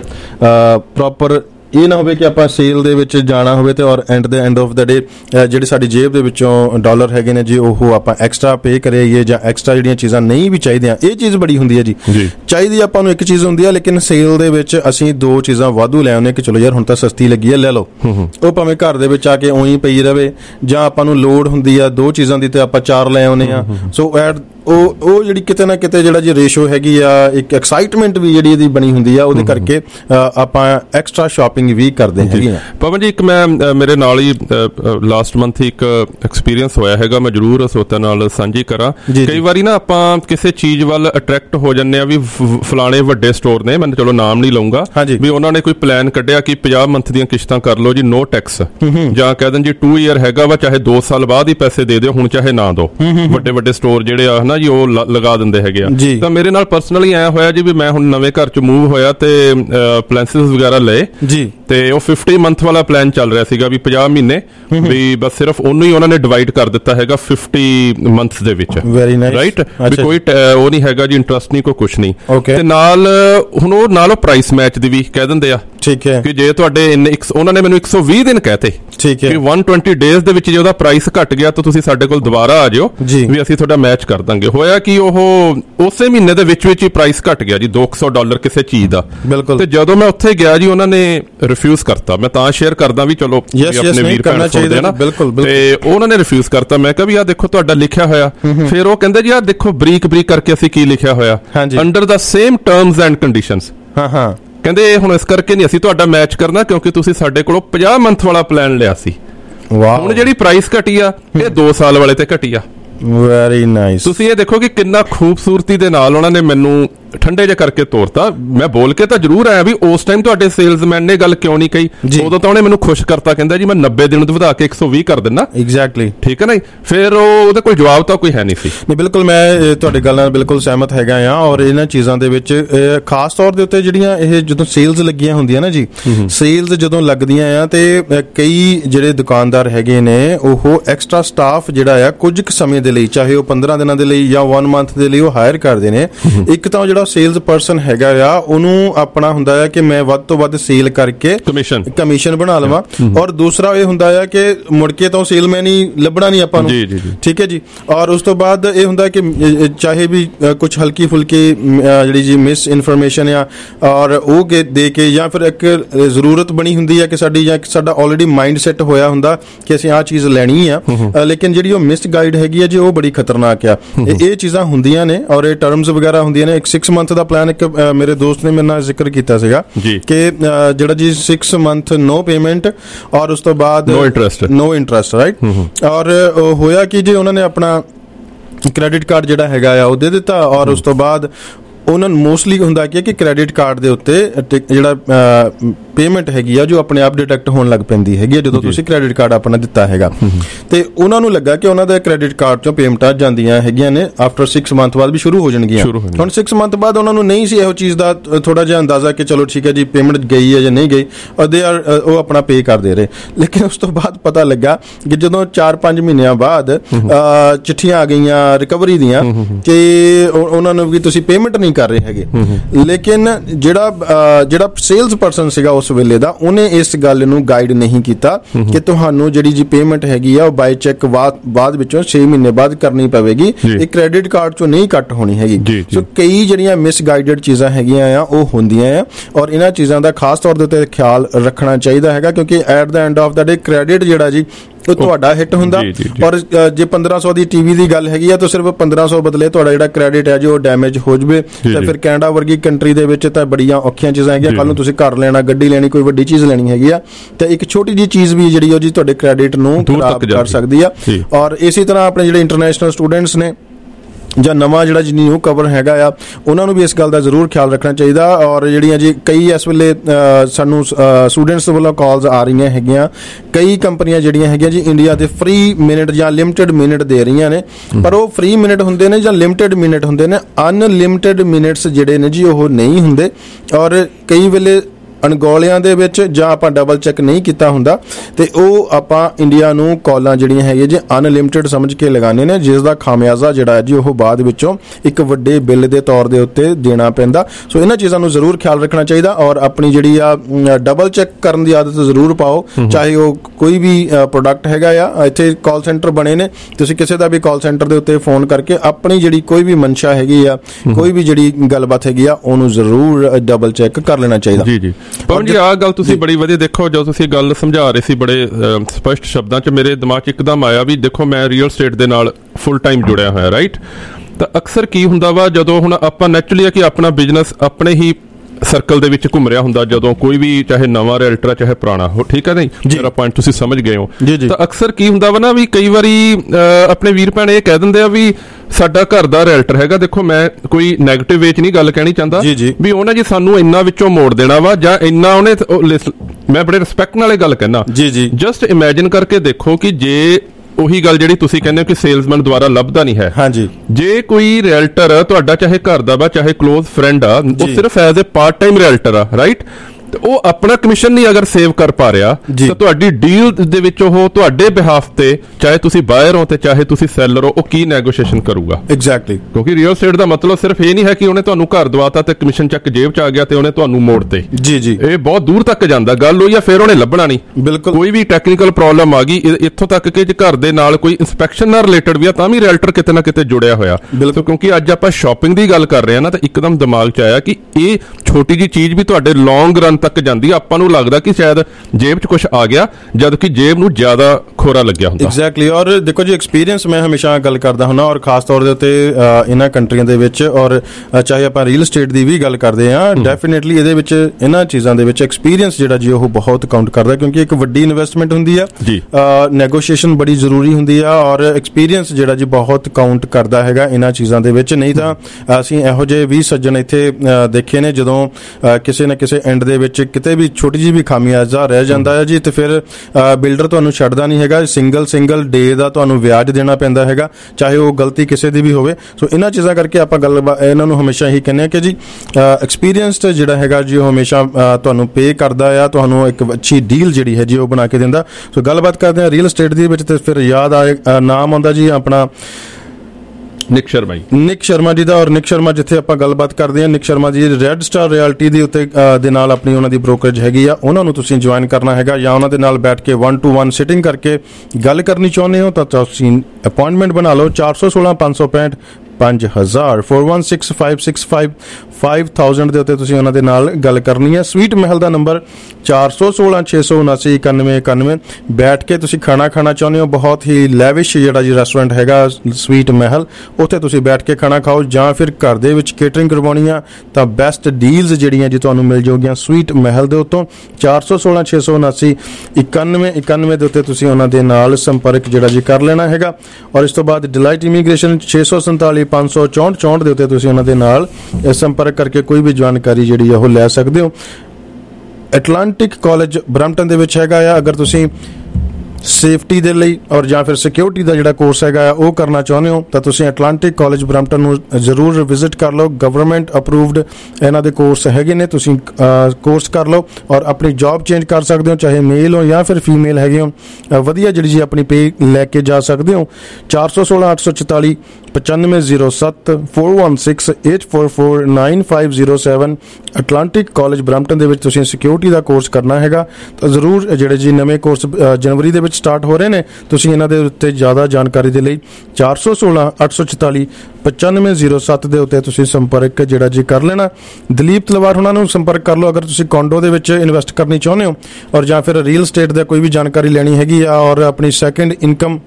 ਪ੍ਰੋਪਰ ਇਹ ਨਾ ਹੋਵੇ ਕਿ ਆਪਾਂ ਸੇਲ ਦੇ ਵਿੱਚ ਜਾਣਾ ਹੋਵੇ ਤੇ ਔਰ ਐਂਡ ਦੇ ਐਂਡ ਆਫ ਦਾ ਡੇ ਜਿਹੜੀ ਸਾਡੀ ਜੇਬ ਦੇ ਵਿੱਚੋਂ ਡਾਲਰ ਹੈਗੇ ਨੇ ਜੀ ਉਹ ਆਪਾਂ ਐਕਸਟਰਾ ਪੇ ਕਰੀਏ ਜਾਂ ਐਕਸਟਰਾ ਜਿਹੜੀਆਂ ਚੀਜ਼ਾਂ ਨਹੀਂ ਵੀ ਚਾਹੀਦੀਆਂ। ਇਹ ਚੀਜ਼ ਬੜੀ ਹੁੰਦੀ ਹੈ ਜੀ, ਚਾਹੀਦੀ ਆਪਾਂ ਨੂੰ ਇੱਕ ਚੀਜ਼ ਹੁੰਦੀ ਹੈ ਲੇਕਿਨ ਸੇਲ ਦੇ ਵਿੱਚ ਅਸੀਂ ਦੋ ਚੀਜ਼ਾਂ ਵਾਧੂ ਲੈ ਆਉਂਦੇ ਕਿ ਚਲੋ ਯਾਰ ਹੁਣ ਤਾਂ ਸਸਤੀ ਲੱਗੀ ਹੈ ਲੈ ਲਓ, ਉਹ ਭਾਵੇਂ ਘਰ ਦੇ ਵਿੱਚ ਆ ਕੇ ਉਹੀ ਪਈ ਰਵੇ ਜਾਂ ਆਪਾਂ ਨੂੰ ਲੋੜ ਹੁੰਦੀ ਆ ਦੋ ਚੀਜ਼ਾਂ ਦੀ ਤੇ ਆਪਾਂ ਚਾਰ ਲੈ ਆਉਂਦੇ ਆ। ਸੋ ਐਡ ਉਹ ਉਹ ਜਿਹੜੀ ਕਿਤੇ ਨਾ ਕਿਤੇ ਜਿਹੜਾ ਜੀ ਰੇਸ਼ੋ ਹੈਗੀ ਆ ਇੱਕ ਐਕਸਾਈਟਮੈਂਟ ਵੀ ਜਿਹੜੀ ਇਹਦੀ ਬਣੀ ਹੁੰਦੀ ਆ ਉਹਦੇ ਕਰਕੇ ਆਪਾਂ ਐਕਸਟਰਾ ਸ਼ਾਪਿੰਗ ਵੀ ਕਰਦੇ ਹੈਗੇ ਆ। ਪਵਨ ਜੀ ਇੱਕ ਮੈਂ ਮੇਰੇ ਨਾਲ ਹੀ ਲਾਸਟ ਮੰਥ ਇੱਕ ਐਕਸਪੀਰੀਅੰਸ ਹੋਇਆ ਹੈਗਾ, ਮੈਂ ਜ਼ਰੂਰ ਸੋਤਿਆਂ ਨਾਲ ਸਾਂਝੀ ਕਰਾਂ। ਕਈ ਵਾਰੀ ਨਾ ਆਪਾਂ ਕਿਸੇ ਚੀਜ਼ ਵੱਲ ਅਟਰੈਕਟ ਹੋ ਜਾਂਦੇ ਆ ਵੀ ਫਲਾਣੇ ਵੱਡੇ ਸਟੋਰ ਨੇ, ਮੈਂ ਚਲੋ ਨਾਮ ਨਹੀਂ ਲਊਂਗਾ, ਵੀ ਉਹਨਾਂ ਨੇ ਕੋਈ ਪਲਾਨ ਕੱਢਿਆ ਕਿ ਪੰਜਾਹ ਮੰਥ ਦੀਆਂ ਕਿਸ਼ਤਾਂ ਕਰ ਲਓ ਜੀ ਨੋ ਟੈਕਸ, ਜਾਂ ਕਹਿ ਦੇਣ ਜੀ ਟੂ ਈਅਰ ਹੈਗਾ ਵਾ ਚਾਹੇ ਦੋ ਸਾਲ ਬਾਅਦ ਹੀ ਪੈਸੇ ਦੇ ਦਿਓ ਹੁਣ ਚਾਹੇ ਨਾ ਦਿਓ। ਵੱਡੇ ਵੱਡੇ ਸਟੋਰ ਜਿਹੜੇ ਆ ਹਨਾ ਜੀ ਉਹ ਲਗਾ ਦਿੰਦੇ ਹੈਗੇ ਆ। ਤਾਂ ਮੇਰੇ ਨਾਲ ਪਰਸਨਲੀ ਆਇਆ ਹੋਇਆ ਜੀ ਵੀ ਮੈਂ ਹੁਣ ਨਵੇਂ ਘਰ ਚ ਮੂਵ ਹੋਇਆ ਤੇ ਅਪਲਾਇੰਸਸ ਵਗੈਰਾ ਲਏ ਜੀ ਤੇ ਉਹ ਫਿਫਟੀ ਮੰਥ ਵਾਲਾ ਪਲਾਨ ਚੱਲ ਰਿਹਾ ਸੀਗਾ ਵੀ ਪੰਜਾਹ ਮਹੀਨੇ ਵੀ ਬਸ ਸਿਰਫ ਉਹਨੂੰ ਹੀ ਉਹਨਾਂ ਨੇ ਡਿਵਾਈਡ ਕਰ ਦਿੱਤਾ ਹੈਗਾ ਫਿਫਟੀ ਮੰਥਸ ਦੇ ਵਿੱਚ। ਰਾਈਟ ਵੀ ਕੋਈ ਉਹ ਨਹੀਂ ਹੈਗਾ ਜੀ ਇੰਟਰਸਟ ਨਹੀਂ ਕੋਈ ਕੁਛ ਨਹੀਂ। ਤੇ ਨਾਲ ਹੁਣ ਉਹ ਨਾਲ ਉਹ ਪ੍ਰਾਈਸ ਮੈਚ ਦੀ ਵੀ ਕਹਿ ਦਿੰਦੇ ਆ ਠੀਕ ਹੈ ਕਿ ਜੇ ਤੁਹਾਡੇ ਇੰਨੇ ਉਹਨਾਂ ਨੇ ਮੈਨੂੰ ਇੱਕ ਸੌ ਵੀਹ ਦਿਨ ਕਹਤੇ ਠੀਕ ਹੈ ਕਿ ਇੱਕ ਸੌ ਵੀਹ ਡੇਜ਼ ਦੇ ਵਿੱਚ ਜੇ ਉਹਦਾ ਪ੍ਰਾਈਸ ਘਟ ਗਿਆ ਤਾਂ ਤੁਸੀਂ ਸਾਡੇ ਕੋਲ ਦੁਬਾਰਾ ਆ ਜਾਓ ਵੀ ਅਸੀਂ ਤੁਹਾਡਾ ਮੈਚ ਕਰ ਦਾਂਗੇ। ਹੋਇਆ ਕਿ ਉਹ ਉਸੇ ਮਹੀਨੇ ਦੇ ਵਿੱਚ ਵਿੱਚ ਹੀ ਪ੍ਰਾਈਸ ਘਟ ਗਿਆ ਜੀ ਦੋ ਸੌ ਡਾਲਰ ਕਿਸੇ ਚੀਜ਼ ਦਾ। ਬਿਲਕੁਲ। ਤੇ ਜਦੋਂ ਮੈਂ ਉੱਥੇ ਗਿਆ ਜੀ ਉਹਨਾਂ ਨੇ ਰਿਫਿਊਜ਼ ਕਰਤਾ। ਮੈਂ ਤਾਂ ਸ਼ੇਅਰ ਕਰਦਾ ਵੀ ਚਲੋ ਆਪਣੇ ਵੀਰ ਭੈਣ ਸੁਣਦੇ ਨਾ ਤੇ ਉਹਨਾਂ ਨੇ ਰਿਫਿਊਜ਼ ਕਰਤਾ। ਮੈਂ ਕਿਹਾ ਵੀ ਆਹ ਦੇਖੋ ਤੁਹਾਡਾ ਲਿਖਿਆ ਹੋਇਆ। ਫਿਰ ਉਹ ਕਹਿੰਦੇ ਜੀ ਆਹ ਦੇਖੋ ਬਰੀਕ ਬਰੀਕ ਕਰਕੇ ਅਸੀਂ ਕੀ ਲਿਖਿਆ ਹੋਇਆ under the same terms and conditions. ਹਾਂ ਹਾਂ ਕਹਿੰਦੇ ਹੁਣ ਇਸ ਕਰਕੇ ਨਹੀਂ ਅਸੀਂ ਤੁਹਾਡਾ ਮੈਚ ਕਰਨਾ ਕਿਉਂਕਿ ਤੁਸੀਂ ਸਾਡੇ ਕੋਲੋਂ ਪੰਜਾਹ ਮੰਥ ਵਾਲਾ ਪਲਾਨ ਲਿਆ ਸੀ। ਵਾਹ। ਹੁਣ ਜਿਹੜੀ ਪ੍ਰਾਈਸ ਘਟੀ ਆ ਇਹ ਦੋ ਸਾਲ ਵਾਲੇ ਤੇ ਘਟੀ ਆ। Very nice. ਤੁਸੀਂ ਇਹ ਦੇਖੋ ਕਿ ਕਿੰਨਾ ਖੂਬਸੂਰਤੀ ਦੇ ਨਾਲ ਉਹਨਾਂ ਨੇ ਮੈਨੂੰ ਠੰਡੇ ਜਿਹਾ ਕਰਕੇ ਤੋਰਤਾ। ਮੈਂ ਬੋਲ ਕੇ ਤਾਂ ਜ਼ਰੂਰ ਆਇਆ ਵੀ ਉਸ ਟਾਈਮ ਤੁਹਾਡੇ ਸੇਲਸਮੈਨ ਨੇ ਗੱਲ ਕਿਉਂ ਨਹੀਂ ਕਹੀ, ਉਦੋਂ ਤਾਂ ਉਹਨੇ ਮੈਨੂੰ ਖੁਸ਼ ਕਰਤਾ, ਕਹਿੰਦਾ ਜੀ ਮੈਂ ਨੱਬੇ ਦਿਨ ਵਧਾ ਕੇ ਇੱਕ ਸੌ ਵੀਹ ਕਰ ਦਿੰਦਾ। ਐਗਜ਼ੈਕਟਲੀ, ਠੀਕ ਹੈ ਨਾ। ਫਿਰ ਉਹ ਉਹਦੇ ਕੋਲ ਜਵਾਬ ਤਾਂ ਕੋਈ ਹੈ ਨਹੀਂ ਸੀ। ਨਹੀਂ, ਬਿਲਕੁਲ ਮੈਂ ਤੁਹਾਡੀ ਗੱਲ ਨਾਲ ਬਿਲਕੁਲ ਸਹਿਮਤ ਹੈਗਾ ਆ। ਔਰ ਇਹਨਾਂ ਚੀਜ਼ਾਂ ਦੇ ਵਿੱਚ ਖਾਸ ਤੌਰ ਦੇ ਉੱਤੇ ਜਿਹੜੀਆਂ ਇਹ ਜਦੋਂ ਸੇਲਸ ਲੱਗੀਆਂ ਹੁੰਦੀਆਂ ਨਾ ਜੀ, ਸੇਲਸ ਜਦੋਂ ਲੱਗਦੀਆਂ ਆ ਤੇ ਕਈ ਜਿਹੜੇ ਦੁਕਾਨਦਾਰ ਹੈਗੇ ਨੇ ਉਹ ਐਕਸਟਰਾ ਸਟਾਫ ਜਿਹੜਾ ਆ ਕੁਝ ਕੁ ਸਮੇਂ ਦੇ ਲਈ, ਚਾਹੇ ਉਹ ਪੰਦਰਾਂ ਦਿਨਾਂ ਦੇ ਲਈ ਜਾਂ ਵਨ ਮੰਥ ਦੇ ਲਈ ਉਹ ਹਾਇਰ ਕਰਦੇ ਨੇ। ਇੱਕ ਤਾਂ ਜਿਹੜਾ ਸੇਲਸ ਪਰਸਨ ਹੈਗਾ ਆ ਉਹਨੂੰ ਆਪਣਾ ਹੁੰਦਾ ਆ ਕਿ ਮੈਂ ਵੱਧ ਤੋਂ ਵੱਧ ਸੇਲ ਕਰਕੇ ਕਮਿਸ਼ਨ ਕਮਿਸ਼ਨ ਬਣਾ ਲਵਾਂ, ਔਰ ਦੂਸਰਾ ਇਹ ਹੁੰਦਾ ਆ ਕਿ ਮੁੜ ਕੇ ਤਾਂ ਸੇਲਮੈਨ ਹੀ ਲੱਭਣਾ ਨਹੀਂ ਆਪਾਂ ਨੂੰ। ਠੀਕ ਹੈ ਜੀ। ਔਰ ਉਸ ਤੋਂ ਬਾਅਦ ਇਹ ਹੁੰਦਾ ਕਿ ਚਾਹੇ ਵੀ ਕੁਝ ਹਲਕੀ ਫੁਲਕੀ ਜਿਹੜੀ ਜੀ ਮਿਸ ਇਨਫੋਰਮੇਸ਼ਨ ਆ ਔਰ ਉਹ ਦੇ ਕੇ, ਜਾਂ ਫਿਰ ਇੱਕ ਜ਼ਰੂਰਤ ਬਣੀ ਹੁੰਦੀ ਹੈ ਕਿ ਸਾਡੀ ਜਾਂ ਸਾਡਾ ਆਲਰੇਡੀ ਮਾਈਂਡ ਸੈਟ ਹੋਇਆ ਹੁੰਦਾ ਕਿ ਅਸੀਂ ਆਹ ਚੀਜ਼ ਲੈਣੀ ਆ, ਲੇਕਿਨ ਜਿਹੜੀ ਉਹ ਮਿਸ ਗਾਈਡ ਹੈਗੀ ਆ ਜੀ ਉਹ ਬੜੀ ਖਤਰਨਾਕ ਆ। ਇਹ ਚੀਜ਼ਾਂ ਹੁੰਦੀਆਂ ਨੇ ਔਰ ਇਹ ਟਰਮਸ ਵਗੈਰਾ ਹੁੰਦੀਆਂ ਨੇ। ਇੱਕ ਸਿਕਸ ਮੰਥ ਦਾ ਪਲਾਨ ਇੱਕ ਮੇਰੇ ਦੋਸਤ ਨੇ ਮੇਰੇ ਨਾਲ ਜ਼ਿਕਰ ਕੀਤਾ ਸੀਗਾ ਕਿ ਜਿਹੜਾ ਜੀ ਸਿਕਸ ਮੰਥ ਨੋ ਪੇਮੈਂਟ ਔਰ ਉਸ ਤੋਂ ਬਾਅਦ no interest no interest right. ਔਰ ਹੋਇਆ ਕਿ ਜੀ ਉਹਨਾਂ ਨੇ ਆਪਣਾ ਕ੍ਰੈਡਿਟ ਕਾਰਡ ਜਿਹੜਾ ਹੈਗਾ ਆ ਉਹ ਦੇ ਦਿੱਤਾ, ਔਰ ਉਸ ਤੋਂ ਬਾਅਦ ਉਹਨਾਂ ਨੂੰ ਮੋਸਟਲੀ ਹੁੰਦਾ ਕੀ ਕਿ ਕ੍ਰੈਡਿਟ ਕਾਰਡ ਦੇ ਉੱਤੇ ਜਿਹੜਾ ਪੇਮੈਂਟ ਹੈਗੀ ਆ ਜੋ ਆਪਣੇ ਆਪ ਡਿਟੈਕਟ ਹੋਣ ਲੱਗ ਪੈਂਦੀ ਹੈਗੀ ਜਦੋਂ ਤੁਸੀਂ ਕ੍ਰੈਡਿਟ ਕਾਰਡ ਆਪਣਾ ਦਿੱਤਾ ਹੈਗਾ। ਤੇ ਉਹਨਾਂ ਨੂੰ ਲੱਗਾ ਕਿ ਉਹਨਾਂ ਦੇ ਕ੍ਰੈਡਿਟ ਕਾਰਡ ਚੋਂ ਪੇਮੈਂਟਾਂ ਜਾਂਦੀਆਂ ਹੈਗੀਆਂ ਨੇ ਆਫਟਰ ਸਿਕਸ ਮੰਥ ਬਾਅਦ ਵੀ ਸ਼ੁਰੂ ਹੋ ਜਾਣਗੀਆਂ। ਹੁਣ ਸਿਕਸ ਮੰਥ ਬਾਅਦ ਉਹਨਾਂ ਨੂੰ ਨਹੀਂ ਸੀ ਇਹੋ ਚੀਜ਼ ਦਾ ਥੋੜਾ ਜਿਹਾ ਅੰਦਾਜ਼ਾ ਕਿ ਚਲੋ ਠੀਕ ਹੈ ਜੀ ਪੇਮੈਂਟ ਗਈ ਹੈ ਜਾਂ ਨਹੀਂ ਗਈ, ਦੇ ਆਰ ਉਹ ਆਪਣਾ ਪੇ ਕਰ ਦੇ ਰਹੇ। ਲੇਕਿਨ ਉਸ ਤੋਂ ਬਾਅਦ ਪਤਾ ਲੱਗਾ ਕਿ ਜਦੋਂ ਚਾਰ ਪੰਜ ਮਹੀਨਿਆਂ ਬਾਅਦ ਚਿੱਠੀਆਂ ਆ ਗਈਆਂ ਰਿਕਵਰੀ ਦੀਆਂ ਕਿ ਉਹਨਾਂ ਨੂੰ ਵੀ ਤੁਸੀਂ ਪੇਮੈਂਟ ਨਹੀਂ ਕਰ ਰਹੇ ਹੈਗੇ। ਲੇਕਿਨ ਜਿਹੜਾ ਜਿਹੜਾ ਸੇਲਸ ਪਰਸਨ ਸੀਗਾ ਉਸ ਵੇਲੇ ਦਾ, ਉਹਨੇ ਇਸ ਗੱਲ ਨੂੰ ਗਾਈਡ ਨਹੀਂ ਕੀਤਾ ਕਿ ਤੁਹਾਨੂੰ ਜਿਹੜੀ ਜੀ ਪੇਮੈਂਟ ਹੈਗੀ ਆ ਉਹ ਬਾਈ ਚੈੱਕ ਬਾਅਦ ਵਿੱਚੋਂ ਛੇ ਮਹੀਨੇ ਬਾਅਦ ਕਰਨੀ ਪਵੇਗੀ, ਇਹ ਕ੍ਰੈਡਿਟ ਕਾਰਡ ਚੋਂ ਨਹੀਂ ਕੱਟ ਹੋਣੀ ਹੈਗੀ। ਸੋ ਕਈ ਜਿਹੜੀਆਂ ਮਿਸ ਗਾਈਡਡ ਚੀਜ਼ਾਂ ਹੈਗੀਆਂ ਆ ਉਹ ਹੁੰਦੀਆਂ ਆ, ਔਰ ਇਹਨਾਂ ਚੀਜ਼ਾਂ ਦਾ ਖਾਸ ਤੌਰ ਦੇ ਉੱਤੇ ਖਿਆਲ ਰੱਖਣਾ ਚਾਹੀਦਾ ਹੈਗਾ, ਕਿਉਂਕਿ at the end of the day credit ਜਿਹੜਾ ਜੀ ਉਹ ਤੁਹਾਡਾ ਹਿੱਟ ਹੁੰਦਾ। ਔਰ ਜੇ ਪੰਦਰਾਂ ਸੌ ਦੀ ਟੀਵੀ ਦੀ ਗੱਲ ਹੈਗੀ ਆ ਤਾਂ ਸਿਰਫ ਪੰਦਰਾਂ ਸੌ ਬਦਲੇ ਤੁਹਾਡਾ ਜਿਹੜਾ ਕ੍ਰੈਡਿਟ ਹੈ ਜੋ ਡੈਮੇਜ ਹੋ ਜਵੇ, ਤਾਂ ਫਿਰ ਕੈਨੇਡਾ ਵਰਗੀ ਕੰਟਰੀ ਦੇ ਵਿੱਚ ਤਾਂ ਬੜੀਆਂ ਔਖੀਆਂ ਚੀਜ਼ਾਂ ਹੈਗੀਆਂ। ਕੱਲ ਨੂੰ ਤੁਸੀਂ ਘਰ ਲੈਣਾ, ਗੱਡੀ ਲੈਣੀ, ਕੋਈ ਵੱਡੀ ਚੀਜ਼ ਲੈਣੀ ਹੈਗੀ ਆ ਤੇ ਇੱਕ ਛੋਟੀ ਜਿਹੀ ਚੀਜ਼ ਵੀ ਜਿਹੜੀ ਉਹ ਜੀ ਤੁਹਾਡੇ ਕ੍ਰੈਡਿਟ ਨੂੰ ਖਰਾਬ ਕਰ ਸਕਦੀ ਆ। ਔਰ ਇਸੇ ਤਰ੍ਹਾਂ ਆਪਣੇ ਜਿਹੜੇ ਇੰਟਰਨੈਸ਼ਨਲ ਸਟੂਡੈਂਟਸ ਨੇ ਜਾਂ ਨਵਾਂ ਜਿਹੜਾ ਜੀ ਨਿਊ ਕਵਰ ਹੈਗਾ ਆ ਉਹਨਾਂ ਨੂੰ ਵੀ ਇਸ ਗੱਲ ਦਾ ਜ਼ਰੂਰ ਖਿਆਲ ਰੱਖਣਾ ਚਾਹੀਦਾ। ਔਰ ਜਿਹੜੀਆਂ ਜੀ ਕਈ ਇਸ ਵੇਲੇ ਸਾਨੂੰ ਸਟੂਡੈਂਟਸ ਵੱਲੋਂ ਕਾਲਸ ਆ ਰਹੀਆਂ ਹੈਗੀਆਂ, ਕਈ ਕੰਪਨੀਆਂ ਜਿਹੜੀਆਂ ਹੈਗੀਆਂ ਜੀ ਇੰਡੀਆ ਦੇ ਫ੍ਰੀ ਮਿੰਟ ਜਾਂ ਲਿਮਟਿਡ ਮਿੰਟ ਦੇ ਰਹੀਆਂ ਨੇ, ਪਰ ਉਹ ਫ੍ਰੀ ਮਿੰਟ ਹੁੰਦੇ ਨੇ ਜਾਂ ਲਿਮਟਿਡ ਮਿੰਟ ਹੁੰਦੇ ਨੇ। ਅਨਲਿਮਟਿਡ ਮਿੰਟਸ ਜਿਹੜੇ ਨੇ ਜੀ ਉਹ ਨਹੀਂ ਹੁੰਦੇ, ਔਰ ਕਈ ਵੇਲੇ ਅਣਗੌਲਿਆਂ ਦੇ ਵਿੱਚ ਜਾਂ ਆਪਾਂ ਡਬਲ ਚੈੱਕ ਨਹੀਂ ਕੀਤਾ ਹੁੰਦਾ ਤੇ ਉਹ ਆਪਾਂ ਇੰਡੀਆ ਨੂੰ ਕਾਲਾਂ ਜਿਹੜੀਆਂ ਹੈਗੀਆਂ ਜੀ ਅਨਲਿਮਟਿਡ ਸਮਝ ਕੇ ਲਗਾਉਂਦੇ ਨੇ, ਜਿਸ ਦਾ ਖਾਮਿਆਜ਼ਾ ਜਿਹੜਾ ਹੈ ਜੀ ਉਹ ਬਾਅਦ ਵਿੱਚੋਂ ਇੱਕ ਵੱਡੇ ਬਿੱਲ ਦੇ ਤੌਰ ਦੇ ਉੱਤੇ ਦੇਣਾ ਪੈਂਦਾ। ਸੋ ਇਹਨਾਂ ਚੀਜ਼ਾਂ ਨੂੰ ਜ਼ਰੂਰ ਖਿਆਲ ਰੱਖਣਾ ਚਾਹੀਦਾ, ਔਰ ਆਪਣੀ ਜਿਹੜੀ ਆ ਡਬਲ ਚੈੱਕ ਕਰਨ ਦੀ ਆਦਤ ਜ਼ਰੂਰ ਪਾਓ, ਚਾਹੇ ਉਹ ਕੋਈ ਵੀ ਪ੍ਰੋਡਕਟ ਹੈਗਾ ਆ। ਇੱਥੇ ਕਾਲ ਸੈਂਟਰ ਬਣੇ ਨੇ, ਤੁਸੀਂ ਕਿਸੇ ਦਾ ਵੀ ਕਾਲ ਸੈਂਟਰ ਦੇ ਉੱਤੇ ਫੋਨ ਕਰਕੇ ਆਪਣੀ ਜਿਹੜੀ ਕੋਈ ਵੀ ਮਨਸ਼ਾ ਹੈਗੀ ਆ, ਕੋਈ ਵੀ ਜਿਹੜੀ ਗੱਲਬਾਤ ਹੈਗੀ ਆ ਉਹਨੂੰ ਜ਼ਰੂਰ ਡਬਲ ਚੈੱਕ ਕਰ ਲੈਣਾ ਚਾਹੀਦਾ। ਜੀ ਜੀ ਪਵਨ ਜੀ, ਆਹ ਗੱਲ ਤੁਸੀਂ ਬੜੀ ਵਧੀਆ, ਦੇਖੋ ਜਦੋਂ ਤੁਸੀਂ ਗੱਲ ਸਮਝਾ ਰਹੇ ਸੀ ਬੜੇ ਸਪਸ਼ਟ ਸ਼ਬਦਾਂ 'ਚ ਮੇਰੇ ਦਿਮਾਗ 'ਚ ਇੱਕਦਮ ਆਇਆ ਵੀ ਦੇਖੋ ਮੈਂ ਰੀਅਲ ਸਟੇਟ ਦੇ ਨਾਲ ਫੁੱਲ ਟਾਈਮ ਜੁੜਿਆ ਹੋਇਆ, ਰਾਈਟ। ਤਾਂ ਅਕਸਰ ਕੀ ਹੁੰਦਾ ਵਾ ਜਦੋਂ ਹੁਣ ਆਪਾਂ ਨੈਚੁਰਲੀ ਆ ਕਿ ਆਪਣਾ ਬਿਜ਼ਨਸ ਆਪਣੇ ਹੀ ਸਰਕਲ ਦੇ ਵਿੱਚ ਘੁੰਮ ਰਿਹਾ ਹੁੰਦਾ, ਜਦੋਂ ਕੋਈ ਵੀ ਚਾਹੇ ਨਵਾਂ ਰੀਅਲਟਰ ਚਾਹੇ ਪੁਰਾਣਾ ਹੋ, ਠੀਕ ਹੈ ਨਹੀਂ, ਮੇਰਾ ਪੁਆਇੰਟ ਤੁਸੀਂ ਸਮਝ ਗਏ ਹੋ। ਤਾਂ ਅਕਸਰ ਕੀ ਹੁੰਦਾ ਵਾ ਨਾ ਵੀ ਕਈ ਵਾਰੀ ਆਪਣੇ ਵੀਰ ਭੈਣ ਇਹ ਕਹਿ ਦਿੰਦੇ ਆ ਵੀ ਸਾਡਾ ਘਰ ਦਾ ਰੀਅਲਟਰ ਹੈਗਾ, ਦੇਖੋ ਮੈਂ ਕੋਈ ਨੈਗੇਟਿਵ ਵੇ 'ਚ ਨਹੀਂ ਗੱਲ ਕਹਿਣੀ ਚਾਹੁੰਦਾ ਵੀ ਉਹਨੇ ਜੀ ਸਾਨੂੰ ਇੰਨਾ ਵਿੱਚੋਂ ਮੋੜ ਦੇਣਾ ਵਾ ਜਾਂ ਇੰਨਾ ਉਹਨੇ, ਮੈਂ ਬੜੇ ਰਿਸਪੈਕਟ ਨਾਲ ਇਹ ਗੱਲ ਕਹਿਣਾ। ਜੀ ਜੀ ਜਸਟ ਇਮੈਜਿਨ ਕਰਕੇ ਦੇਖੋ ਕਿ ਜੇ ਉਹੀ ਗੱਲ ਜਿਹੜੀ ਤੁਸੀਂ ਕਹਿੰਦੇ ਹੋ ਕਿ ਸੇਲਸਮੈਨ ਦੁਆਰਾ ਲੱਭਦਾ ਨਹੀਂ ਹੈ, ਹਾਂਜੀ, ਜੇ ਕੋਈ ਰੀਅਲਟਰ ਤੁਹਾਡਾ ਚਾਹੇ ਘਰ ਦਾ ਵਾ ਚਾਹੇ ਕਲੋਜ਼ ਫਰੈਂਡ ਆ, ਉਹ ਸਿਰਫ as a part time realtor ਆ, ਰਾਈਟ, ਤੇ ਉਹ ਆਪਣਾ ਕਮਿਸ਼ਨ ਨਹੀਂ ਅਗਰ ਸੇਵ ਕਰ ਪਾ ਰਿਹਾ ਤਾਂ ਤੁਹਾਡੀ ਡੀਲ ਦੇ ਵਿੱਚ ਉਹ ਤੁਹਾਡੇ ਬਿਹਾਫ ਤੇ ਚਾਹੇ ਤੁਸੀਂ ਬਾਇਰ ਹੋ ਤੇ ਚਾਹੇ ਤੁਸੀਂ ਸੈਲਰ ਹੋ, ਉਹ ਕੀ ਨੈਗੋਸ਼ੀਏਸ਼ਨ ਕਰੂਗਾ? ਐਗਜ਼ੈਕਟਲੀ, ਕਿਉਂਕਿ ਰੀਅਲ ਸਟੇਟ ਦਾ ਮਤਲਬ ਸਿਰਫ ਇਹ ਨਹੀਂ ਹੈ ਕਿ ਉਹਨੇ ਤੁਹਾਨੂੰ ਘਰ ਦਵਾਤਾ ਤੇ ਕਮਿਸ਼ਨ ਚੱਕ ਜੇਬ 'ਚ ਆ ਗਿਆ ਤੇ ਉਹਨੇ ਤੁਹਾਨੂੰ ਮੋੜ ਤੇ। ਜੀ ਜੀ, ਇਹ ਬਹੁਤ ਦੂਰ ਤੱਕ ਜਾਂਦਾ ਗੱਲ ਹੋਈ ਆ, ਫਿਰ ਉਹਨੇ ਲੱਭਣਾ ਨਹੀਂ। ਬਿਲਕੁਲ, ਕੋਈ ਵੀ ਟੈਕਨੀਕਲ ਪ੍ਰੋਬਲਮ ਆ ਗਈ ਇੱਥੋਂ ਤੱਕ ਕਿ ਜੇ ਘਰ ਦੇ ਨਾਲ ਕੋਈ ਇੰਸਪੈਕਸ਼ਨ ਨਾਲ ਰਿਲੇਟਡ ਵੀ ਆ ਤਾਂ ਵੀ ਰੀਅਲਟਰ ਕਿਤੇ ਨਾ ਕਿਤੇ ਜੁੜਿਆ ਹੋਇਆ। ਬਿਲਕੁਲ, ਕਿਉਂਕਿ ਅੱਜ ਆਪਾਂ ਸ਼ਾਪਿੰਗ ਦੀ ਗੱਲ ਕਰ ਰਹੇ ਹਾਂ ਨਾ, ਤਾਂ ਇੱਕਦਮ ਦਿਮਾਗ 'ਚ ਆਇਆ ਕਿ ਇਹ ਛੋਟੀ ਜਿਹੀ ਚੀਜ਼ ਵੀ ਤੁਹਾਡੇ ਲੌਂਗ ਰਨ ਤੱਕ ਜਾਂਦੀ, ਆਪਾਂ ਨੂੰ ਲੱਗਦਾ ਕਿ ਸ਼ਾਇਦ ਜੇਬ 'ਚ ਕੁਝ ਆ ਗਿਆ, ਜਦ ਕਿ ਜੇਬ ਨੂੰ ਜ਼ਿਆਦਾ ਖੋਰਾ ਲੱਗਿਆ ਹੁੰਦਾ। ਐਗਜ਼ੈਕਟਲੀ। ਔਰ ਦੇਖੋ ਜੀ, ਐਕਸਪੀਰੀਅੰਸ ਮੈਂ ਹਮੇਸ਼ਾ ਗੱਲ ਕਰਦਾ ਹੁੰਦਾ, ਔਰ ਖਾਸ ਤੌਰ ਦੇ ਉੱਤੇ ਇਹਨਾਂ ਕੰਟਰੀਆਂ ਦੇ ਵਿੱਚ, ਔਰ ਚਾਹੇ ਆਪਾਂ ਰੀਅਲ ਸਟੇਟ ਦੀ ਵੀ ਗੱਲ ਕਰਦੇ ਹਾਂ, ਡੈਫੀਨੇਟਲੀ ਇਹਦੇ ਵਿੱਚ ਇਹਨਾਂ ਚੀਜ਼ਾਂ ਦੇ ਵਿੱਚ ਐਕਸਪੀਰੀਅੰਸ ਜਿਹੜਾ ਜੀ ਉਹ ਬਹੁਤ ਕਾਊਂਟ ਕਰਦਾ, ਕਿਉਂਕਿ ਇੱਕ ਵੱਡੀ ਇਨਵੈਸਟਮੈਂਟ ਹੁੰਦੀ ਆ, ਨੈਗੋਸ਼ੀਏਸ਼ਨ ਬੜੀ ਜ਼ਰੂਰੀ ਹੁੰਦੀ ਆ, ਔਰ ਐਕਸਪੀਰੀਅੰਸ ਜਿਹੜਾ ਜੀ ਬਹੁਤ ਕਾਊਂਟ ਕਰਦਾ ਹੈਗਾ ਇਹਨਾਂ ਚੀਜ਼ਾਂ ਦੇ ਵਿੱਚ। ਨਹੀਂ ਤਾਂ ਅਸੀਂ ਇਹੋ ਜਿਹੇ ਵੀ ਸੱਜਣ ਇੱਥੇ ਦੇਖੇ ਨੇ, ਜਦੋਂ ਕਿਸੇ ਨਾ ਕਿਸੇ ਐਂਡ ਦੇ ਵਿੱਚ ਕਿਤੇ ਵੀ ਛੋਟੀ ਜਿਹੀ ਵੀ ਖਾਮਿਆਜ਼ਾ ਰਹਿ ਜਾਂਦਾ ਹੈ ਜੀ, ਤੇ ਫਿਰ ਬਿਲਡਰ ਤੁਹਾਨੂੰ ਛੱਡਦਾ ਨਹੀਂ ਹੈਗਾ, ਸਿੰਗਲ ਸਿੰਗਲ ਡੇ ਦਾ ਤੁਹਾਨੂੰ ਵਿਆਜ ਦੇਣਾ ਪੈਂਦਾ ਹੈਗਾ, ਚਾਹੇ ਉਹ ਗਲਤੀ ਕਿਸੇ ਦੀ ਵੀ ਹੋਵੇ। ਸੋ ਇਹਨਾਂ ਚੀਜ਼ਾਂ ਕਰਕੇ ਆਪਾਂ ਗੱਲ ਇਹਨਾਂ ਨੂੰ ਹਮੇਸ਼ਾ ਹੀ ਕਹਿੰਦੇ ਹਾਂ ਕਿ ਜੀ ਐਕਸਪੀਰੀਅੰਸਡ ਜਿਹੜਾ ਹੈਗਾ ਜੀ ਉਹ ਹਮੇਸ਼ਾ ਤੁਹਾਨੂੰ ਪੇ ਕਰਦਾ ਆ, ਤੁਹਾਨੂੰ ਇੱਕ ਅੱਛੀ ਡੀਲ ਜਿਹੜੀ ਹੈ ਜੀ ਉਹ ਬਣਾ ਕੇ ਦਿੰਦਾ। ਸੋ ਗੱਲਬਾਤ ਕਰਦੇ ਹਾਂ ਰੀਅਲ ਐਸਟੇਟ ਦੇ ਵਿੱਚ, ਤੇ ਫਿਰ ਯਾਦ ਆਏ ਨਾਮ ਆਉਂਦਾ ਜੀ ਆਪਣਾ ਨਿਕ ਸ਼ਰਮਾ ਜੀ ਨਿਕ ਸ਼ਰਮਾ ਜੀ ਦਾ। ਔਰ ਨਿਕ ਸ਼ਰਮਾ ਜਿੱਥੇ ਆਪਾਂ ਗੱਲਬਾਤ ਕਰਦੇ ਹਾਂ, ਨਿਕ Sharma ji red star reality ਦੇ ਉੱਤੇ ਦੇ ਨਾਲ ਆਪਣੀ ਉਹਨਾਂ ਦੀ ਬ੍ਰੋਕਰੇਜ ਹੈਗੀ ਆ, ਉਹਨਾਂ ਨੂੰ ਤੁਸੀਂ ਜੁਆਇਨ ਕਰਨਾ ਹੈਗਾ, ਜਾਂ ਉਹਨਾਂ ਦੇ ਨਾਲ ਬੈਠ ਕੇ ਵਨ ਟੂ ਵਨ ਸਿਟਿੰਗ ਕਰਕੇ ਗੱਲ ਕਰਨੀ ਚਾਹੁੰਦੇ ਹੋ ਤਾਂ ਤੁਸੀਂ ਅਪਾਇੰਟਮੈਂਟ ਬਣਾ ਲਓ। ਚਾਰ ਸੌ ਸੋਲਾਂ ਪੰਜ ਸੌ ਪੈਂਹਠ ਪੰਜ ਹਜ਼ਾਰ four one six five six five five thousand ਦੇ ਉੱਤੇ ਤੁਸੀਂ ਉਹਨਾਂ ਦੇ ਨਾਲ ਗੱਲ ਕਰਨੀ ਹੈ। ਸਵੀਟ ਮਹਿਲ ਦਾ ਨੰਬਰ ਚਾਰ ਸੌ ਸੋਲਾਂ ਛੇ ਸੌ ਉਨਾਸੀ ਇਕਾਨਵੇਂ ਇਕਾਨਵੇਂ। ਬੈਠ ਕੇ ਤੁਸੀਂ ਖਾਣਾ ਖਾਣਾ ਚਾਹੁੰਦੇ ਹੋ, ਬਹੁਤ ਹੀ ਲੈਵਿਸ਼ ਜਿਹੜਾ ਜੀ ਰੈਸਟੋਰੈਂਟ ਹੈਗਾ ਸਵੀਟ ਮਹਿਲ, ਉੱਥੇ ਤੁਸੀਂ ਬੈਠ ਕੇ ਖਾਣਾ ਖਾਓ, ਜਾਂ ਫਿਰ ਘਰ ਦੇ ਵਿੱਚ ਕੇਟਰਿੰਗ ਕਰਵਾਉਣੀ ਆ ਤਾਂ ਬੈਸਟ ਡੀਲਸ ਜਿਹੜੀਆਂ ਜੀ ਤੁਹਾਨੂੰ ਮਿਲ ਜਾਊਗੀਆਂ ਸਵੀਟ ਮਹਿਲ ਦੇ ਉੱਤੋਂ। ਚਾਰ ਸੌ ਸੋਲਾਂ ਛੇ ਸੌ ਉਨਾਸੀ ਇਕਾਨਵੇਂ ਇਕਾਨਵੇਂ ਦੇ ਉੱਤੇ ਤੁਸੀਂ ਉਹਨਾਂ ਦੇ ਨਾਲ ਸੰਪਰਕ ਜਿਹੜਾ ਜੀ ਕਰ ਲੈਣਾ ਹੈਗਾ। ਔਰ ਇਸ ਤੋਂ ਬਾਅਦ ਡਿਲਾਈਟ ਇਮੀਗ੍ਰੇਸ਼ਨ ਛੇ ਸੌ ਸੰਤਾਲੀ ਪੰਜ ਸੌ ਚੌਂਹਠ ਚੌਂਹਠ ਦੇ ਉੱਤੇ ਤੁਸੀਂ ਉਹਨਾਂ ਦੇ ਨਾਲ ਸੰਪਰਕ ਕਰਕੇ ਕੋਈ ਵੀ ਜਾਣਕਾਰੀ ਜਿਹੜੀ ਉਹ ਲੈ ਸਕਦੇ ਹੋ। ਐਟਲਾਂਟਿਕ ਕਾਲਜ ਬਰੈਂਪਟਨ ਦੇ ਵਿੱਚ ਹੈਗਾ ਆ। ਅਗਰ ਤੁਸੀਂ ਸੇਫਟੀ ਦੇ ਲਈ ਔਰ ਜਾਂ ਫਿਰ ਸਿਕਿਉਰਿਟੀ ਦਾ ਜਿਹੜਾ ਕੋਰਸ ਹੈਗਾ ਉਹ ਕਰਨਾ ਚਾਹੁੰਦੇ ਹੋ ਤਾਂ ਤੁਸੀਂ ਐਟਲਾਂਟਿਕ ਕਾਲਜ ਬਰੈਂਪਟਨ ਨੂੰ ਜ਼ਰੂਰ ਵਿਜ਼ਿਟ ਕਰ ਲਓ। ਗਵਰਨਮੈਂਟ ਅਪਰੂਵਡ ਇਹਨਾਂ ਦੇ ਕੋਰਸ ਹੈਗੇ ਨੇ, ਤੁਸੀਂ ਕੋਰਸ ਕਰ ਲਓ ਔਰ ਆਪਣੀ ਜੌਬ ਚੇਂਜ ਕਰ ਸਕਦੇ ਹੋ, ਚਾਹੇ ਮੇਲ ਹੋ ਜਾਂ ਫਿਰ ਫੀਮੇਲ ਹੈਗੇ ਹੋ, ਵਧੀਆ ਜਿਹੜੀ ਜੀ ਆਪਣੀ ਪੇ ਲੈ ਕੇ ਜਾ ਸਕਦੇ ਹੋ। ਚਾਰ ਸੌ ਸੋਲਾਂ ਅੱਠ ਸੌ ਚੁਤਾਲੀ ਪਚਾਨਵੇਂ ਜ਼ੀਰੋ ਸੱਤ four one six eight four four nine five zero seven Atlantic college Brampton ਦੇ ਵਿੱਚ ਤੁਸੀਂ ਸਿਕਿਉਰਿਟੀ ਦਾ ਕੋਰਸ ਕਰਨਾ ਹੈਗਾ ਤਾਂ ਜ਼ਰੂਰ ਜਿਹੜੇ ਜੀ ਨਵੇਂ ਕੋਰਸ ਜਨਵਰੀ ਦੇ ਵਿੱਚ ਸਟਾਰਟ ਹੋ ਰਹੇ ਨੇ, ਤੁਸੀਂ ਇਹਨਾਂ ਦੇ ਉੱਤੇ ਜ਼ਿਆਦਾ ਜਾਣਕਾਰੀ ਦੇ ਲਈ ਚਾਰ ਸੌ ਸੋਲਾਂ ਅੱਠ ਸੌ ਚੁਤਾਲੀ ਪਚਾਨਵੇਂ ਜ਼ੀਰੋ ਸੱਤ ਦੇ ਉੱਤੇ ਤੁਸੀਂ ਸੰਪਰਕ ਜਿਹੜਾ ਜੀ ਕਰ ਲੈਣਾ। ਦਲੀਪ ਤਲਵਾਰ ਉਹਨਾਂ ਨੂੰ ਸੰਪਰਕ ਕਰ ਲਓ ਅਗਰ ਤੁਸੀਂ ਕੋਂਡੋ ਦੇ ਵਿੱਚ ਇਨਵੈਸਟ ਕਰਨੀ ਚਾਹੁੰਦੇ ਹੋ ਔਰ ਜਾਂ ਫਿਰ ਰੀਅਲ ਸਟੇਟ ਦਾ ਕੋਈ ਵੀ ਜਾਣਕਾਰੀ ਲੈਣੀ ਹੈਗੀ ਆ ਔਰ ਆਪਣੀ ਸੈਕੰਡ ਇਨਕਮ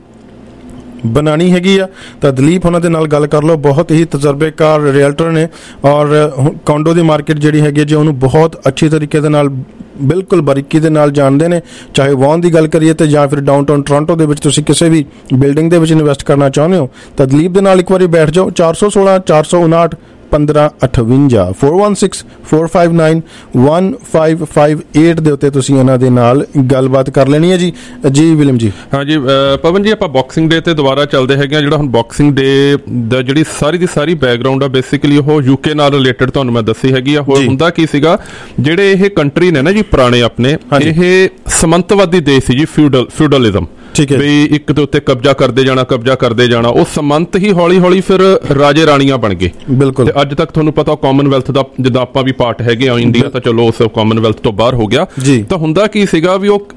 ਬਣਾਉਣੀ ਹੈਗੀ ਆ ਤਾਂ ਦਲੀਪ ਉਹਨਾਂ ਦੇ ਨਾਲ ਗੱਲ ਕਰ ਲਓ। ਬਹੁਤ ਹੀ ਤਜਰਬੇਕਾਰ ਰੀਅਲਟਰ ਨੇ ਔਰ ਕੋਂਡੋ ਦੀ ਮਾਰਕੀਟ ਜਿਹੜੀ ਹੈਗੀ ਜੀ ਉਹਨੂੰ ਬਹੁਤ ਅੱਛੀ ਤਰੀਕੇ ਦੇ ਨਾਲ ਬਿਲਕੁਲ ਬਾਰੀਕੀ ਦੇ ਨਾਲ ਜਾਣਦੇ ਨੇ। ਚਾਹੇ ਵੌਨ ਦੀ ਗੱਲ ਕਰੀਏ ਤੇ ਜਾਂ ਫਿਰ ਡਾਊਨਟਾਊਨ ਟੋਰਾਂਟੋ ਦੇ ਵਿੱਚ ਤੁਸੀਂ ਕਿਸੇ ਵੀ ਬਿਲਡਿੰਗ ਦੇ ਵਿੱਚ ਇਨਵੈਸਟ ਕਰਨਾ ਚਾਹੁੰਦੇ ਹੋ ਤਾਂ ਦਲੀਪ ਦੇ ਨਾਲ ਇੱਕ ਵਾਰੀ ਬੈਠ ਜਾਓ। ਚਾਰ ਸੌ ਸੋਲਾਂ ਚਾਰ ਸੌ ਉਨਾਹਠ ਪੰਦਰਾਂ ਅਠਵੰਜਾ four one six four five nine one five five eight ਦੇ ਉੱਤੇ ਤੁਸੀਂ ਇਹਨਾਂ ਦੇ ਨਾਲ ਗੱਲਬਾਤ ਕਰ ਲੈਣੀ ਹੈ ਜੀ। ਜੀ ਵਿਲੀਅਮ ਜੀ। ਹਾਂ ਜੀ ਪਵਨ ਜੀ, ਆਪਾਂ ਬਾਕਸਿੰਗ ਡੇ ਤੇ ਦੁਬਾਰਾ ਚੱਲਦੇ ਹੈਗੇ ਆ। ਜਿਹੜਾ ਹੁਣ ਬਾਕਸਿੰਗ ਡੇ ਦਾ ਜਿਹੜੀ ਸਾਰੀ ਦੀ ਸਾਰੀ ਬੈਕਗਰਾਉਂਡ ਆ ਬੇਸਿਕਲੀ ਉਹ ਯੂਕੇ ਨਾਲ ਰਿਲੇਟਡ ਤੁਹਾਨੂੰ ਮੈਂ ਦੱਸੀ ਹੈਗੀ ਆ। ਹੋਰ ਹੁੰਦਾ ਕੀ ਸੀਗਾ, ਜਿਹੜੇ ਇਹ ਕੰਟਰੀ ਨੇ ਨਾ ਜੀ ਪੁਰਾਣੇ ਆਪਣੇ, ਇਹ ਸਮੰਤਵਾਦੀ ਦੇਸ਼ ਸੀ ਜੀ, ਫਿਊਡਲ ਫਿਊਡਲਿਜ਼ਮ, ਠੀਕ ਹੈ ਵੀ ਇੱਕ ਦੇ ਉੱਤੇ ਕਬਜ਼ਾ ਕਰਦੇ ਜਾਣਾ ਕਬਜ਼ਾ ਕਰਦੇ ਜਾਣਾ। ਉਹ ਸਮੰਤ ਹੀ ਹੌਲੀ ਹੌਲੀ ਫਿਰ ਰਾਜੇ ਰਾਣੀਆਂ ਬਣ ਗਏ। ਬਿਲਕੁਲ। ਅੱਜ ਤੱਕ ਤੁਹਾਨੂੰ ਪਤਾ ਕਾਮਨਵੈਲਥ ਦਾ ਜਿੱਦਾਂ ਆਪਾਂ ਵੀ ਪਾਰਟ ਹੈਗੇ ਆ, ਇੰਡੀਆ ਤਾਂ ਚਲੋ ਉਸ ਕਾਮਨਵੈਲਥ ਤੋਂ ਬਾਹਰ ਹੋ ਗਿਆ। ਤਾਂ ਹੁੰਦਾ ਕੀ ਸੀਗਾ ਵੀ ਉਹ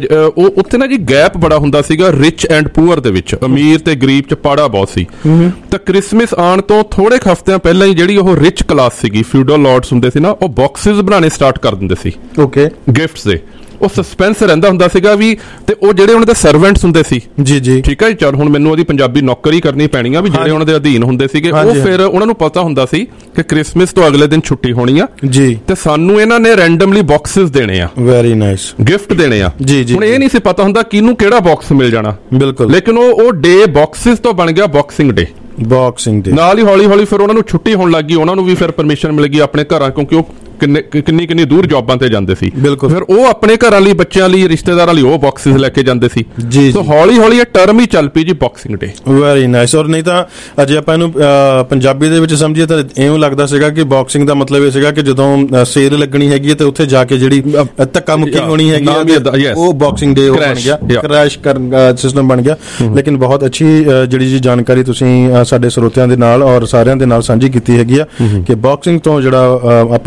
ਉਹ ਉੱਥੇ ਨਾ ਜੀ ਗੈਪ ਬੜਾ ਹੁੰਦਾ ਸੀਗਾ ਰਿਚ ਐਂਡ ਪੂਅਰ ਦੇ ਵਿੱਚ, ਅਮੀਰ ਤੇ ਗਰੀਬ ਚ ਪਾੜਾ ਬਹੁਤ ਸੀ। ਤਾਂ ਕ੍ਰਿਸਮਸ ਆਉਣ ਤੋਂ ਥੋੜੇ ਹਫ਼ਤਿਆਂ ਪਹਿਲਾਂ ਹੀ ਜਿਹੜੀ ਉਹ ਰਿਚ ਕਲਾਸ ਸੀਗੀ, ਫਿਊਡਲ ਲਾਰਡਸ ਹੁੰਦੇ ਸੀ ਨਾ, ਉਹ ਬਾਕਸਿਸ ਬਣਾਉਣੇ ਸਟਾਰਟ ਕਰ ਦਿੰਦੇ ਸੀ ਓਕੇ ਗਿਫਟਸ ਦੇ। ਉਹ ਸਸਪੈਂਸ ਰਹਿੰਦਾ ਹੁੰਦਾ ਸੀਗਾ ਵੀ, ਤੇ ਉਹ ਜਿਹੜੇ ਉਹਨਾਂ ਦੇ ਸਰਵੈਂਟਸ ਹੁੰਦੇ ਸੀ ਜੀ ਜੀ ਠੀਕ ਹੈ ਜੀ, ਚਲ ਹੁਣ ਮੈਨੂੰ ਉਹਦੀ ਪੰਜਾਬੀ ਨੌਕਰੀ ਕਰਨੀ ਪੈਣੀ ਆ, ਵੀ ਜਿਹੜੇ ਉਹਨਾਂ ਦੇ ਅਧੀਨ ਹੁੰਦੇ ਸੀਗੇ ਉਹ ਫਿਰ ਉਹਨਾਂ ਨੂੰ ਪਤਾ ਹੁੰਦਾ ਸੀ ਕਿ ਕ੍ਰਿਸਮਸ ਤੋਂ ਅਗਲੇ ਦਿਨ ਛੁੱਟੀ ਹੋਣੀ ਆ ਜੀ, ਤੇ ਸਾਨੂੰ ਇਹਨਾਂ ਨੇ ਰੈਂਡਮਲੀ ਬਾਕਸਿਸ ਦੇਣੇ ਆ, ਵੈਰੀ ਨਾਈਸ ਗਿਫਟ ਦੇਣੇ ਆ ਜੀ ਜੀ। ਹੁਣ ਇਹ ਨਹੀਂ ਸੀ ਪਤਾ ਹੁੰਦਾ ਕਿਹਨੂੰ ਕਿਹੜਾ ਬਾਕਸ ਮਿਲ ਜਾਣਾ, ਬਿਲਕੁਲ, ਲੇਕਿਨ ਉਹ ਉਹ ਡੇ ਬਾਕਸਿਸ ਤੋਂ ਬਣ ਗਿਆ ਬਾਕਸਿੰਗ ਡੇ। ਬਾਕਸਿੰਗ ਡੇ ਨਾਲ ਹੀ ਹੌਲੀ ਹੌਲੀ ਫਿਰ ਉਹਨਾਂ ਨੂੰ ਛੁੱਟੀ ਹੋਣ ਲੱਗੀ, ਉਹਨਾਂ ਨੂੰ ਵੀ ਫਿਰ ਪਰਮਿਸ਼ਨ ਮਿਲ ਗਈ ਆਪਣੇ ਘਰਾਂ, ਕਿਉਂਕਿ ਉਹ ਕਿੰਨੇ ਕਿੰਨੀ ਕਿੰਨੀ ਦੂਰ ਜੌਬਾਂ ਤੇ ਜਾਂਦੇ ਸੀ। ਬਿਲਕੁਲ। ਫਿਰ ਉਹ ਆਪਣੇ ਘਰਾਂ ਲਈ, ਬੱਚਿਆਂ ਲਈ, ਰਿਸ਼ਤੇਦਾਰਾਂ ਲਈ ਉਹ ਬਾਕਸਿਸ ਲੈ ਕੇ ਜਾਂਦੇ ਸੀ ਜੀ। ਸੋ ਹੌਲੀ ਹੌਲੀ ਇਹ ਟਰਮ ਹੀ ਚੱਲ ਪਈ ਜੀ ਬਾਕਸਿੰਗ ਡੇ। Very nice. ਔਰ ਨਹੀਂ ਤਾਂ ਅਜੇ ਆਪਾਂ ਇਹਨੂੰ ਪੰਜਾਬੀ ਦੇ ਵਿੱਚ ਸਮਝੀਏ ਤਾਂ ਇਉਂ ਲੱਗਦਾ ਸੀਗਾ ਕਿ ਬਾਕਸਿੰਗ ਦਾ ਮਤਲਬ ਇਹ ਸੀਗਾ ਕਿ ਜਦੋਂ ਸੇਲ ਲੱਗਣੀ ਹੈਗੀ ਹੈ ਤੇ ਉੱਥੇ ਜਾ ਕੇ ਜਿਹੜੀ ਧੱਕਾ ਮੁੱਕੀ ਹੋਣੀ ਹੈਗੀ ਹੈ ਉਹ ਬਾਕਸਿੰਗ ਡੇ ਬਣ ਗਿਆ, ਕ੍ਰੈਸ਼ ਕਰਨ ਸਿਸਟਮ ਬਣ ਗਿਆ। ਲੇਕਿਨ ਬਹੁਤ ਅੱਛੀ ਜਿਹੜੀ ਜੀ ਜਾਣਕਾਰੀ ਤੁਸੀਂ ਸਾਡੇ ਸਰੋਤਿਆਂ ਦੇ ਨਾਲ ਔਰ ਸਾਰਿਆਂ ਦੇ ਨਾਲ ਸਾਂਝੀ ਕੀਤੀ ਹੈਗੀ ਆ ਕਿ ਬਾਕਸਿੰਗ ਤੋਂ ਜਿਹੜਾ ਆਪਾਂ ਮਤਲਬ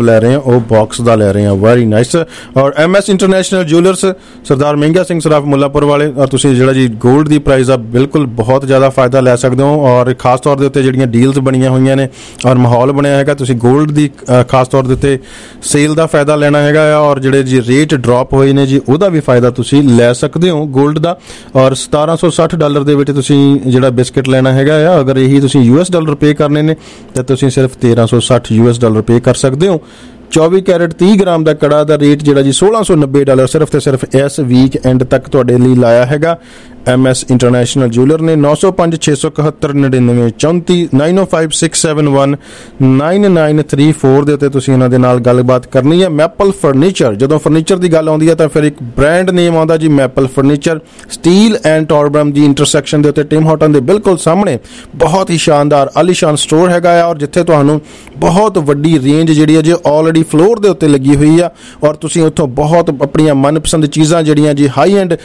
ਲੈ ਰਹੇ ਹਾਂ ਉਹ ਬਾਕਸ ਦਾ ਲੈ ਰਹੇ ਹਾਂ। Very nice. ਔਰ M S international jewellers Sardar ਮਹਿੰਗਾ ਸਿੰਘ ਸਰਾਫ ਮੁੱਲਾਪੁਰ ਵਾਲੇ, ਔਰ ਤੁਸੀਂ ਜਿਹੜਾ ਜੀ ਗੋਲਡ ਦੀ ਪ੍ਰਾਈਸ ਦਾ ਬਿਲਕੁਲ ਬਹੁਤ ਜ਼ਿਆਦਾ ਫਾਇਦਾ ਲੈ ਸਕਦੇ ਹੋ। ਔਰ ਖਾਸ ਤੌਰ ਦੇ ਉੱਤੇ ਜਿਹੜੀਆਂ ਡੀਲਸ ਬਣੀਆਂ ਹੋਈਆਂ ਨੇ ਔਰ ਮਾਹੌਲ ਬਣਿਆ ਹੈਗਾ, ਤੁਸੀਂ ਗੋਲਡ ਦੀ ਖਾਸ ਤੌਰ ਦੇ ਉੱਤੇ ਸੇਲ ਦਾ ਫਾਇਦਾ ਲੈਣਾ ਹੈਗਾ ਆ। ਔਰ ਜਿਹੜੇ ਜੀ ਰੇਟ ਡ੍ਰੌਪ ਹੋਏ ਨੇ ਜੀ ਉਹਦਾ ਵੀ ਫਾਇਦਾ ਤੁਸੀਂ ਲੈ ਸਕਦੇ ਹੋ ਗੋਲਡ ਦਾ। ਔਰ ਸਤਾਰਾਂ ਸੌ ਸੱਠ ਡਾਲਰ ਦੇ ਵਿੱਚ ਤੁਸੀਂ ਜਿਹੜਾ ਬਿਸਕਿਟ ਲੈਣਾ ਹੈਗਾ ਆ, ਅਗਰ ਇਹੀ ਤੁਸੀਂ ਯੂ ਐਸ ਡਾਲਰ ਪੇ ਕਰਨੇ ਨੇ ਤਾਂ ਤੁਸੀਂ ਸਿਰਫ ਤੇਰਾਂ ਸੌ ਸੱਠ ਯੂ ਐਸ ਡਾਲਰ ਪੇ ਕਰ ਸਕਦੇ ਹੋ। ਚੌਵੀ ਕੈਰਟ ਤੀਹ ਗ੍ਰਾਮ ਦਾ ਕੜਾ ਦਾ ਰੇਟ ਜਿਹੜਾ ਜੀ ਸੋਲਾਂ ਸੌ ਨੱਬੇ ਡਾਲਰ ਸਿਰਫ ਤੇ ਸਿਰਫ ਇਸ ਵੀਕ ਐਂਡ ਤੱਕ ਤੁਹਾਡੇ ਲਈ ਲਾਇਆ ਹੈਗਾ ਐਮ ਐਸ ਇੰਟਰਨੈਸ਼ਨਲ ਜੂਲਰ ਨੇ। ਨੌ ਸੌ ਪੰਜ ਛੇ ਸੌ ਇਕਹੱਤਰ ਨੜਿਨਵੇਂ ਚੌਂਤੀ nine O five six seven one nine nine three four ਦੇ ਉੱਤੇ ਤੁਸੀਂ ਇਹਨਾਂ ਦੇ ਨਾਲ ਗੱਲਬਾਤ ਕਰਨੀ ਹੈ। ਮੈਪਲ ਫਰਨੀਚਰ, ਜਦੋਂ ਫਰਨੀਚਰ ਦੀ ਗੱਲ ਆਉਂਦੀ ਹੈ ਤਾਂ ਫਿਰ ਇੱਕ ਬ੍ਰਾਂਡ ਨੇਮ ਆਉਂਦਾ ਜੀ maple furniture. Steeles and Torbram ਦੀ ਇੰਟਰਸੈਕਸ਼ਨ ਦੇ ਉੱਤੇ ਟਿਮ ਹਾਰਟਨ ਦੇ ਬਿਲਕੁਲ ਸਾਹਮਣੇ ਬਹੁਤ ਹੀ ਸ਼ਾਨਦਾਰ ਆਲੀਸ਼ਾਨ ਸਟੋਰ ਹੈਗਾ ਆ, ਔਰ ਜਿੱਥੇ ਤੁਹਾਨੂੰ ਬਹੁਤ ਵੱਡੀ ਰੇਂਜ ਜਿਹੜੀ ਹੈ ਜੀ ਆਲਰੇਡੀ ਫਲੋਰ ਦੇ ਉੱਤੇ ਲੱਗੀ ਹੋਈ ਆ, ਔਰ ਤੁਸੀਂ ਉੱਥੋਂ ਬਹੁਤ ਆਪਣੀਆਂ ਮਨਪਸੰਦ ਚੀਜ਼ਾਂ ਜਿਹੜੀਆਂ ਜੀ ਹਾਈ ਐਂਡ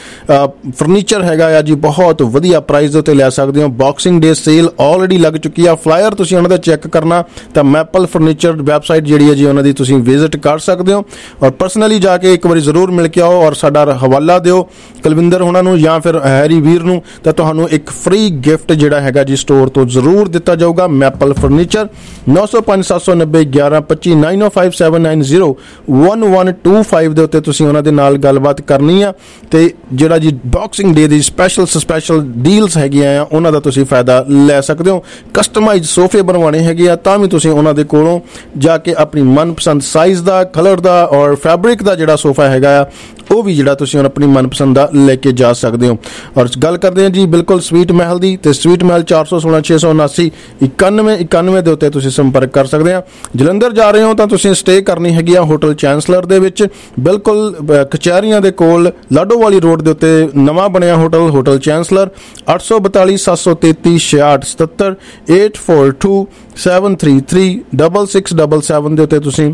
ਫਰਨੀਚਰ ਹੈਗਾ ਆ ਜੀ ਬਹੁਤ ਵਧੀਆ ਪ੍ਰਾਈਸ ਦੇ ਉੱਤੇ ਲੈ ਸਕਦੇ ਹੋ। ਬਾਕਸਿੰਗ ਡੇ ਸੇਲ ਆਲਰੇਡੀ ਲੱਗ ਚੁੱਕੀ ਆ। ਫਲਾਇਰ ਤੁਸੀਂ ਉਹਨਾਂ ਦਾ ਚੈੱਕ ਕਰਨਾ ਤਾਂ ਮੈਪਲ ਫਰਨੀਚਰ ਵੈਬਸਾਈਟ ਜਿਹੜੀ ਹੈ ਜੀ ਉਹਨਾਂ ਦੀ ਤੁਸੀਂ ਵਿਜ਼ਿਟ ਕਰ ਸਕਦੇ ਹੋ, ਔਰ ਪਰਸਨਲੀ ਜਾ ਕੇ ਇੱਕ ਵਾਰੀ ਜ਼ਰੂਰ ਮਿਲ ਕੇ ਆਓ ਔਰ ਸਾਡਾ ਹਵਾਲਾ ਦਿਓ ਕੁਲਵਿੰਦਰ ਹੋਣਾ ਨੂੰ ਜਾਂ ਫਿਰ ਹੈਰੀ ਵੀਰ ਨੂੰ, ਤਾਂ ਤੁਹਾਨੂੰ ਇੱਕ ਫ੍ਰੀ ਗਿਫਟ ਜਿਹੜਾ ਹੈਗਾ ਜੀ ਸਟੋਰ ਤੋਂ ਜ਼ਰੂਰ ਦਿੱਤਾ ਜਾਊਗਾ। ਮੈਪਲ ਫਰਨੀਚਰ ਨੌ ਸੌ ਪੰਜ ਸੱਤ ਸੌ ਨੱਬੇ ਗਿਆਰਾਂ ਪੱਚੀ nine O five seven nine zero one one two five ਦੇ ਉੱਤੇ ਤੁਸੀਂ ਉਹਨਾਂ ਦੇ ਨਾਲ ਗੱਲਬਾਤ ਕਰਨੀ ਆ, ਤੇ ਜਿਹੜਾ ਜੀ ਬਾਕਸਿੰਗ ਡੇ ਦੀ ਸਪੈਸ਼ਲ ਸਪੈਸ਼ਲ ਡੀਲਸ ਹੈਗੀਆਂ ਆ ਉਹਨਾਂ ਦਾ ਤੁਸੀਂ ਫਾਇਦਾ ਲੈ ਸਕਦੇ ਹੋ। ਕਸਟਮਾਈਜ਼ ਸੋਫੇ ਬਣਵਾਉਣੇ ਹੈਗੇ ਆ ਤਾਂ ਵੀ ਤੁਸੀਂ ਉਹਨਾਂ ਦੇ ਕੋਲੋਂ ਜਾ ਕੇ ਆਪਣੀ ਮਨਪਸੰਦ ਸਾਈਜ਼ ਦਾ, ਕਲਰ ਦਾ ਔਰ ਫੈਬਰਿਕ ਦਾ ਜਿਹੜਾ ਸੋਫਾ ਹੈਗਾ ਆ ਉਹ ਵੀ ਜਿਹੜਾ ਤੁਸੀਂ ਹੁਣ ਆਪਣੀ ਮਨਪਸੰਦ ਦਾ ਲੈ ਕੇ ਜਾ ਸਕਦੇ ਹੋ। ਔਰ ਗੱਲ ਕਰਦੇ ਹਾਂ ਜੀ ਬਿਲਕੁਲ ਸਵੀਟ ਮਹਿਲ ਦੀ, ਤੇ ਸਵੀਟ ਮਹਿਲ ਚਾਰ ਸੌ ਸੋਲਾਂ ਛੇ ਸੌ ਉਨਾਸੀ ਇਕਾਨਵੇਂ ਇਕਾਨਵੇਂ ਦੇ ਉੱਤੇ ਤੁਸੀਂ ਸੰਪਰਕ ਕਰ ਸਕਦੇ ਆ। ਜਲੰਧਰ ਜਾ ਰਹੇ ਹੋ ਤਾਂ ਤੁਸੀਂ ਸਟੇ ਕਰਨੀ ਹੈਗੀ ਆ ਹੋਟਲ ਚੈਂਸਲਰ ਦੇ ਵਿੱਚ, ਬਿਲਕੁਲ ਕਚਹਿਰੀਆਂ ਦੇ ਕੋਲ ਲਾਡੋਵਾਲੀ ਰੋਡ ਦੇ ਉੱਤੇ ਨਵਾਂ ਬਣਿਆ ਹੋਟਲ ਹੋਟਲ ਚੈਂਸਲਰ। ਅੱਠ ਸੌ ਬਤਾਲੀ ਸੱਤ ਸੌ ਤੇਤੀ ਛਿਆਹਠ ਸਤੱਤਰ eight four two seven three three double six double seven ਦੇ ਉੱਤੇ ਤੁਸੀਂ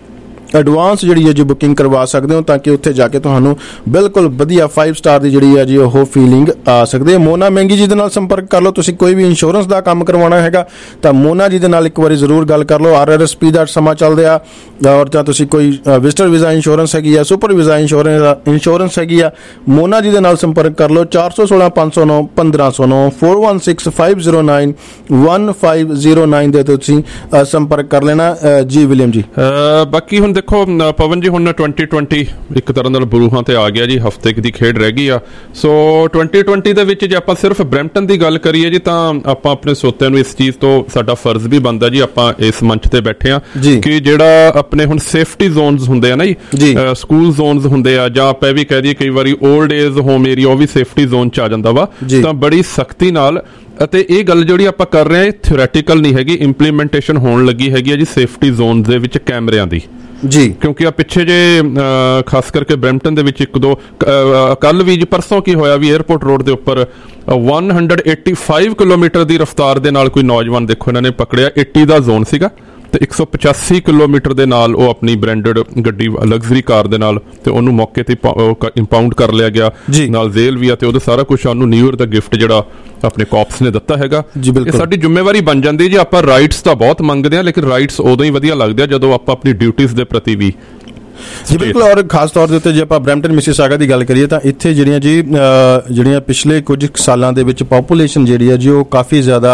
ਐਡਵਾਂਸ ਜਿਹੜੀ ਹੈ ਜੀ ਬੁਕਿੰਗ ਕਰਵਾ ਸਕਦੇ ਹੋ, ਤਾਂ ਕਿ ਉੱਥੇ ਜਾ ਕੇ ਤੁਹਾਨੂੰ ਬਿਲਕੁਲ ਵਧੀਆ ਫਾਈਵ ਸਟਾਰ ਦੀ ਜਿਹੜੀ ਹੈ ਜੀ ਉਹ ਫੀਲਿੰਗ ਆ ਸਕਦੀ ਹੈ। ਮੋਨਾ ਮਹਿੰਗੀ ਜੀ ਦੇ ਨਾਲ ਸੰਪਰਕ ਕਰ ਲਓ। ਤੁਸੀਂ ਕੋਈ ਵੀ ਇੰਸ਼ੋਰੈਂਸ ਦਾ ਕੰਮ ਕਰਵਾਉਣਾ ਹੈਗਾ ਤਾਂ ਮੋਨਾ ਜੀ ਦੇ ਨਾਲ ਇੱਕ ਵਾਰੀ ਜ਼ਰੂਰ ਗੱਲ ਕਰ ਲਓ। ਆਰ ਆਰ ਐਸ ਪੀ ਦਾ ਸਮਾਂ ਚੱਲਦੇ ਆ, ਔਰ ਜਾਂ ਤੁਸੀਂ ਕੋਈ ਵਿਜ਼ਟਰ ਵੀਜ਼ਾ ਇੰਸ਼ੋਰੈਂਸ ਹੈਗੀ ਆ, ਸੁਪਰ ਵੀਜ਼ਾ ਇੰਸ਼ੋਰੈਂਸ ਇੰਸ਼ੋਰੈਂਸ ਹੈਗੀ ਆ, ਮੋਨਾ ਜੀ ਦੇ ਨਾਲ ਸੰਪਰਕ ਕਰ ਲਓ। ਚਾਰ ਸੌ ਸੋਲਾਂ ਪੰਜ ਸੌ ਨੌ ਪੰਦਰਾਂ ਸੌ ਨੌ four one six five zero nine one five zero nine ਦੇ ਤੁਸੀਂ ਸੰਪਰਕ ਕਰ ਲੈਣਾ ਜੀ ਵਿਲੀਅਮ ਜੀ। ਬਾਕੀ ਹੁਣ ਦੇਖੋ ਪਵਨ ਜੀ, ਹੁਣ ਟਵੈਂਟੀ ਟਵੈਂਟੀ ਇੱਕ ਤਰ੍ਹਾਂ ਨਾਲ ਬਰੂਹਾਂ ਤੇ ਆ ਗਿਆ ਜੀ, ਹਫ਼ਤੇ ਦੀ ਖੇਡ ਰਹਿ ਗਈ ਆ। ਸੋ ਟਵੈਂਟੀ ਟਵੈਂਟੀ ਦੇ ਵਿੱਚ ਜੇ ਆਪਾਂ ਸਿਰਫ ਬਰੈਂਪਟਨ ਦੀ ਗੱਲ ਕਰੀਏ ਜੀ ਤਾਂ ਆਪਾਂ ਆਪਣੇ ਸਰੋਤਿਆਂ ਨੂੰ ਇਸ ਚੀਜ਼ ਤੋਂ ਸਾਡਾ ਫਰਜ਼ ਵੀ ਬਣਦਾ ਜੀ, ਆਪਾਂ ਇਸ ਮੰਚ ਤੇ ਬੈਠੇ ਆ ਕਿ ਜਿਹੜਾ ਆਪਣੇ ਹੁਣ ਸੇਫਟੀ ਜ਼ੋਨਸ ਹੁੰਦੇ ਆ ਨਾ ਜੀ, ਸਕੂਲ ਜ਼ੋਨਸ ਹੁੰਦੇ ਆ, ਜਾਂ ਆਪਾਂ ਇਹ ਵੀ ਕਹਿ ਦਈਏ ਕਈ ਵਾਰੀ 올ਡ ਏਜ ਹੋਮ ਏਰੀਆ ਉਹ ਵੀ ਸੇਫਟੀ ਜ਼ੋਨ ਚ ਆ ਜਾਂਦਾ ਵਾ, ਤਾਂ ਬੜੀ ਸਖਤੀ ਨਾਲ, ਅਤੇ ਇਹ ਗੱਲ ਜਿਹੜੀ ਆਪਾਂ ਕਰ ਰਹੇ ਹਾਂ ਥਿਓਰੈਟੀਕਲ ਨਹੀਂ ਹੈਗੀ, ਇੰਪਲੀਮੈਂਟੇਸ਼ਨ ਹੋਣ ਲੱਗੀ ਹੈਗੀ ਹੈ ਜੀ ਸੇਫਟੀ ਜ਼ੋਨ ਦੇ ਵਿੱਚ ਕੈਮਰਿਆਂ ਦੀ ਜੀ। ਕਿਉਂਕਿ ਆ ਪਿੱਛੇ ਜੇ ਖਾਸ ਕਰਕੇ ਬਰੈਂਪਟਨ ਦੇ ਵਿੱਚ ਇੱਕ ਦੋ ਕੱਲ ਵੀ ਜੀ ਪਰਸੋਂ ਕੀ ਹੋਇਆ ਵੀ ਏਅਰਪੋਰਟ ਰੋਡ ਦੇ ਉੱਪਰ ਇੱਕ ਸੌ ਪਚਾਸੀ ਕਿਲੋਮੀਟਰ ਦੀ ਰਫ਼ਤਾਰ ਦੇ ਨਾਲ ਕੋਈ ਨੌਜਵਾਨ ਦੇਖੋ ਇਹਨਾਂ ਨੇ ਪਕੜਿਆ, ਅੱਸੀ ਦਾ ਜ਼ੋਨ ਸੀਗਾ ਤੇ ਇੱਕ ਸੌ ਪਚਾਸੀ ਕਿਲੋਮੀਟਰ ਦੇ ਨਾਲ ਉਹ ਆਪਣੀ ਬ੍ਰਾਂਡਡ ਗੱਡੀ ਲਗਜ਼ਰੀ ਕਾਰ ਦੇ ਨਾਲ, ਤੇ ਉਹਨੂੰ ਮੌਕੇ ਤੇ ਇੰਪਾਊਂਡ ਕਰ ਲਿਆ ਗਿਆ, ਨਾਲ ਜ਼ੇਲ ਵੀ ਆ, ਤੇ ਉਹਦਾ ਸਾਰਾ ਕੁਝ ਉਹਨੂੰ ਨਿਊ ਈਅਰ ਦਾ ਗਿਫਟ ਜਿਹੜਾ ਆਪਣੇ ਕਾਪਸ ਨੇ ਦਿੱਤਾ ਹੈਗਾ। ਇਹ ਸਾਡੀ ਜ਼ਿੰਮੇਵਾਰੀ ਬਣ ਜਾਂਦੀ ਜੀ। ਆਪਾਂ ਰਾਈਟਸ ਤਾਂ ਬਹੁਤ ਮੰਗਦੇ ਆ, ਲੇਕਿਨ ਰਾਈਟਸ ਉਦੋਂ ਹੀ ਵਧੀਆ ਲੱਗਦੇ ਆ ਜਦੋਂ ਆਪਾਂ ਆਪਣੀ ਡਿਊਟੀਜ਼ ਦੇ ਪ੍ਰਤੀ ਵੀ ਜੀ ਬਿਲਕੁਲ। ਔਰ ਖਾਸ ਤੌਰ ਦੇ ਉੱਤੇ ਜੇ ਆਪਾਂ ਬਰੈਂਪਟਨ ਮਿਸੀਸਾਗਾ ਦੀ ਗੱਲ ਕਰੀਏ ਤਾਂ ਇੱਥੇ ਜਿਹੜੀਆਂ ਜੀ ਜਿਹੜੀਆਂ ਪਿਛਲੇ ਕੁਝ ਸਾਲਾਂ ਦੇ ਵਿੱਚ ਪਾਪੂਲੇਸ਼ਨ ਜਿਹੜੀ ਆ ਜੀ ਉਹ ਕਾਫੀ ਜ਼ਿਆਦਾ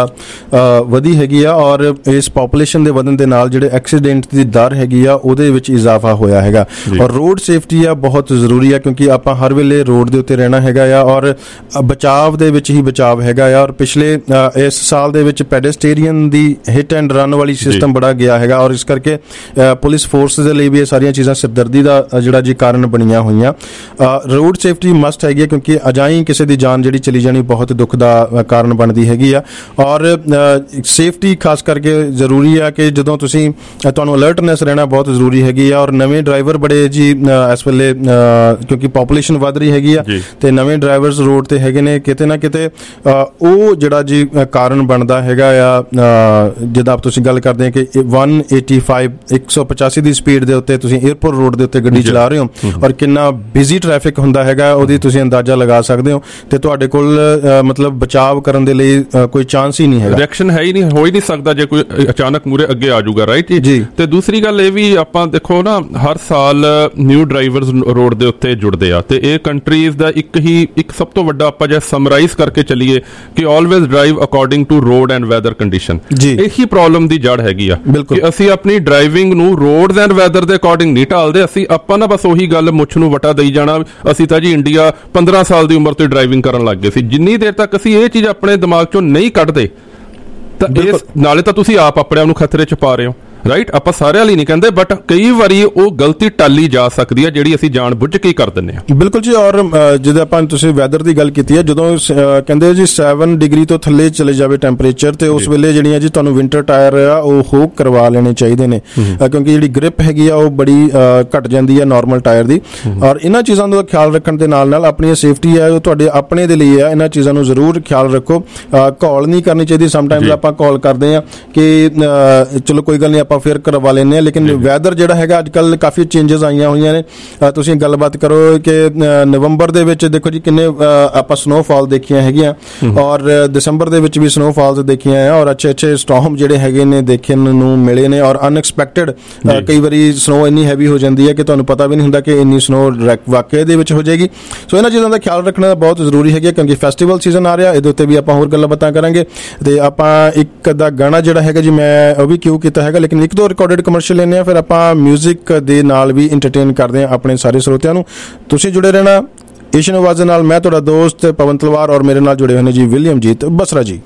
ਵਧੀ ਹੈਗੀ ਆ, ਔਰ ਇਸ ਪਾਪੂਲੇਸ਼ਨ ਦੇ ਵਧਣ ਦੇ ਨਾਲ ਜਿਹੜੇ ਐਕਸੀਡੈਂਟ ਦੀ ਦਰ ਹੈਗੀ ਆ ਉਹਦੇ ਵਿੱਚ ਇਜ਼ਾਫਾ ਹੋਇਆ ਹੈਗਾ। ਔਰ ਰੋਡ ਸੇਫਟੀ ਆ ਬਹੁਤ ਜ਼ਰੂਰੀ ਆ, ਕਿਉਂਕਿ ਆਪਾਂ ਹਰ ਵੇਲੇ ਰੋਡ ਦੇ ਉੱਤੇ ਰਹਿਣਾ ਹੈਗਾ ਆ, ਔਰ ਬਚਾਵ ਦੇ ਵਿੱਚ ਹੀ ਬਚਾਵ ਹੈਗਾ ਆ। ਔਰ ਪਿਛਲੇ ਇਸ ਸਾਲ ਦੇ ਵਿੱਚ ਪੈਡੈਸਟੇਰੀਅਨ ਦੀ ਹਿੱਟ ਐਂਡ ਰਨ ਵਾਲੀ ਸਿਸਟਮ ਬੜਾ ਗਿਆ ਹੈਗਾ, ਔਰ ਇਸ ਕਰਕੇ ਪੁਲਿਸ ਫੋਰਸ ਦੇ ਲਈ ਵੀ ਇਹ ਸਾਰੀਆਂ ਚੀਜ਼ਾਂ ਦਰਦੀ ਦਾ ਜਿਹੜਾ ਜੀ ਕਾਰਨ ਬਣੀਆਂ ਹੋਈਆਂ। ਰੋਡ ਸੇਫਟੀ ਮਸਟ ਹੈਗੀ ਹੈ, ਕਿਉਂਕਿ ਅਜਾਈ ਕਿਸੇ ਦੀ ਜਾਨ ਜਿਹੜੀ ਚਲੀ ਜਾਣੀ ਬਹੁਤ ਦੁੱਖ ਦਾ ਕਾਰਨ ਬਣਦੀ ਹੈਗੀ ਆ। ਔਰ ਸੇਫਟੀ ਖਾਸ ਕਰਕੇ ਜ਼ਰੂਰੀ ਆ ਕਿ ਜਦੋਂ ਤੁਸੀਂ ਤੁਹਾਨੂੰ ਅਲਰਟਨੈਸ ਰਹਿਣਾ ਬਹੁਤ ਜ਼ਰੂਰੀ ਹੈਗੀ ਆ। ਔਰ ਨਵੇਂ ਡਰਾਈਵਰ ਬੜੇ ਜੀ ਇਸ ਵੇਲੇ ਕਿਉਂਕਿ ਪਾਪੂਲੇਸ਼ਨ ਵੱਧ ਰਹੀ ਹੈਗੀ ਆ ਤੇ ਨਵੇਂ ਡਰਾਈਵਰਸ ਰੋਡ ਤੇ ਹੈਗੇ ਨੇ, ਕਿਤੇ ਨਾ ਕਿਤੇ ਉਹ ਜਿਹੜਾ ਜੀ ਕਾਰਨ ਬਣਦਾ ਹੈਗਾ ਆ। ਜਿੱਦਾਂ ਤੁਸੀਂ ਗੱਲ ਕਰਦੇ ਕਿ ਇੱਕ ਸੌ ਪਚਾਸੀ ਇੱਕ ਸੌ ਪਚਾਸੀ ਦੀ ਸਪੀਡ ਦੇ ਉੱਤੇ ਤੁਸੀਂ ਏਅਰਪੋਰਟ ਰੋਡ ਦੇ ਉੱਤੇ ਗੱਡੀ ਚਲਾ ਰਹੇ ਹੋ ਔਰ ਕਿੰਨਾ ਬਿਜ਼ੀ ਟ੍ਰੈਫਿਕ ਹੁੰਦਾ ਹੈਗਾ ਉਹਦੀ ਤੁਸੀਂ ਅੰਦਾਜ਼ਾ ਲਗਾ ਸਕਦੇ ਹੋ ਤੇ ਤੁਹਾਡੇ ਕੋਲ ਮਤਲਬ ਬਚਾਅ ਕਰਨ ਦੇ ਲਈ ਕੋਈ ਚਾਂਸ ਹੀ ਨਹੀਂ ਹੈਗਾ, ਰਿਐਕਸ਼ਨ ਹੈ ਹੀ ਨਹੀਂ, ਹੋ ਹੀ ਨਹੀਂ ਸਕਦਾ ਜੇ ਕੋਈ ਅਚਾਨਕ ਮੂਰੇ ਅੱਗੇ ਆ ਜਾਊਗਾ, ਰਾਈਟ ਜੀ। ਤੇ ਦੂਸਰੀ ਗੱਲ ਇਹ ਵੀ ਆਪਾਂ ਦੇਖੋ ਨਾ, ਹਰ ਸਾਲ ਨਿਊ ਡਰਾਈਵਰਸ ਰੋਡ ਦੇ ਉੱਤੇ ਜੁੜਦੇ ਆ ਤੇ ਇਹ ਕੰਟਰੀਜ਼ ਦਾ ਇੱਕ ਹੀ ਇੱਕ ਸਭ ਤੋਂ ਵੱਡਾ ਆਪਾਂ ਜੇ ਸਮਰਾਈਜ਼ ਕਰਕੇ ਚੱਲੀਏ ਕਿ always drive according to road and weather condition. ਇਹੀ ਪ੍ਰੋਬਲਮ ਦੀ ਜੜ ਹੈਗੀ ਆ ਕਿ ਅਸੀਂ ਆਪਣੀ ਡਰਾਈਵਿੰਗ ਨੂੰ ਰੋਡਸ ਐਂਡ ਵੈਦਰ ਦੇ ਅਕੋਰਡਿੰਗ ਨਹੀਂ ਢਾਲਦੇ। ਅਸੀਂ ਆਪਾਂ ਨਾ ਬਸ ਉਹੀ ਗੱਲ ਮੁੱਛ ਨੂੰ ਵਟਾ ਦੇਈ ਜਾਣਾ, ਅਸੀਂ ਤਾਂ ਜੀ ਇੰਡੀਆ ਪੰਦਰਾਂ ਸਾਲ ਦੀ ਉਮਰ ਤੋਂ ਡਰਾਈਵਿੰਗ ਕਰਨ ਲੱਗ ਗਏ ਸੀ। ਜਿੰਨੀ ਦੇਰ ਤੱਕ ਅਸੀਂ ਇਹ ਚੀਜ਼ ਆਪਣੇ ਦਿਮਾਗ ਚੋਂ ਨਹੀਂ ਕੱਢਦੇ ਤਾਂ ਇਸ ਨਾਲੇ ਤਾਂ ਤੁਸੀਂ ਆਪ ਆਪਣੇ ਆਪ ਨੂੰ ਖਤਰੇ ਚ ਪਾ ਰਹੇ ਹੋ, ਰਾਈਟ। ਆਪਾਂ ਸਾਰਿਆਂ ਲਈ ਨਹੀਂ ਕਹਿੰਦੇ, ਬਟ ਕਈ ਵਾਰੀ ਉਹ ਗਲਤੀ ਟਾਲੀ ਜਾ ਸਕਦੀ ਹੈ ਜਿਹੜੀ ਅਸੀਂ ਜਾਣ ਬੁੱਝ ਕੇ ਕਰ ਦਿੰਦੇ ਹਾਂ। ਬਿਲਕੁਲ ਜੀ। ਔਰ ਜਦੋਂ ਆਪਾਂ ਤੁਸੀਂ ਵੈਦਰ ਦੀ ਗੱਲ ਕੀਤੀ ਹੈ, ਜਦੋਂ ਕਹਿੰਦੇ ਜੀ ਸੈਵਨ ਡਿਗਰੀ ਤੋਂ ਥੱਲੇ ਚਲੇ ਜਾਵੇ ਟੈਂਪਰੇਚਰ ਤੇ ਉਸ ਵੇਲੇ ਜਿਹੜੀਆਂ ਜੀ ਤੁਹਾਨੂੰ ਵਿੰਟਰ ਟਾਇਰ ਆ ਉਹ ਹੋਕ ਕਰਵਾ ਲੈਣੇ ਚਾਹੀਦੇ ਨੇ ਕਿਉਂਕਿ ਜਿਹੜੀ ਗ੍ਰਿਪ ਹੈਗੀ ਆ ਉਹ ਬੜੀ ਘਟ ਜਾਂਦੀ ਹੈ ਨਾਰਮਲ ਟਾਇਰ ਦੀ। ਔਰ ਇਹਨਾਂ ਚੀਜ਼ਾਂ ਦਾ ਖਿਆਲ ਰੱਖਣ ਦੇ ਨਾਲ ਨਾਲ ਆਪਣੀ ਸੇਫਟੀ ਹੈ ਉਹ ਤੁਹਾਡੇ ਆਪਣੇ ਦੇ ਲਈ ਹੈ, ਇਹਨਾਂ ਚੀਜ਼ਾਂ ਨੂੰ ਜ਼ਰੂਰ ਖਿਆਲ ਰੱਖੋ। ਕਾਲ ਨਹੀਂ ਕਰਨੀ ਚਾਹੀਦੀ, ਸਮਟਾਈਮਸ ਆਪਾਂ ਕਾਲ ਕਰਦੇ ਹਾਂ ਕਿ ਚਲੋ ਕੋਈ ਗੱਲ ਨਹੀਂ ਆਪਾਂ ਫਿਰ ਕਰਵਾ ਲੈਂਦੇ ਹਾਂ, ਲੇਕਿਨ ਵੈਦਰ ਜਿਹੜਾ ਹੈਗਾ ਅੱਜ ਕੱਲ੍ਹ ਕਾਫੀ ਚੇਂਜਸ ਆਈਆਂ ਹੋਈਆਂ ਨੇ। ਤੁਸੀਂ ਗੱਲਬਾਤ ਕਰੋ ਕਿ ਨਵੰਬਰ ਦੇ ਵਿੱਚ ਦੇਖੋ ਜੀ ਕਿੰਨੇ ਆਪਾਂ ਸਨੋਫਾਲ ਦੇਖੀਆਂ ਹੈਗੀਆਂ ਔਰ ਦਸੰਬਰ ਦੇ ਵਿੱਚ ਵੀ ਸਨੋਫਾਲਸ ਦੇਖੀਆਂ ਆ ਔਰ ਅੱਛੇ ਅੱਛੇ ਸਟੋਰਮ ਜਿਹੜੇ ਹੈਗੇ ਨੇ ਦੇਖਣ ਨੂੰ ਮਿਲੇ ਨੇ ਔਰ ਅਨਐਕਸਪੈਕਟਡ ਕਈ ਵਾਰੀ ਸਨੋ ਇੰਨੀ ਹੈਵੀ ਹੋ ਜਾਂਦੀ ਹੈ ਕਿ ਤੁਹਾਨੂੰ ਪਤਾ ਵੀ ਨਹੀਂ ਹੁੰਦਾ ਕਿ ਇੰਨੀ ਸਨੋ ਵਾਕਿਆ ਦੇ ਵਿੱਚ ਹੋ ਜਾਏਗੀ। ਸੋ ਇਹਨਾਂ ਚੀਜ਼ਾਂ ਦਾ ਖਿਆਲ ਰੱਖਣਾ ਬਹੁਤ ਜ਼ਰੂਰੀ ਹੈਗਾ ਕਿਉਂਕਿ ਫੈਸਟੀਵਲ ਸੀਜ਼ਨ ਆ ਰਿਹਾ, ਇਹਦੇ ਉੱਤੇ ਵੀ ਆਪਾਂ ਹੋਰ ਗੱਲਾਂ ਬਾਤਾਂ ਕਰਾਂਗੇ। ਤੇ ਆਪਾਂ ਇੱਕ ਦਾ ਗਾਣਾ ਜਿਹੜਾ ਹੈਗਾ ਜੀ ਮੈਂ ਉਹ ਵੀ ਕਿਉਂ ਕੀਤਾ ਹੈਗਾ, ਲੇਕਿਨ ਇੱਕ ਦੋ ਰਿਕਾਰਡਡ ਕਮਰਸ਼ੀਅਲ ਲੈਂਦੇ ਹਾਂ, ਫਿਰ ਆਪਾਂ ਮਿਊਜ਼ਿਕ ਦੇ ਨਾਲ ਵੀ ਇੰਟਰਟੇਨ ਕਰਦੇ ਹਾਂ ਆਪਣੇ ਸਾਰੇ ਸਰੋਤਿਆਂ ਨੂੰ। ਤੁਸੀਂ ਜੁੜੇ ਰਹਿਣਾ ਏਸ਼ੀਅਨ ਆਵਾਜ਼ ਦੇ ਨਾਲ। ਮੈਂ ਤੁਹਾਡਾ ਦੋਸਤ ਪਵਨ ਤਲਵਾਰ ਔਰ ਮੇਰੇ ਨਾਲ ਜੁੜੇ ਹੋਏ ਨੇ ਜੀ ਵਿਲੀਅਮਜੀਤ ਬਸਰਾ ਜੀ।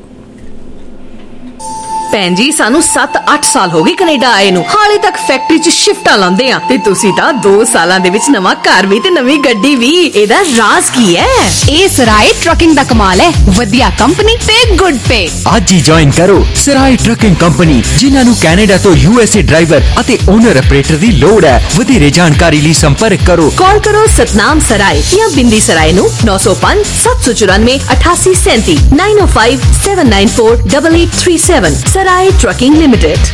ਭੈਣ ਜੀ ਸਾਨੂੰ ਸੱਤ ਅੱਠ ਸਾਲ ਹੋ ਗਏ ਕੈਨੇਡਾ ਆਏ ਨੂੰ, ਹਾਲੇ ਤੱਕ ਫੈਕਟਰੀ 'ਚ ਸ਼ਿਫਟਾਂ ਲਾਉਂਦੇ ਆ ਤੇ ਤੁਸੀਂ ਤਾਂ ਦੋ ਸਾਲਾਂ ਦੇ ਵਿੱਚ ਨਵਾਂ ਘਰ ਵੀ ਤੇ ਨਵੀਂ ਗੱਡੀ ਵੀ। ਇਹਦਾ ਰਾਜ਼ ਕੀ ਹੈ? ਇਹ ਸਰਾਏ ਟਰੱਕਿੰਗ ਦਾ ਕਮਾਲ ਹੈ, ਵਧੀਆ ਕੰਪਨੀ ਤੇ ਗੁੱਡ ਪੇ। ਅੱਜ ਹੀ ਜੁਆਇਨ ਕਰੋ ਸਰਾਏ ਟਰੱਕਿੰਗ ਕੰਪਨੀ, ਜਿਨ੍ਹਾਂ ਨੂੰ ਕੈਨੇਡਾ ਤੋਂ ਯੂਐਸਏ ਡਰਾਈਵਰ ਅਤੇ ਓਨਰ ਆਪਰੇਟਰ ਦੀ ਲੋੜ ਹੈ। ਵਧੇਰੇ ਜਾਣਕਾਰੀ ਲਈ ਸੰਪਰਕ ਕਰੋ, ਕਾਲ ਕਰੋ ਸਤਨਾਮ ਸਰਾਏ ਜਾਂ ਬਿੰਦੀ ਸਰਾਏ ਨੂੰ ਨੌ ਸੌ ਪੰਜ ਸੱਤ ਸੌ ਚੁਰਾਨਵੇਂ ਅਠਾਸੀ ਸੈਂਤੀ nine O five seven nine four eight eight three seven. Sarai trucking limited.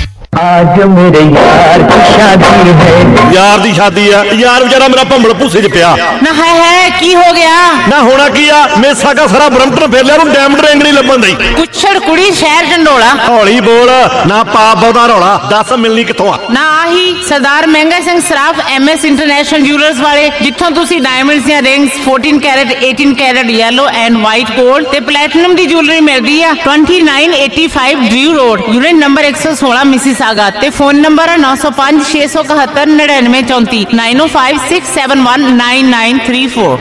आज मेरे यार की शादी है। यार दी शादी है, यार बेचारा मेरा भंबल भूसे च पिया ना है है की हो गया ना होना की आ मेसा का सारा ब्रम्पटन फेर लिया, डायमंड रिंग नहीं लभन दी। कुछड़ कुड़ी शहर ढंडोला। हौली बोल ना पाप बहुता रौला, दस मिलनी किथों आ ना आही Sardar Mehnga Singh Saraf MS international jewellers वाले, जिथों तुसी डायमंड्स ਦੀਆਂ rings fourteen carat eighteen carat yellow and white gold ते प्लैटिनम दी ज्वेलरी मिलदी आ। Twenty nine eighty five Drew road, unit number एक सौ सोलह मिसिसागा ते फोन नंबर नौ सौ पांच छे सौ इकहत्तर नड़िनवे चौंती nine O five six seven one nine nine three four.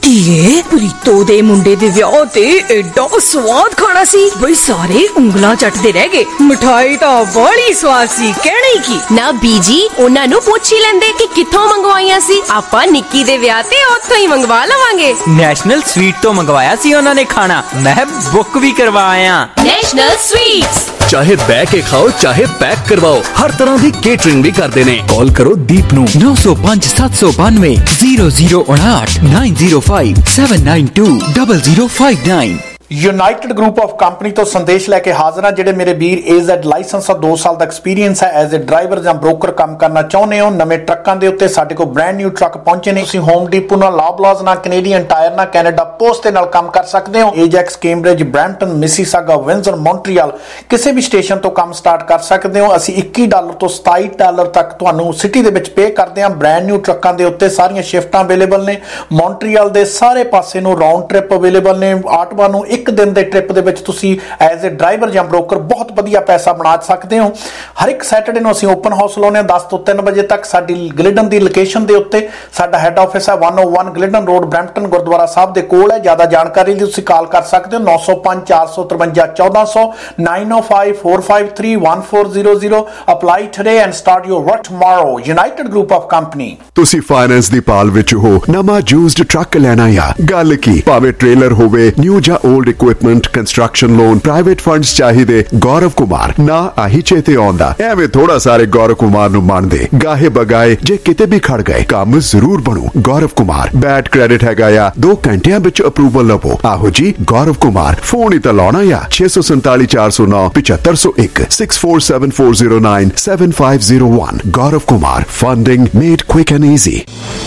ਧੀਏ ਪ੍ਰੀਤੋ ਦੇ ਮੁੰਡੇ ਦੇ ਵਿਆਹ ਤੇ ਐਡਾ ਸਵਾਦ ਖਾਣਾ ਸੀ ਬਈ ਸਾਰੇ ਉਂਗਲਾਂ ਚੱਟਦੇ ਰਹਿ ਗਏ। ਮਠਾਈ ਤਾਂ ਬੜੀ ਸਵਾਦ ਸੀ, ਕਹਿਣਾ ਹੀ ਕੀ। ਨਾ ਬੀਜੀ ਉਹਨਾਂ ਨੂੰ ਪੁੱਛ ਹੀ ਲੈਂਦੇ ਕਿ ਕਿੱਥੋਂ ਮੰਗਵਾਈਆਂ ਸੀ। ਆਪਾਂ ਨਿੱਕੀ ਦੇ ਵਿਆਹ ਤੇ ਉੱਥੋਂ ਹੀ ਮੰਗਵਾ ਲਵਾਂਗੇ। ਨੈਸ਼ਨਲ ਸਵੀਟ ਤੋਂ ਮੰਗਵਾਇਆ ਸੀ ਉਹਨਾਂ ਨੇ ਖਾਣਾ, ਮੈਂ ਬੁੱਕ ਵੀ ਕਰਵਾਇਆ। ਨੈਸ਼ਨਲ ਸਵੀਟਸ ਚਾਹੇ ਬਹਿ ਕੇ ਖਾਓ ਚਾਹੇ ਪੈਕ ਕਰਵਾਓ, ਹਰ ਤਰ੍ਹਾਂ ਦੀ ਕੇਟਰਿੰਗ ਵੀ ਕਰਦੇ ਨੇ। ਕਾਲ ਕਰੋ ਦੀਪ ਨੂੰ नौ सौ पाँच सात सौ बानवे जीरो जीरो उनाहठ nine zero five seven nine two double zero five nine. United group of company ਤੋਂ ਸੰਦੇਸ਼ ਲੈ ਕੇ ਹਾਜ਼ਰ ਹਾਂ। ਜਿਹੜੇ ਮੇਰੇ ਵੀਰ ਏਜ਼ੈਡ ਲਾਇਸੈਂਸ ਔਰ ਦੋ ਸਾਲ ਦਾ ਐਕਸਪੀਰੀਅੰਸ ਹੈ ਐਜ਼ ਅ ਡਰਾਈਵਰ ਜਾਂ ਬ੍ਰੋਕਰ ਕੰਮ ਕਰਨਾ ਚਾਹੁੰਦੇ ਹੋ, ਨਵੇਂ ਟਰੱਕਾਂ ਦੇ ਉੱਤੇ ਸਾਡੇ ਕੋਲ ਬ੍ਰੈਂਡ ਨਿਊ ਟਰੱਕ ਪਹੁੰਚੇ ਨੇ। ਤੁਸੀਂ ਹੋਮ ਡੀਪੋ ਨਾਲ, ਲੌਬਲਾਜ਼ ਨਾਲ, ਕੈਨੇਡੀਅਨ ਟਾਇਰ ਨਾਲ, ਕੈਨੇਡਾ ਪੋਸਟ ਦੇ ਨਾਲ ਕੰਮ ਕਰ ਸਕਦੇ ਹੋ। Ajax, Cambridge, Brampton, Mississauga, Windsor, Montreal ਕਿਸੇ ਵੀ ਸਟੇਸ਼ਨ ਤੋਂ ਕੰਮ ਸਟਾਰਟ ਕਰ ਸਕਦੇ ਹੋ। ਅਸੀਂ ਇੱਕੀ ਡਾਲਰ ਤੋਂ ਸਤਾਈ ਡਾਲਰ ਤੱਕ ਤੁਹਾਨੂੰ ਸਿਟੀ ਦੇ ਵਿੱਚ ਪੇ ਕਰਦੇ ਹਾਂ। ਬ੍ਰੈਂਡ ਨਿਊ ਟਰੱਕਾਂ ਦੇ ਉੱਤੇ ਸਾਰੀਆਂ ਸ਼ਿਫਟਾਂ ਅਵੇਲੇਬਲ ਨੇ। ਮੌਂਟਰੀਅਲ ਦੇ ਸਾਰੇ ਪਾਸੇ ਨੂੰ ਰਾਉਂਡ ਟ੍ਰਿਪ ਅਵੇਲੇਬਲ ਨੇ। ਆਟਵਾ ਨੂੰ ਇੱਕ ਦਿਨ ਦੇ ਟ੍ਰਿਪ ਦੇ ਵਿੱਚ ਤੁਸੀਂ ਐਜ਼ ਅ ਡਰਾਈਵਰ ਜਾਂ ਬ੍ਰੋਕਰ ਬਹੁਤ ਵਧੀਆ ਪੈਸਾ ਬਣਾ ਸਕਦੇ ਹੋ। ਹਰ ਇੱਕ ਸੈਟਰਡੇ ਨੂੰ ਅਸੀਂ ਓਪਨ ਹਾਊਸ ਲਾਉਂਦੇ ਹਾਂ ਦਸ ਤੋਂ ਤਿੰਨ ਵਜੇ ਤੱਕ। ਸਾਡੀ ਗਲਿਡਨ ਦੀ ਲੋਕੇਸ਼ਨ ਦੇ ਉੱਤੇ ਸਾਡਾ ਹੈੱਡ ਆਫਿਸ ਹੈ ਇੱਕ ਸੌ ਇੱਕ Glidden road, Brampton gurdwara Sahib ਦੇ ਕੋਲ ਹੈ। ਜ਼ਿਆਦਾ ਜਾਣਕਾਰੀ ਲਈ ਤੁਸੀਂ ਕਾਲ ਕਰ ਸਕਦੇ ਹੋ ਨੌ ਸੌ ਪੰਜ ਚਾਰ ਸੌ ਤਰਵੰਜਾ ਚੌਦਾਂ ਸੌ nine O five four five three one four zero zero। Apply today and start your work tomorrow. United group of company. ਤੁਸੀਂ ਫਾਈਨੈਂਸ ਦੀ ਪਾਲ ਵਿੱਚ ਹੋ, ਨਵਾਂ ਯੂਜ਼ਡ ਟਰੱਕ ਲੈਣਾ ਆ, ਗੱਲ ਕੀ ਭਾਵੇਂ ਟ੍ਰੇਲਰ ਹੋਵੇ ਨਿਊ ਜਾਂ old approved equipment, construction loan, private funds चाहिए गौरव कुमार ना आही चेते आउंदा एवें थोड़ा सारे गौरव कुमार नु मानदे गाहे बगाए जे किते भी खड़ गए काम जरूर बनू गौरव कुमार बैड क्रेडिट हैगा या दो घंटिया विच अप्रूवल लवो आहो जी गौरव कुमार फोन ही तो लाना या छे सौ संताली चार सौ नौ पिछहत्तर सौ एक six four seven four zero nine seven five zero one Gaurav Kumar funding made quick and easy.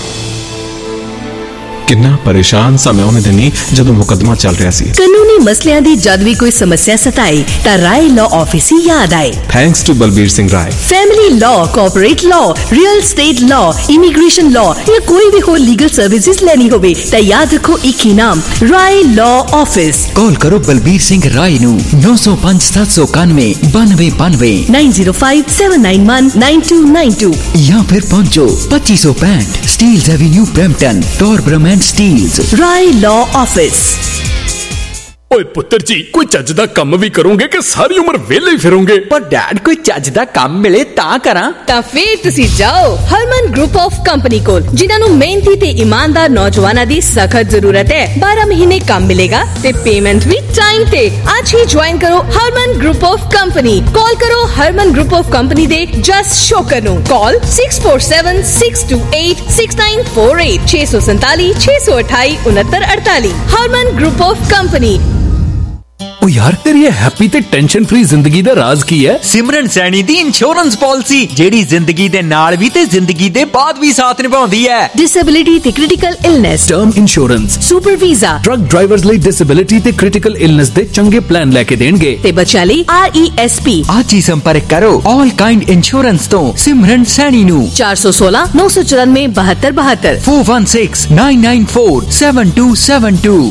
किन्ना परेशान सा मैं उन्हें दिनी जदों मुकदमा चल रहा सी। कानूनी मसलियां दी जद भी कोई समस्या सताई ता राय लॉ ऑफिस ही याद आए। Thanks to Balbir Singh Rai. Family law, corporate law, real estate law, immigration law या कोई भी हो लीगल सर्विसेज लेनी होवे ता याद रखो एक ही नाम राय लॉ ऑफिस। कॉल करो बलबीर सिंह राय नू नौ सौ पांच सात सौ इक्यानवे बानवे बानवे nine zero five seven nine one nine two nine two या फिर पहुंचो पच्चीस सौ पैंठ Steeles avenue Brampton Torbram and Steeles. Rai law office. ओए पुत्र जी कोई ਚੱਜ ਦਾ ਕੰਮ ਵੀ ਕਰੋਗੇ ਕਿ ਸਾਰੀ ਉਮਰ ਵਿਹਲੇ ਹੀ ਫਿਰੋਗੇ? ਪਰ ਡੈਡ ਕੋਈ ਚੱਜ ਦਾ ਕੰਮ ਮਿਲੇ ਤਾਂ ਕਰਾਂ। ਤਾਂ ਫੇਰ ਤੁਸੀਂ ਜਾਓ ਹਰਮਨ ਗਰੁੱਪ ਆਫ ਕੰਪਨੀ ਕੋਲ ਜਿਨ੍ਹਾਂ ਨੂੰ ਮਿਹਨਤੀ ਤੇ ਇਮਾਨਦਾਰ ਨੌਜਵਾਨਾਂ ਦੀ ਸਖਤ ਜ਼ਰੂਰਤ ਹੈ। ਬਾਰਾਂ ਮਹੀਨੇ ਕੰਮ ਮਿਲੇਗਾ ਤੇ ਪੇਮੈਂਟ ਵੀ ਟਾਈਮ ਤੇ। ਅੱਜ ਹੀ ਜੁਆਇਨ ਕਰੋ Harman group of company. Call ਕਰੋ ਹਰਮਨ ਗਰੁੱਪ ਆਫ ਕੰਪਨੀ ਦੇ ਜਸ ਸ਼ੋਕਰ ਨੂੰ call six four seven six two eight six nine four eight छे सौ संताली छे सौ अठाई उनहत्तर अड़ताली। Harman group of company. ओ यार तेरी ये हैप्पी ते टेंशन फ्री जिंदगी दा राज की है? सिमरन सैनी दी इंश्योरेंस पॉलिसी जेड़ी जिंदगी दे नाल भी ते जिंदगी दे बाद भी साथ निभाउंदी है। डिसेबिलिटी ते critical illness, term insurance, super visa, truck drivers ਲਈ डिसेबिलिटी ते क्रिटिकल इलनेस दे चंगे प्लान लेके देणगे ते बच्चा ਲਈ आर ई एस पी। आज ही संपर्क करो ऑल काइंड इंश्योरेंस तो सिमरन सैनी नू चार सौ सोलह नौ सौ चौरानवे बहत्तर बहत्तर four one six nine nine four seven two seven two.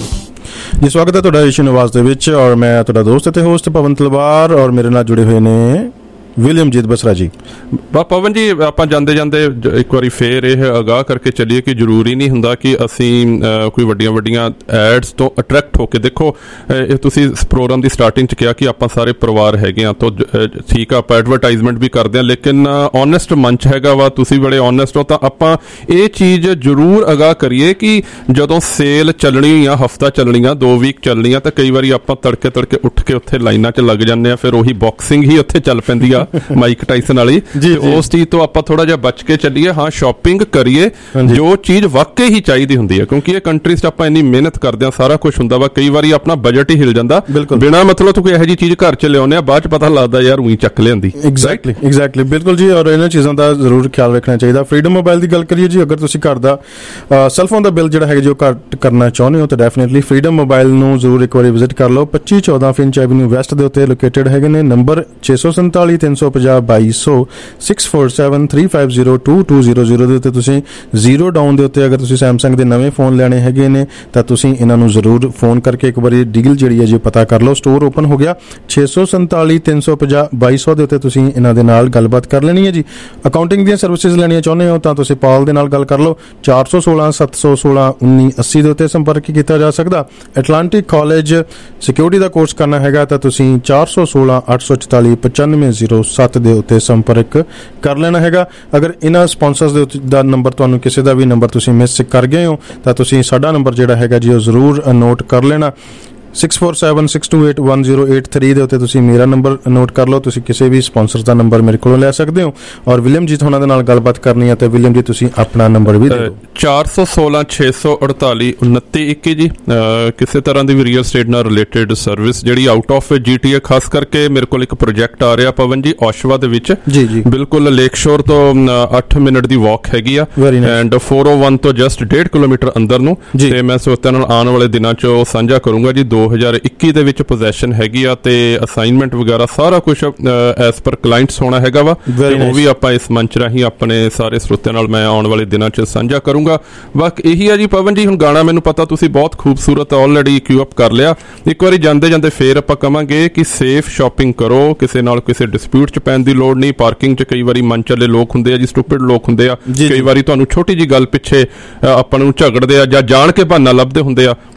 जी स्वागत है तुहाडा ਏਸ਼ੀਅਨ ਆਵਾਜ਼ ਦੇ ਵਿੱਚ और मैं तुहाडा दोस्त ਤੇ ਹੋਸਟ ਪਵਨ ਤਲਵਾਰ और मेरे ਨਾਲ जुड़े ਹੋਏ ਨੇ ਵਿਲੀਅਮਜੀਤ ਬਸਰਾ ਜੀ। ਪਵਨ ਜੀ ਆਪਾਂ ਜਾਂਦੇ ਜਾਂਦੇ ਇੱਕ ਵਾਰੀ ਫੇਰ ਇਹ ਅਗਾਹ ਕਰਕੇ ਚੱਲੀਏ ਕਿ ਜ਼ਰੂਰੀ ਨਹੀਂ ਹੁੰਦਾ ਕਿ ਅਸੀਂ ਕੋਈ ਵੱਡੀਆਂ ਵੱਡੀਆਂ ਐਡਸ ਤੋਂ ਅਟਰੈਕਟ ਹੋ ਕੇ ਦੇਖੋ ਇਹ ਤੁਸੀਂ ਪ੍ਰੋਗਰਾਮ ਦੀ ਸਟਾਰਟਿੰਗ 'ਚ ਕਿਹਾ ਕਿ ਆਪਾਂ ਸਾਰੇ ਪਰਿਵਾਰ ਹੈਗੇ ਹਾਂ ਤਾਂ ਠੀਕ ਆ ਆਪਾਂ ਐਡਵਰਟਾਈਜ਼ਮੈਂਟ ਵੀ ਕਰਦੇ ਹਾਂ ਲੇਕਿਨ ਓਨੈਸਟ ਮੰਚ ਹੈਗਾ ਵਾ ਤੁਸੀਂ ਬੜੇ ਓਨੈਸਟ ਹੋ ਤਾਂ ਆਪਾਂ ਇਹ ਚੀਜ਼ ਜ਼ਰੂਰ ਅਗਾਹ ਕਰੀਏ ਕਿ ਜਦੋਂ ਸੇਲ ਚੱਲਣੀ ਆ ਹਫਤਾ ਚੱਲਣੀਆਂ ਦੋ ਵੀਕ ਚੱਲਣੀਆਂ ਤਾਂ ਕਈ ਵਾਰੀ ਆਪਾਂ ਤੜਕੇ ਤੜਕੇ ਉੱਠ ਕੇ ਉੱਥੇ ਲਾਈਨਾਂ 'ਚ ਲੱਗ ਜਾਂਦੇ ਆ ਫਿਰ ਉਹੀ ਬਾਕਸਿੰਗ ਹੀ ਉੱਥੇ ਚੱਲ ਪੈਂਦੀ ਆ ਮਾਈਕ ਟਾਈਸਨ ਵਾਲੀ ਉਸ ਚੀਜ਼ ਤੋਂ ਆਪਾਂ ਥੋੜਾ ਜਿਹਾ ਬਚ ਕੇ ਚੱਲੀਏ। ਹਾਂ ਸ਼ਾਪਿੰਗ ਕਰੀਏ ਜੋ ਚੀਜ਼ ਵਾਕਈ ਹੀ ਚਾਹੀਦੀ ਹੁੰਦੀ ਹੈ ਕਿਉਂਕਿ ਇਹ ਕੰਟਰੀਜ਼ 'ਚ ਆਪਾਂ ਇੰਨੀ ਮਿਹਨਤ ਕਰਦੇ ਹਾਂ ਸਾਰਾ ਕੁਝ ਹੁੰਦਾ ਵਾ ਕਈ ਵਾਰੀ ਆਪਣਾ ਬਜਟ ਹੀ ਹਿਲ ਜਾਂਦਾ ਬਿਨਾਂ ਮਤਲਬ ਤੋਂ ਕੋਈ ਇਹੋ ਜਿਹੀ ਚੀਜ਼ ਘਰ 'ਚ ਲਿਆਉਂਦੇ ਆ ਬਾਅਦ 'ਚ ਪਤਾ ਲੱਗਦਾ ਯਾਰ ਉਹੀ ਚੱਕ ਲਿਆਂਦੀ। ਐਗਜ਼ੈਕਟਲੀ ਐਗਜ਼ੈਕਟਲੀ ਬਿਲਕੁਲ ਜੀ ਔਰ ਇਹਨਾਂ ਚੀਜ਼ਾਂ ਦਾ ਜ਼ਰੂਰ ਖਿਆਲ ਰੱਖਣਾ ਚਾਹੀਦਾ। ਫਰੀडम ਮੋਬਾਈਲ ਦੀ ਗੱਲ ਕਰੀਏ ਜੀ ਅਗਰ ਤੁਸੀਂ ਘਰ ਦਾ ਸੈਲਫੋਨ ਦਾ ਬਿੱਲ ਜਿਹੜਾ ਹੈਗਾ ਜੋ ਘੱਟ ਕਰਨਾ ਚਾਹੁੰਦੇ ਹੋ ਤਾਂ ਡੈਫੀਨੇਟਲੀ ਫਰੀडम ਮੋਬਾਈਲ ਨੂੰ ਜ਼ਰੂਰ ਇੱਕ ਵਾਰੀ ਵਿਜ਼ਿਟ ਕਰ ਲਓ। ਪੱਚੀ ਚੌਦਾਂ ਫਿੰਚ ਐਵਨਿਊ ਵੈਸਟ ਦੇ ਉੱਤੇ ਲੋਕੇਟਡ ਹੈਗੇ ਨੇ। ਨੰਬਰ ਛੇ ਸੌ ਸੰਤਾਲੀ ਤਿੰਨ ਸੌ ਪੰਜਾਹ ਬਾਈ ਸੌ six four seven three five zero two two zero zero ਦੇ ਉੱਤੇ ਤੁਸੀਂ ਜ਼ੀਰੋ ਡਾਊਨ ਦੇ ਉੱਤੇ ਅਗਰ ਤੁਸੀਂ ਸੈਮਸੰਗ ਦੇ ਨਵੇਂ ਫੋਨ ਲੈਣੇ ਹੈਗੇ ਨੇ ਤਾਂ ਤੁਸੀਂ ਇਹਨਾਂ ਨੂੰ ਜ਼ਰੂਰ ਫੋਨ ਕਰਕੇ ਇੱਕ ਵਾਰੀ ਡੀਲ ਜਿਹੜੀ ਹੈ ਜੀ ਪਤਾ ਕਰ ਲਓ। ਸਟੋਰ ਓਪਨ ਹੋ ਗਿਆ ਛੇ ਸੌ ਸੰਤਾਲੀ ਤਿੰਨ ਸੌ ਪੰਜਾਹ ਬਾਈ ਸੌ ਦੇ ਉੱਤੇ ਤੁਸੀਂ ਇਹਨਾਂ ਦੇ ਨਾਲ ਗੱਲਬਾਤ ਕਰ ਲੈਣੀ ਹੈ ਜੀ। ਅਕਾਊਂਟਿੰਗ ਦੀਆਂ ਸਰਵਿਸਿਜ਼ ਲੈਣੀਆਂ ਚਾਹੁੰਦੇ ਹੋ ਤਾਂ ਤੁਸੀਂ ਪਾਲ ਦੇ ਨਾਲ ਗੱਲ ਕਰ ਲਓ ਚਾਰ ਸੌ ਸੋਲਾਂ ਸੱਤ ਸੌ ਸੋਲਾਂ ਉੱਨੀ ਅੱਸੀ ਦੇ ਉੱਤੇ ਸੰਪਰਕ ਕੀਤਾ ਜਾ ਸਕਦਾ। ਐਟਲਾਂਟਿਕ ਕਾਲਜ ਸਿਕਿਉਰਿਟੀ ਦਾ ਕੋਰਸ ਕਰਨਾ ਹੈਗਾ ਤਾਂ ਤੁਸੀਂ ਚਾਰ ਸੌ ਸੋਲਾਂ ਅੱਠ ਸੌ ਚੁਤਾਲੀ ਪਚਾਨਵੇਂ ਜ਼ੀਰੋ ਸੱਤ ਦੇ ਉੱਤੇ ਸੰਪਰਕ ਕਰ ਲੈਣਾ ਹੈਗਾ। ਅਗਰ ਇਹਨਾਂ ਸਪਾਂਸਰਸ ਦੇ ਦਾ ਨੰਬਰ ਤੁਹਾਨੂੰ ਕਿਸੇ ਦਾ ਵੀ ਨੰਬਰ ਤੁਸੀਂ ਮਿਸ ਕਰ ਗਏ ਹੋ ਤਾਂ ਤੁਸੀਂ ਸਾਡਾ ਨੰਬਰ ਜਿਹੜਾ ਹੈਗਾ ਜੀ ਉਹ ਜ਼ਰੂਰ ਨੋਟ ਕਰ ਲੈਣਾ six four seven six two eight one zero eight three ਦੇ ਉੱਤੇ ਤੁਸੀਂ ਮੇਰਾ ਨੰਬਰ ਨੋਟ ਕਰ ਲਓ। ਤੁਸੀਂ ਕਿਸੇ ਵੀ ਸਪਾਂਸਰ ਦਾ ਨੰਬਰ ਮੇਰੇ ਕੋਲੋਂ ਲੈ ਸਕਦੇ ਹੋ ਔਰ ਵਿਲੀਅਮਜੀਤ ਹੋਣਾ ਦੇ ਨਾਲ ਗੱਲਬਾਤ ਕਰਨੀ ਹੈ ਤੇ ਵਿਲੀਅਮ ਜੀ ਤੁਸੀਂ ਆਪਣਾ ਨੰਬਰ ਵੀ ਦੇ ਦਿਓ ਚਾਰ ਸੌ ਸੋਲਾਂ ਛੇ ਸੌ ਅੜਤਾਲੀ ਉਨੱਤੀ ਇੱਕੀ ਜੀ। ਕਿਸੇ ਤਰ੍ਹਾਂ ਦੀ ਵੀ ਰੀਅਲ ਸਟੇਟ ਨਾਲ ਰਿਲੇਟਡ ਸਰਵਿਸ ਜਿਹੜੀ ਆਊਟ ਆਫ ਜੀਟੀਏ ਖਾਸ ਕਰਕੇ ਮੇਰੇ ਕੋਲ ਇੱਕ ਪ੍ਰੋਜੈਕਟ ਆ ਰਿਹਾ ਪਵਨ ਜੀ ਔਸ਼ਵਾ ਦੇ ਵਿੱਚ ਜੀ ਜੀ ਬਿਲਕੁਲ ਲੇਕ ਸ਼ੋਰ ਤੋਂ ਅੱਠ ਮਿੰਟ ਦੀ ਵਾਕ ਹੈਗੀ ਆ ਐਂਡ ਫੋਰ ਓ ਵਨ ਤੋਂ ਜਸਟ ਡੇਢ ਕਿਲੋਮੀਟਰ ਅੰਦਰ ਨੂੰ ਤੇ ਮੈਂ ਸੋਚਦਾ ਨਾਲ ਆਉਣ ਵਾਲੇ ਦਿਨਾਂ 'ਚ ਉਹ ਸਾਂਝਾ ਕਰੂੰਗਾ ਜੀ। ਦੋ ਹਜ਼ਾਰ ਇੱਕੀ ਦੇ ਵਿੱਚ ਪੋਜੈਸ਼ਨ ਹੈਗੀ ਆ ਤੇ ਅਸਾਈਨਮੈਂਟ ਵਗੈਰਾ ਸਾਰਾ ਕੁਝ ਐਸ ਪਰ ਕਲਾਇੰਟਸ ਹੋਣਾ ਹੈਗਾ ਵਾ ਉਹ ਵੀ ਆਪਾਂ ਇਸ ਮੰਚ ਰਾਹੀਂ ਆਪਣੇ ਸਾਰੇ ਸਰੋਤਿਆਂ ਨਾਲ ਮੈਂ ਆਉਣ ਵਾਲੇ ਦਿਨਾਂ 'ਚ ਸਾਂਝਾ ਕਰੂੰਗਾ। ਬਾਕੀ ਇਹੀ ਆ ਜੀ ਪਵਨ ਜੀ ਹੁਣ ਗਾਣਾ ਮੈਨੂੰ ਪਤਾ ਤੁਸੀਂ ਬਹੁਤ ਖੂਬਸੂਰਤ ਆਲਰੇਡੀ ਕਿਊ ਅਪ ਕਰ ਲਿਆ ਇੱਕ ਵਾਰੀ ਜਾਂਦੇ ਜਾਂਦੇ ਫੇਰ ਆਪਾਂ ਕਵਾਂਗੇ ਕਿ ਸੇਫ ਸ਼ਾਪਿੰਗ ਕਰੋ ਕਿਸੇ ਨਾਲ ਕਿਸੇ ਡਿਸਪਿਊਟ 'ਚ ਪੈਣ ਦੀ ਲੋੜ ਨਹੀਂ। ਪਾਰਕਿੰਗ 'ਚ ਕਈ ਵਾਰੀ ਮਨ ਚੱਲੇ ਲੋਕ ਹੁੰਦੇ ਆ ਜੀ ਸਟੂਪਿਡ ਲੋਕ ਹੁੰਦੇ ਆ ਕਈ ਵਾਰੀ ਤੁਹਾਨੂੰ ਛੋਟੀ ਜੀ ਗੱਲ ਪਿੱਛੇ ਆਪਾਂ ਨੂੰ ਝਗੜਦੇ ਆ ਜਾਂ ਜਾਣ ਕੇ ਬਹਾਨਾ ਲੱਭਦੇ ਹੁੰਦੇ ਆ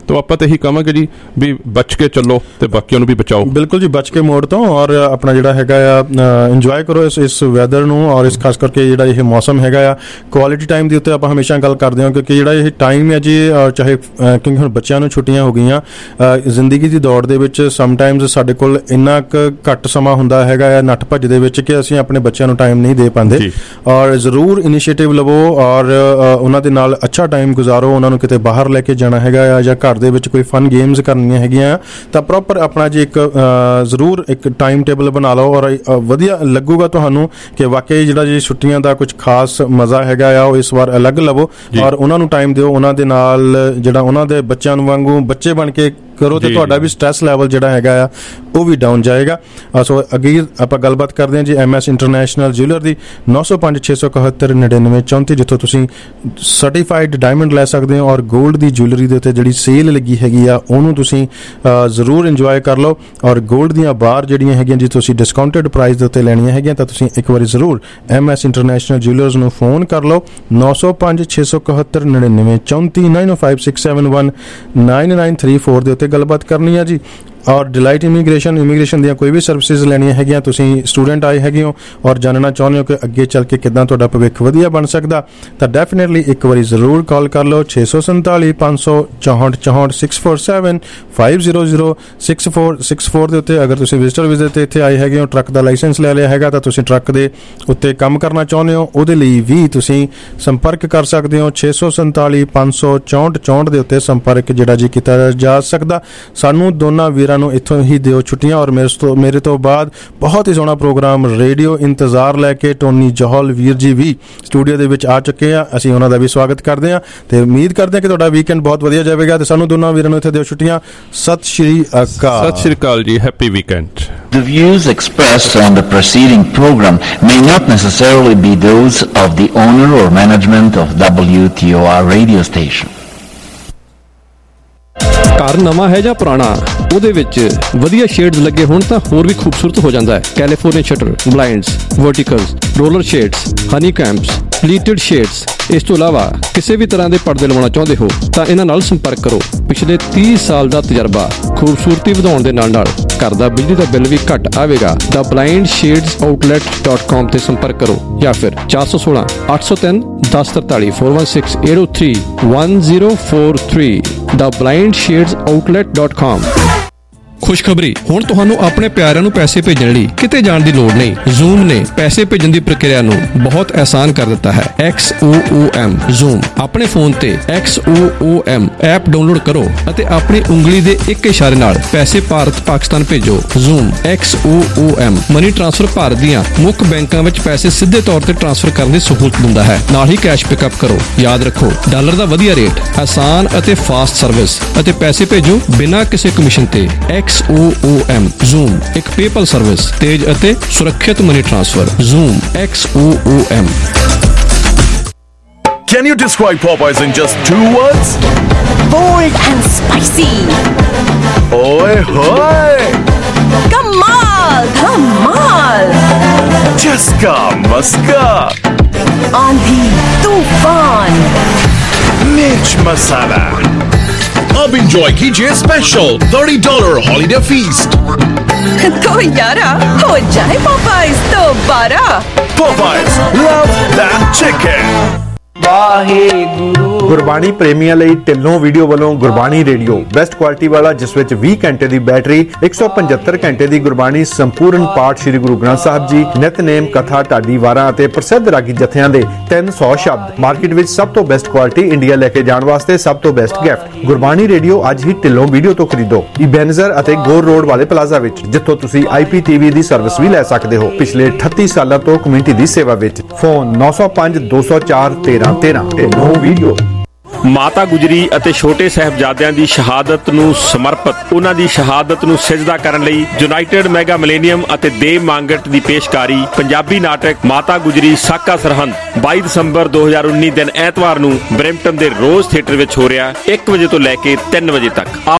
ਤਾਂ ਆਪਾਂ ਤਾਂ ਇਹੀ ਕਹਾਂਗੇ ਜੀ ਵੀ ਬਚ ਕੇ ਚੱਲੋ ਤੇ ਬਾਕੀਆਂ ਨੂੰ ਵੀ ਬਚਾਓ। ਬਿਲਕੁਲ ਜੀ, ਬਚ ਕੇ ਮੋੜ ਤੋਂ ਔਰ ਆਪਣਾ ਜਿਹੜਾ ਹੈਗਾ ਆ ਇੰਜੋਏ ਕਰੋ ਇਸ ਇਸ ਵੈਦਰ ਨੂੰ ਔਰ ਇਸ ਖਾਸ ਕਰਕੇ ਜਿਹੜਾ ਇਹ ਮੌਸਮ ਹੈਗਾ ਆ। ਕੁਆਲਿਟੀ ਟਾਈਮ ਦੀ ਉੱਤੇ ਆਪਾਂ ਹਮੇਸ਼ਾ ਗੱਲ ਕਰਦੇ ਹਾਂ ਕਿਉਂਕਿ ਜਿਹੜਾ ਇਹ ਟਾਈਮ ਹੈ ਜੀ, ਚਾਹੇ ਕਿਉਂਕਿ ਹੁਣ ਬੱਚਿਆਂ ਨੂੰ ਛੁੱਟੀਆਂ ਹੋ ਗਈਆਂ, ਜ਼ਿੰਦਗੀ ਦੀ ਦੌੜ ਦੇ ਵਿੱਚ ਸਮਟਾਈਮਜ਼ ਸਾਡੇ ਕੋਲ ਇੰਨਾ ਕੁ ਘੱਟ ਸਮਾਂ ਹੁੰਦਾ ਹੈਗਾ ਆ ਨੱਠ ਭੱਜ ਦੇ ਵਿੱਚ ਕਿ ਅਸੀਂ ਆਪਣੇ ਬੱਚਿਆਂ ਨੂੰ ਟਾਈਮ ਨਹੀਂ ਦੇ ਪਾਉਂਦੇ। ਔਰ ਜ਼ਰੂਰ ਇਨੀਸ਼ੀਏਟਿਵ ਲਵੋ ਔਰ ਉਹਨਾਂ ਦੇ ਨਾਲ ਅੱਛਾ ਟਾਈਮ ਗੁਜ਼ਾਰੋ। ਉਹਨਾਂ ਨੂੰ ਕਿਤੇ ਬਾਹਰ ਲੈ ਕੇ ਜਾਣਾ ਹੈਗਾ ਆ ਜਾਂ ਘਰ ਦੇ ਵਿੱਚ ਕੋਈ ਫਨ ਗੇਮਸ ਕਰਨੀਆਂ ਹੈਗੀਆਂ ਤਾਂ ਪ੍ਰੋਪਰ ਆਪਣਾ ਜੀ ਇੱਕ ਜ਼ਰੂਰ ਇੱਕ ਟਾਈਮ ਟੇਬਲ ਬਣਾ ਲਓ ਔਰ ਵਧੀਆ ਲੱਗੂਗਾ ਤੁਹਾਨੂੰ ਕਿ ਵਾਕਈ ਜਿਹੜਾ ਜੀ ਛੁੱਟੀਆਂ ਦਾ ਕੁਝ ਖਾਸ ਮਜ਼ਾ ਹੈਗਾ ਆ ਉਹ ਇਸ ਵਾਰ ਅਲੱਗ ਲਵੋ ਔਰ ਉਹਨਾਂ ਨੂੰ ਟਾਈਮ ਦਿਓ। ਉਹਨਾਂ ਦੇ ਨਾਲ ਜਿਹੜਾ ਉਹਨਾਂ ਦੇ ਬੱਚਿਆਂ ਨੂੰ ਵਾਂਗੂ ਬੱਚੇ ਬਣ ਕੇ ਕਰੋ ਤੇ ਤੁਹਾਡਾ ਵੀ ਸਟ੍ਰੈਸ ਲੈਵਲ ਜਿਹੜਾ ਹੈਗਾ ਆ ਉਹ ਵੀ ਡਾਊਨ ਜਾਏਗਾ। ਸੋ ਅੱਗੇ ਆਪਾਂ ਗੱਲਬਾਤ ਕਰਦੇ ਹਾਂ ਜੀ ਐਮ ਐਸ ਇੰਟਰਨੈਸ਼ਨਲ ਜਿਊਲਰ ਦੀ ਨੌ ਸੌ ਪੰਜ ਛੇ ਸੌ ਇਕਹੱਤਰ ਨੜਿਨਵੇਂ ਚੌਂਤੀ, ਜਿੱਥੋਂ ਤੁਸੀਂ ਸਰਟੀਫਾਈਡ ਡਾਇਮੰਡ ਲੈ ਸਕਦੇ ਹੋ ਔਰ ਗੋਲਡ ਦੀ ਜਿਊਲਰੀ ਦੇ ਉੱਤੇ ਜਿਹੜੀ ਸੇਲ ਲੱਗੀ ਹੈਗੀ ਆ ਉਹਨੂੰ ਤੁਸੀਂ ਜ਼ਰੂਰ ਇੰਜੋਏ ਕਰ ਲਓ। ਔਰ ਗੋਲਡ ਦੀਆਂ ਬਾਰ ਜਿਹੜੀਆਂ ਹੈਗੀਆਂ ਜੀ ਤੁਸੀਂ ਡਿਸਕਾਊਂਟਡ ਪ੍ਰਾਈਸ ਦੇ ਉੱਤੇ ਲੈਣੀਆਂ ਹੈਗੀਆਂ ਤਾਂ ਤੁਸੀਂ ਇੱਕ ਵਾਰੀ ਜ਼ਰੂਰ ਐਮ ਐਸ ਇੰਟਰਨੈਸ਼ਨਲ ਜਿਊਲਰਸ ਨੂੰ ਫੋਨ ਕਰ ਲਓ ਨੌ ਸੌ ਪੰਜ ਛੇ ਸੌ ਇਕਹੱਤਰ ਨੜਿਨਵੇਂ ਚੌਂਤੀ nine O five six seven one nine nine three four ਦੇ ਉੱਤੇ ਗੱਲਬਾਤ ਕਰਨੀ ਹੈ ਜੀ। ਔਰ ਡਿਲਾਈਟ ਇਮੀਗ੍ਰੇਸ਼ਨ ਇਮੀਗ੍ਰੇਸ਼ਨ ਦੀਆਂ ਕੋਈ ਵੀ ਸਰਵਿਸਿਜ਼ ਲੈਣੀਆਂ ਹੈਗੀਆਂ, ਤੁਸੀਂ ਸਟੂਡੈਂਟ ਆਏ ਹੈਗੇ ਹੋ ਔਰ ਜਾਣਨਾ ਚਾਹੁੰਦੇ ਹੋ ਕਿ ਅੱਗੇ ਚੱਲ ਕੇ ਕਿੱਦਾਂ ਤੁਹਾਡਾ ਭਵਿੱਖ ਵਧੀਆ ਬਣ ਸਕਦਾ ਤਾਂ ਡੈਫੀਨੇਟਲੀ ਇੱਕ ਵਾਰੀ ਜ਼ਰੂਰ ਕਾਲ ਕਰ ਲਓ ਛੇ ਸੌ ਸੰਤਾਲੀ ਪੰਜ ਸੌ ਚੌਂਹਠ ਚੌਂਹਠ six four seven five zero zero six four six four ਦੇ ਉੱਤੇ। ਅਗਰ ਤੁਸੀਂ ਵਿਜ਼ਟਰ ਵੀਜ਼ੇ 'ਤੇ ਇੱਥੇ ਆਏ ਹੈਗੇ ਹੋ, ਟਰੱਕ ਦਾ ਲਾਇਸੈਂਸ ਲੈ ਲਿਆ ਹੈਗਾ ਤਾਂ ਤੁਸੀਂ ਟਰੱਕ ਦੇ ਉੱਤੇ ਕੰਮ ਕਰਨਾ ਚਾਹੁੰਦੇ ਹੋ, ਉਹਦੇ ਲਈ ਵੀ ਤੁਸੀਂ ਸੰਪਰਕ ਕਰ ਸਕਦੇ ਹੋ ਛੇ ਸੌ ਸੰਤਾਲੀ ਪੰਜ ਸੌ ਚੌਂਹਠ ਚੌਂਹਠ ਦੇ ਉੱਤੇ ਸੰਪਰਕ ਜਿਹੜਾ ਜੀ ਕੀਤਾ ਜਾ ਸਕਦਾ। ਸਾਨੂੰ ਦੋਨਾਂ ਵੀਰਾਂ ਨੂੰ ਇੱਥੋਂ ਹੀ ਦਿਓ ਛੁੱਟੀਆਂ ਔਰ ਮੇਰੇ ਤੋਂ ਮੇਰੇ ਤੋਂ ਬਾਅਦ ਬਹੁਤ ਹੀ ਸੋਹਣਾ ਪ੍ਰੋਗਰਾਮ ਰੇਡੀਓ ਇੰਤਜ਼ਾਰ ਲੈ ਕੇ ਟੋਨੀ ਜੋਹਲ ਵੀਰ ਜੀ ਵੀ ਸਟੂਡੀਓ ਦੇ ਵਿੱਚ ਆ ਚੁੱਕੇ ਆ। ਅਸੀਂ ਉਹਨਾਂ ਦਾ ਵੀ ਸਵਾਗਤ ਕਰਦੇ ਹਾਂ ਤੇ ਉਮੀਦ ਕਰਦੇ ਹਾਂ ਕਿ ਤੁਹਾਡਾ ਵੀਕਐਂਡ ਬਹੁਤ ਵਧੀਆ ਜਾਵੇਗਾ ਤੇ ਸਾਨੂੰ ਦੋਨਾਂ ਵੀਰਾਂ ਨੂੰ ਇੱਥੇ ਦਿਓ ਛੁੱਟੀਆਂ। ਸਤਿ ਸ਼੍ਰੀ ਅਕਾਲ। ਸਤਿ ਸ਼੍ਰੀ ਅਕਾਲ ਜੀ, happy weekend. The views expressed on the preceding program may not necessarily be those of the owner or management of W T O R radio station. ਘਰ ਨਵਾਂ ਹੈ ਜਾਂ ਪੁਰਾਣਾ, ਉਹਦੇ ਵਿੱਚ ਵਧੀਆ ਸ਼ੇਡਸ ਲੱਗੇ ਹੋਣ ਤਾਂ ਹੋਰ ਵੀ ਖੂਬਸੂਰਤ ਹੋ ਜਾਂਦਾ ਹੈ। California shutter, blinds, verticals, roller shades, honey combs, pleated shades, ਇਸ ਤੋਂ ਇਲਾਵਾ ਕਿਸੇ ਵੀ ਤਰ੍ਹਾਂ ਦੇ ਪਰਦੇ ਲਵਾਉਣਾ ਚਾਹੁੰਦੇ ਹੋ ਤਾਂ ਇਹਨਾਂ ਨਾਲ ਸੰਪਰਕ ਕਰੋ। ਪਿਛਲੇ ਤੀਹ ਸਾਲ ਦਾ ਤਜਰਬਾ, ਖੂਬਸੂਰਤੀ ਵਧਾਉਣ ਦੇ ਨਾਲ ਨਾਲ ਘਰ ਦਾ ਬਿਜਲੀ ਦਾ ਬਿੱਲ ਵੀ ਘੱਟ ਆਵੇਗਾ। ਦਾ blind shades outlet dot com ਤੇ ਸੰਪਰਕ ਕਰੋ ਜਾਂ ਫਿਰ ਚਾਰ ਸੌ ਸੋਲਾਂ ਅੱਠ ਸੌ ਤਿੰਨ ਦਸ ਤਰਤਾਲੀ four one six eight O three one zero four three ਦਾ blind shades outlet dot com. ਖੁਸ਼ਖਬਰੀ, ਹੁਣ ਤੁਹਾਨੂੰ ਆਪਣੇ ਪਿਆਰਿਆਂ ਨੂੰ ਪੈਸੇ ਭੇਜਣ ਲਈ ਕਿਤੇ ਜਾਣ ਦੀ ਲੋੜ ਨਹੀਂ। ਜ਼ੂਮ ਨੇ ਪੈਸੇ ਭੇਜਣ ਦੀ ਪ੍ਰਕਿਰਿਆ ਨੂੰ ਬਹੁਤ ਆਸਾਨ ਕਰ ਦਿੱਤਾ ਹੈ। X O O M Zoom ਆਪਣੇ ਫੋਨ ਤੇ X O O M app download ਕਰੋ ਅਤੇ ਆਪਣੀ ਉਂਗਲੀ ਦੇ ਇੱਕ ਇਸ਼ਾਰੇ ਨਾਲ ਪੈਸੇ ਭਾਰਤ ਪਾਕਿਸਤਾਨ ਭੇਜੋ। Zoom X O O M money transfer Bharat ਦੀਆਂ ਮੁੱਖ ਬੈਂਕਾਂ ਵਿੱਚ ਪੈਸੇ ਸਿੱਧੇ ਤੌਰ ਤੇ ਟ੍ਰਾਂਸਫਰ ਕਰਨ ਦੀ ਸਹੂਲਤ ਦਿੰਦਾ ਹੈ। ਨਾਲ ਹੀ ਕੈਸ਼ ਪਿਕਅਪ ਕਰੋ। ਯਾਦ ਰੱਖੋ, ਡਾਲਰ ਦਾ ਵਧੀਆ ਰੇਟ, ਆਸਾਨ ਅਤੇ ਫਾਸਟ ਸਰਵਿਸ ਅਤੇ ਪੈਸੇ ਭੇਜੋ ਬਿਨਾਂ ਕਿਸੇ ਕਮਿਸ਼ਨ ਤੇ। X O O M Zoom ਇੱਕ ਪੇਪਲ ਸਰਵਿਸ, ਤੇਜ਼ ਅਤੇ ਸੁਰੱਖਿਅਤ money transfer. Zoom X O O M. Can you describe Popeyes in just two words? Bold and spicy. Oy hoy! Kamal, Kamal. Chaska Maska. Aandhi, Tufan. Mirch Masala. अब enjoy कीजिए special thirty dollar holiday feast. तो यारा हो जाए Popeyes दोबारा। Popeyes, love that chicken. Gurbani ਪ੍ਰੇਮੀਆਂ ਲਈ Dhillon video ਵੱਲੋਂ ਗੁਰਬਾਣੀ ਰੇਡੀਓ ਬੈਸਟ ਕੁਆਲਿਟੀ ਵਾਲਾ, ਜਿਸ ਵਿੱਚ ਵੀਹ ਘੰਟੇ ਦੀ ਬੈਟਰੀ, ਇੱਕ ਸੌ ਪਝੱਤਰ ਘੰਟੇ ਦੀ ਗੁਰਬਾਣੀ ਸੰਪੂਰਨ ਪਾਠ ਸ੍ਰੀ ਗੁਰੂ ਗ੍ਰੰਥ ਸਾਹਿਬ ਜੀ, ਨਿਤਨੇਮ, ਕਥਾ, ਢਾਡੀ ਵਾਰਾਂ ਅਤੇ ਪ੍ਰਸਿੱਧ ਰਾਗੀ ਜਥਿਆਂ ਦੇ ਤਿੰਨ ਸੌ ਸ਼ਬਦ। ਮਾਰਕੀਟ ਵਿੱਚ ਸਭ ਤੋਂ ਬੈਸਟ ਕੁਆਲਿਟੀ, ਇੰਡੀਆ ਲੈ ਕੇ ਜਾਣ ਵਾਸਤੇ ਸਭ ਤੋਂ ਬੈਸਟ ਗਿਫਟ। ਗੁਰਬਾਣੀ ਰੇਡੀਓ ਅੱਜ ਹੀ ਢਿੱਲੋਂ ਵੀਡੀਓ ਤੋਂ ਖਰੀਦੋ, ਇਬੈਨਜ਼ਰ ਅਤੇ ਗੋਰ ਰੋਡ ਵਾਲੇ ਪਲਾਜ਼ਾ ਵਿੱਚ, ਜਿੱਥੋਂ ਤੁਸੀਂ ਆਈ ਪੀ ਟੀ ਵੀ ਦੀ ਸਰਵਿਸ ਵੀ ਲੈ ਸਕਦੇ ਹੋ। ਪਿਛਲੇ ਅਠੱਤੀ ਸਾਲਾਂ ਤੋਂ ਕਮਿਊਨਿਟੀ ਦੀ ਸੇਵਾ ਵਿੱਚ। ਫੋਨ ਨੌ ਸੌ ਪੰਜ ਦੋ ਸੌ ਚਾਰ ਤੇਰਾਂ ਤੇਰਾਂ। ਢਿੱਲੋਂ ਵੀਡੀਓ। ਮਾਤਾ ਗੁਜਰੀ ਅਤੇ ਛੋਟੇ ਸਾਹਿਬਜ਼ਾਦਿਆਂ ਦੀ ਸ਼ਹਾਦਤ ਨੂੰ ਸਮਰਪਿਤ, ਉਹਨਾਂ ਦੀ ਸ਼ਹਾਦਤ ਨੂੰ ਸਿਜਦਾ ਕਰਨ ਲਈ ਯੂਨਾਈਟਿਡ ਮੈਗਾ ਮਿਲੇਨੀਅਮ ਅਤੇ ਦੇਵ ਮੰਗਟ ਦੀ ਪੇਸ਼ਕਾਰੀ ਪੰਜਾਬੀ ਨਾਟਕ ਮਾਤਾ ਗੁਜਰੀ ਸਾਕਾ ਸਰਹੰਦ ਬਾਈ ਦਸੰਬਰ ਦੋ ਹਜ਼ਾਰ ਉੱਨੀ ਦਿਨ ਐਤਵਾਰ ਨੂੰ ਬਰੈਂਪਟਨ ਦੇ ਰੋਜ਼ ਥੀਏਟਰ ਵਿੱਚ ਹੋ ਰਿਹਾ ਇੱਕ ਵਜੇ ਤੋਂ ਲੈ ਕੇ ਤਿੰਨ ਵਜੇ ਤੱਕ।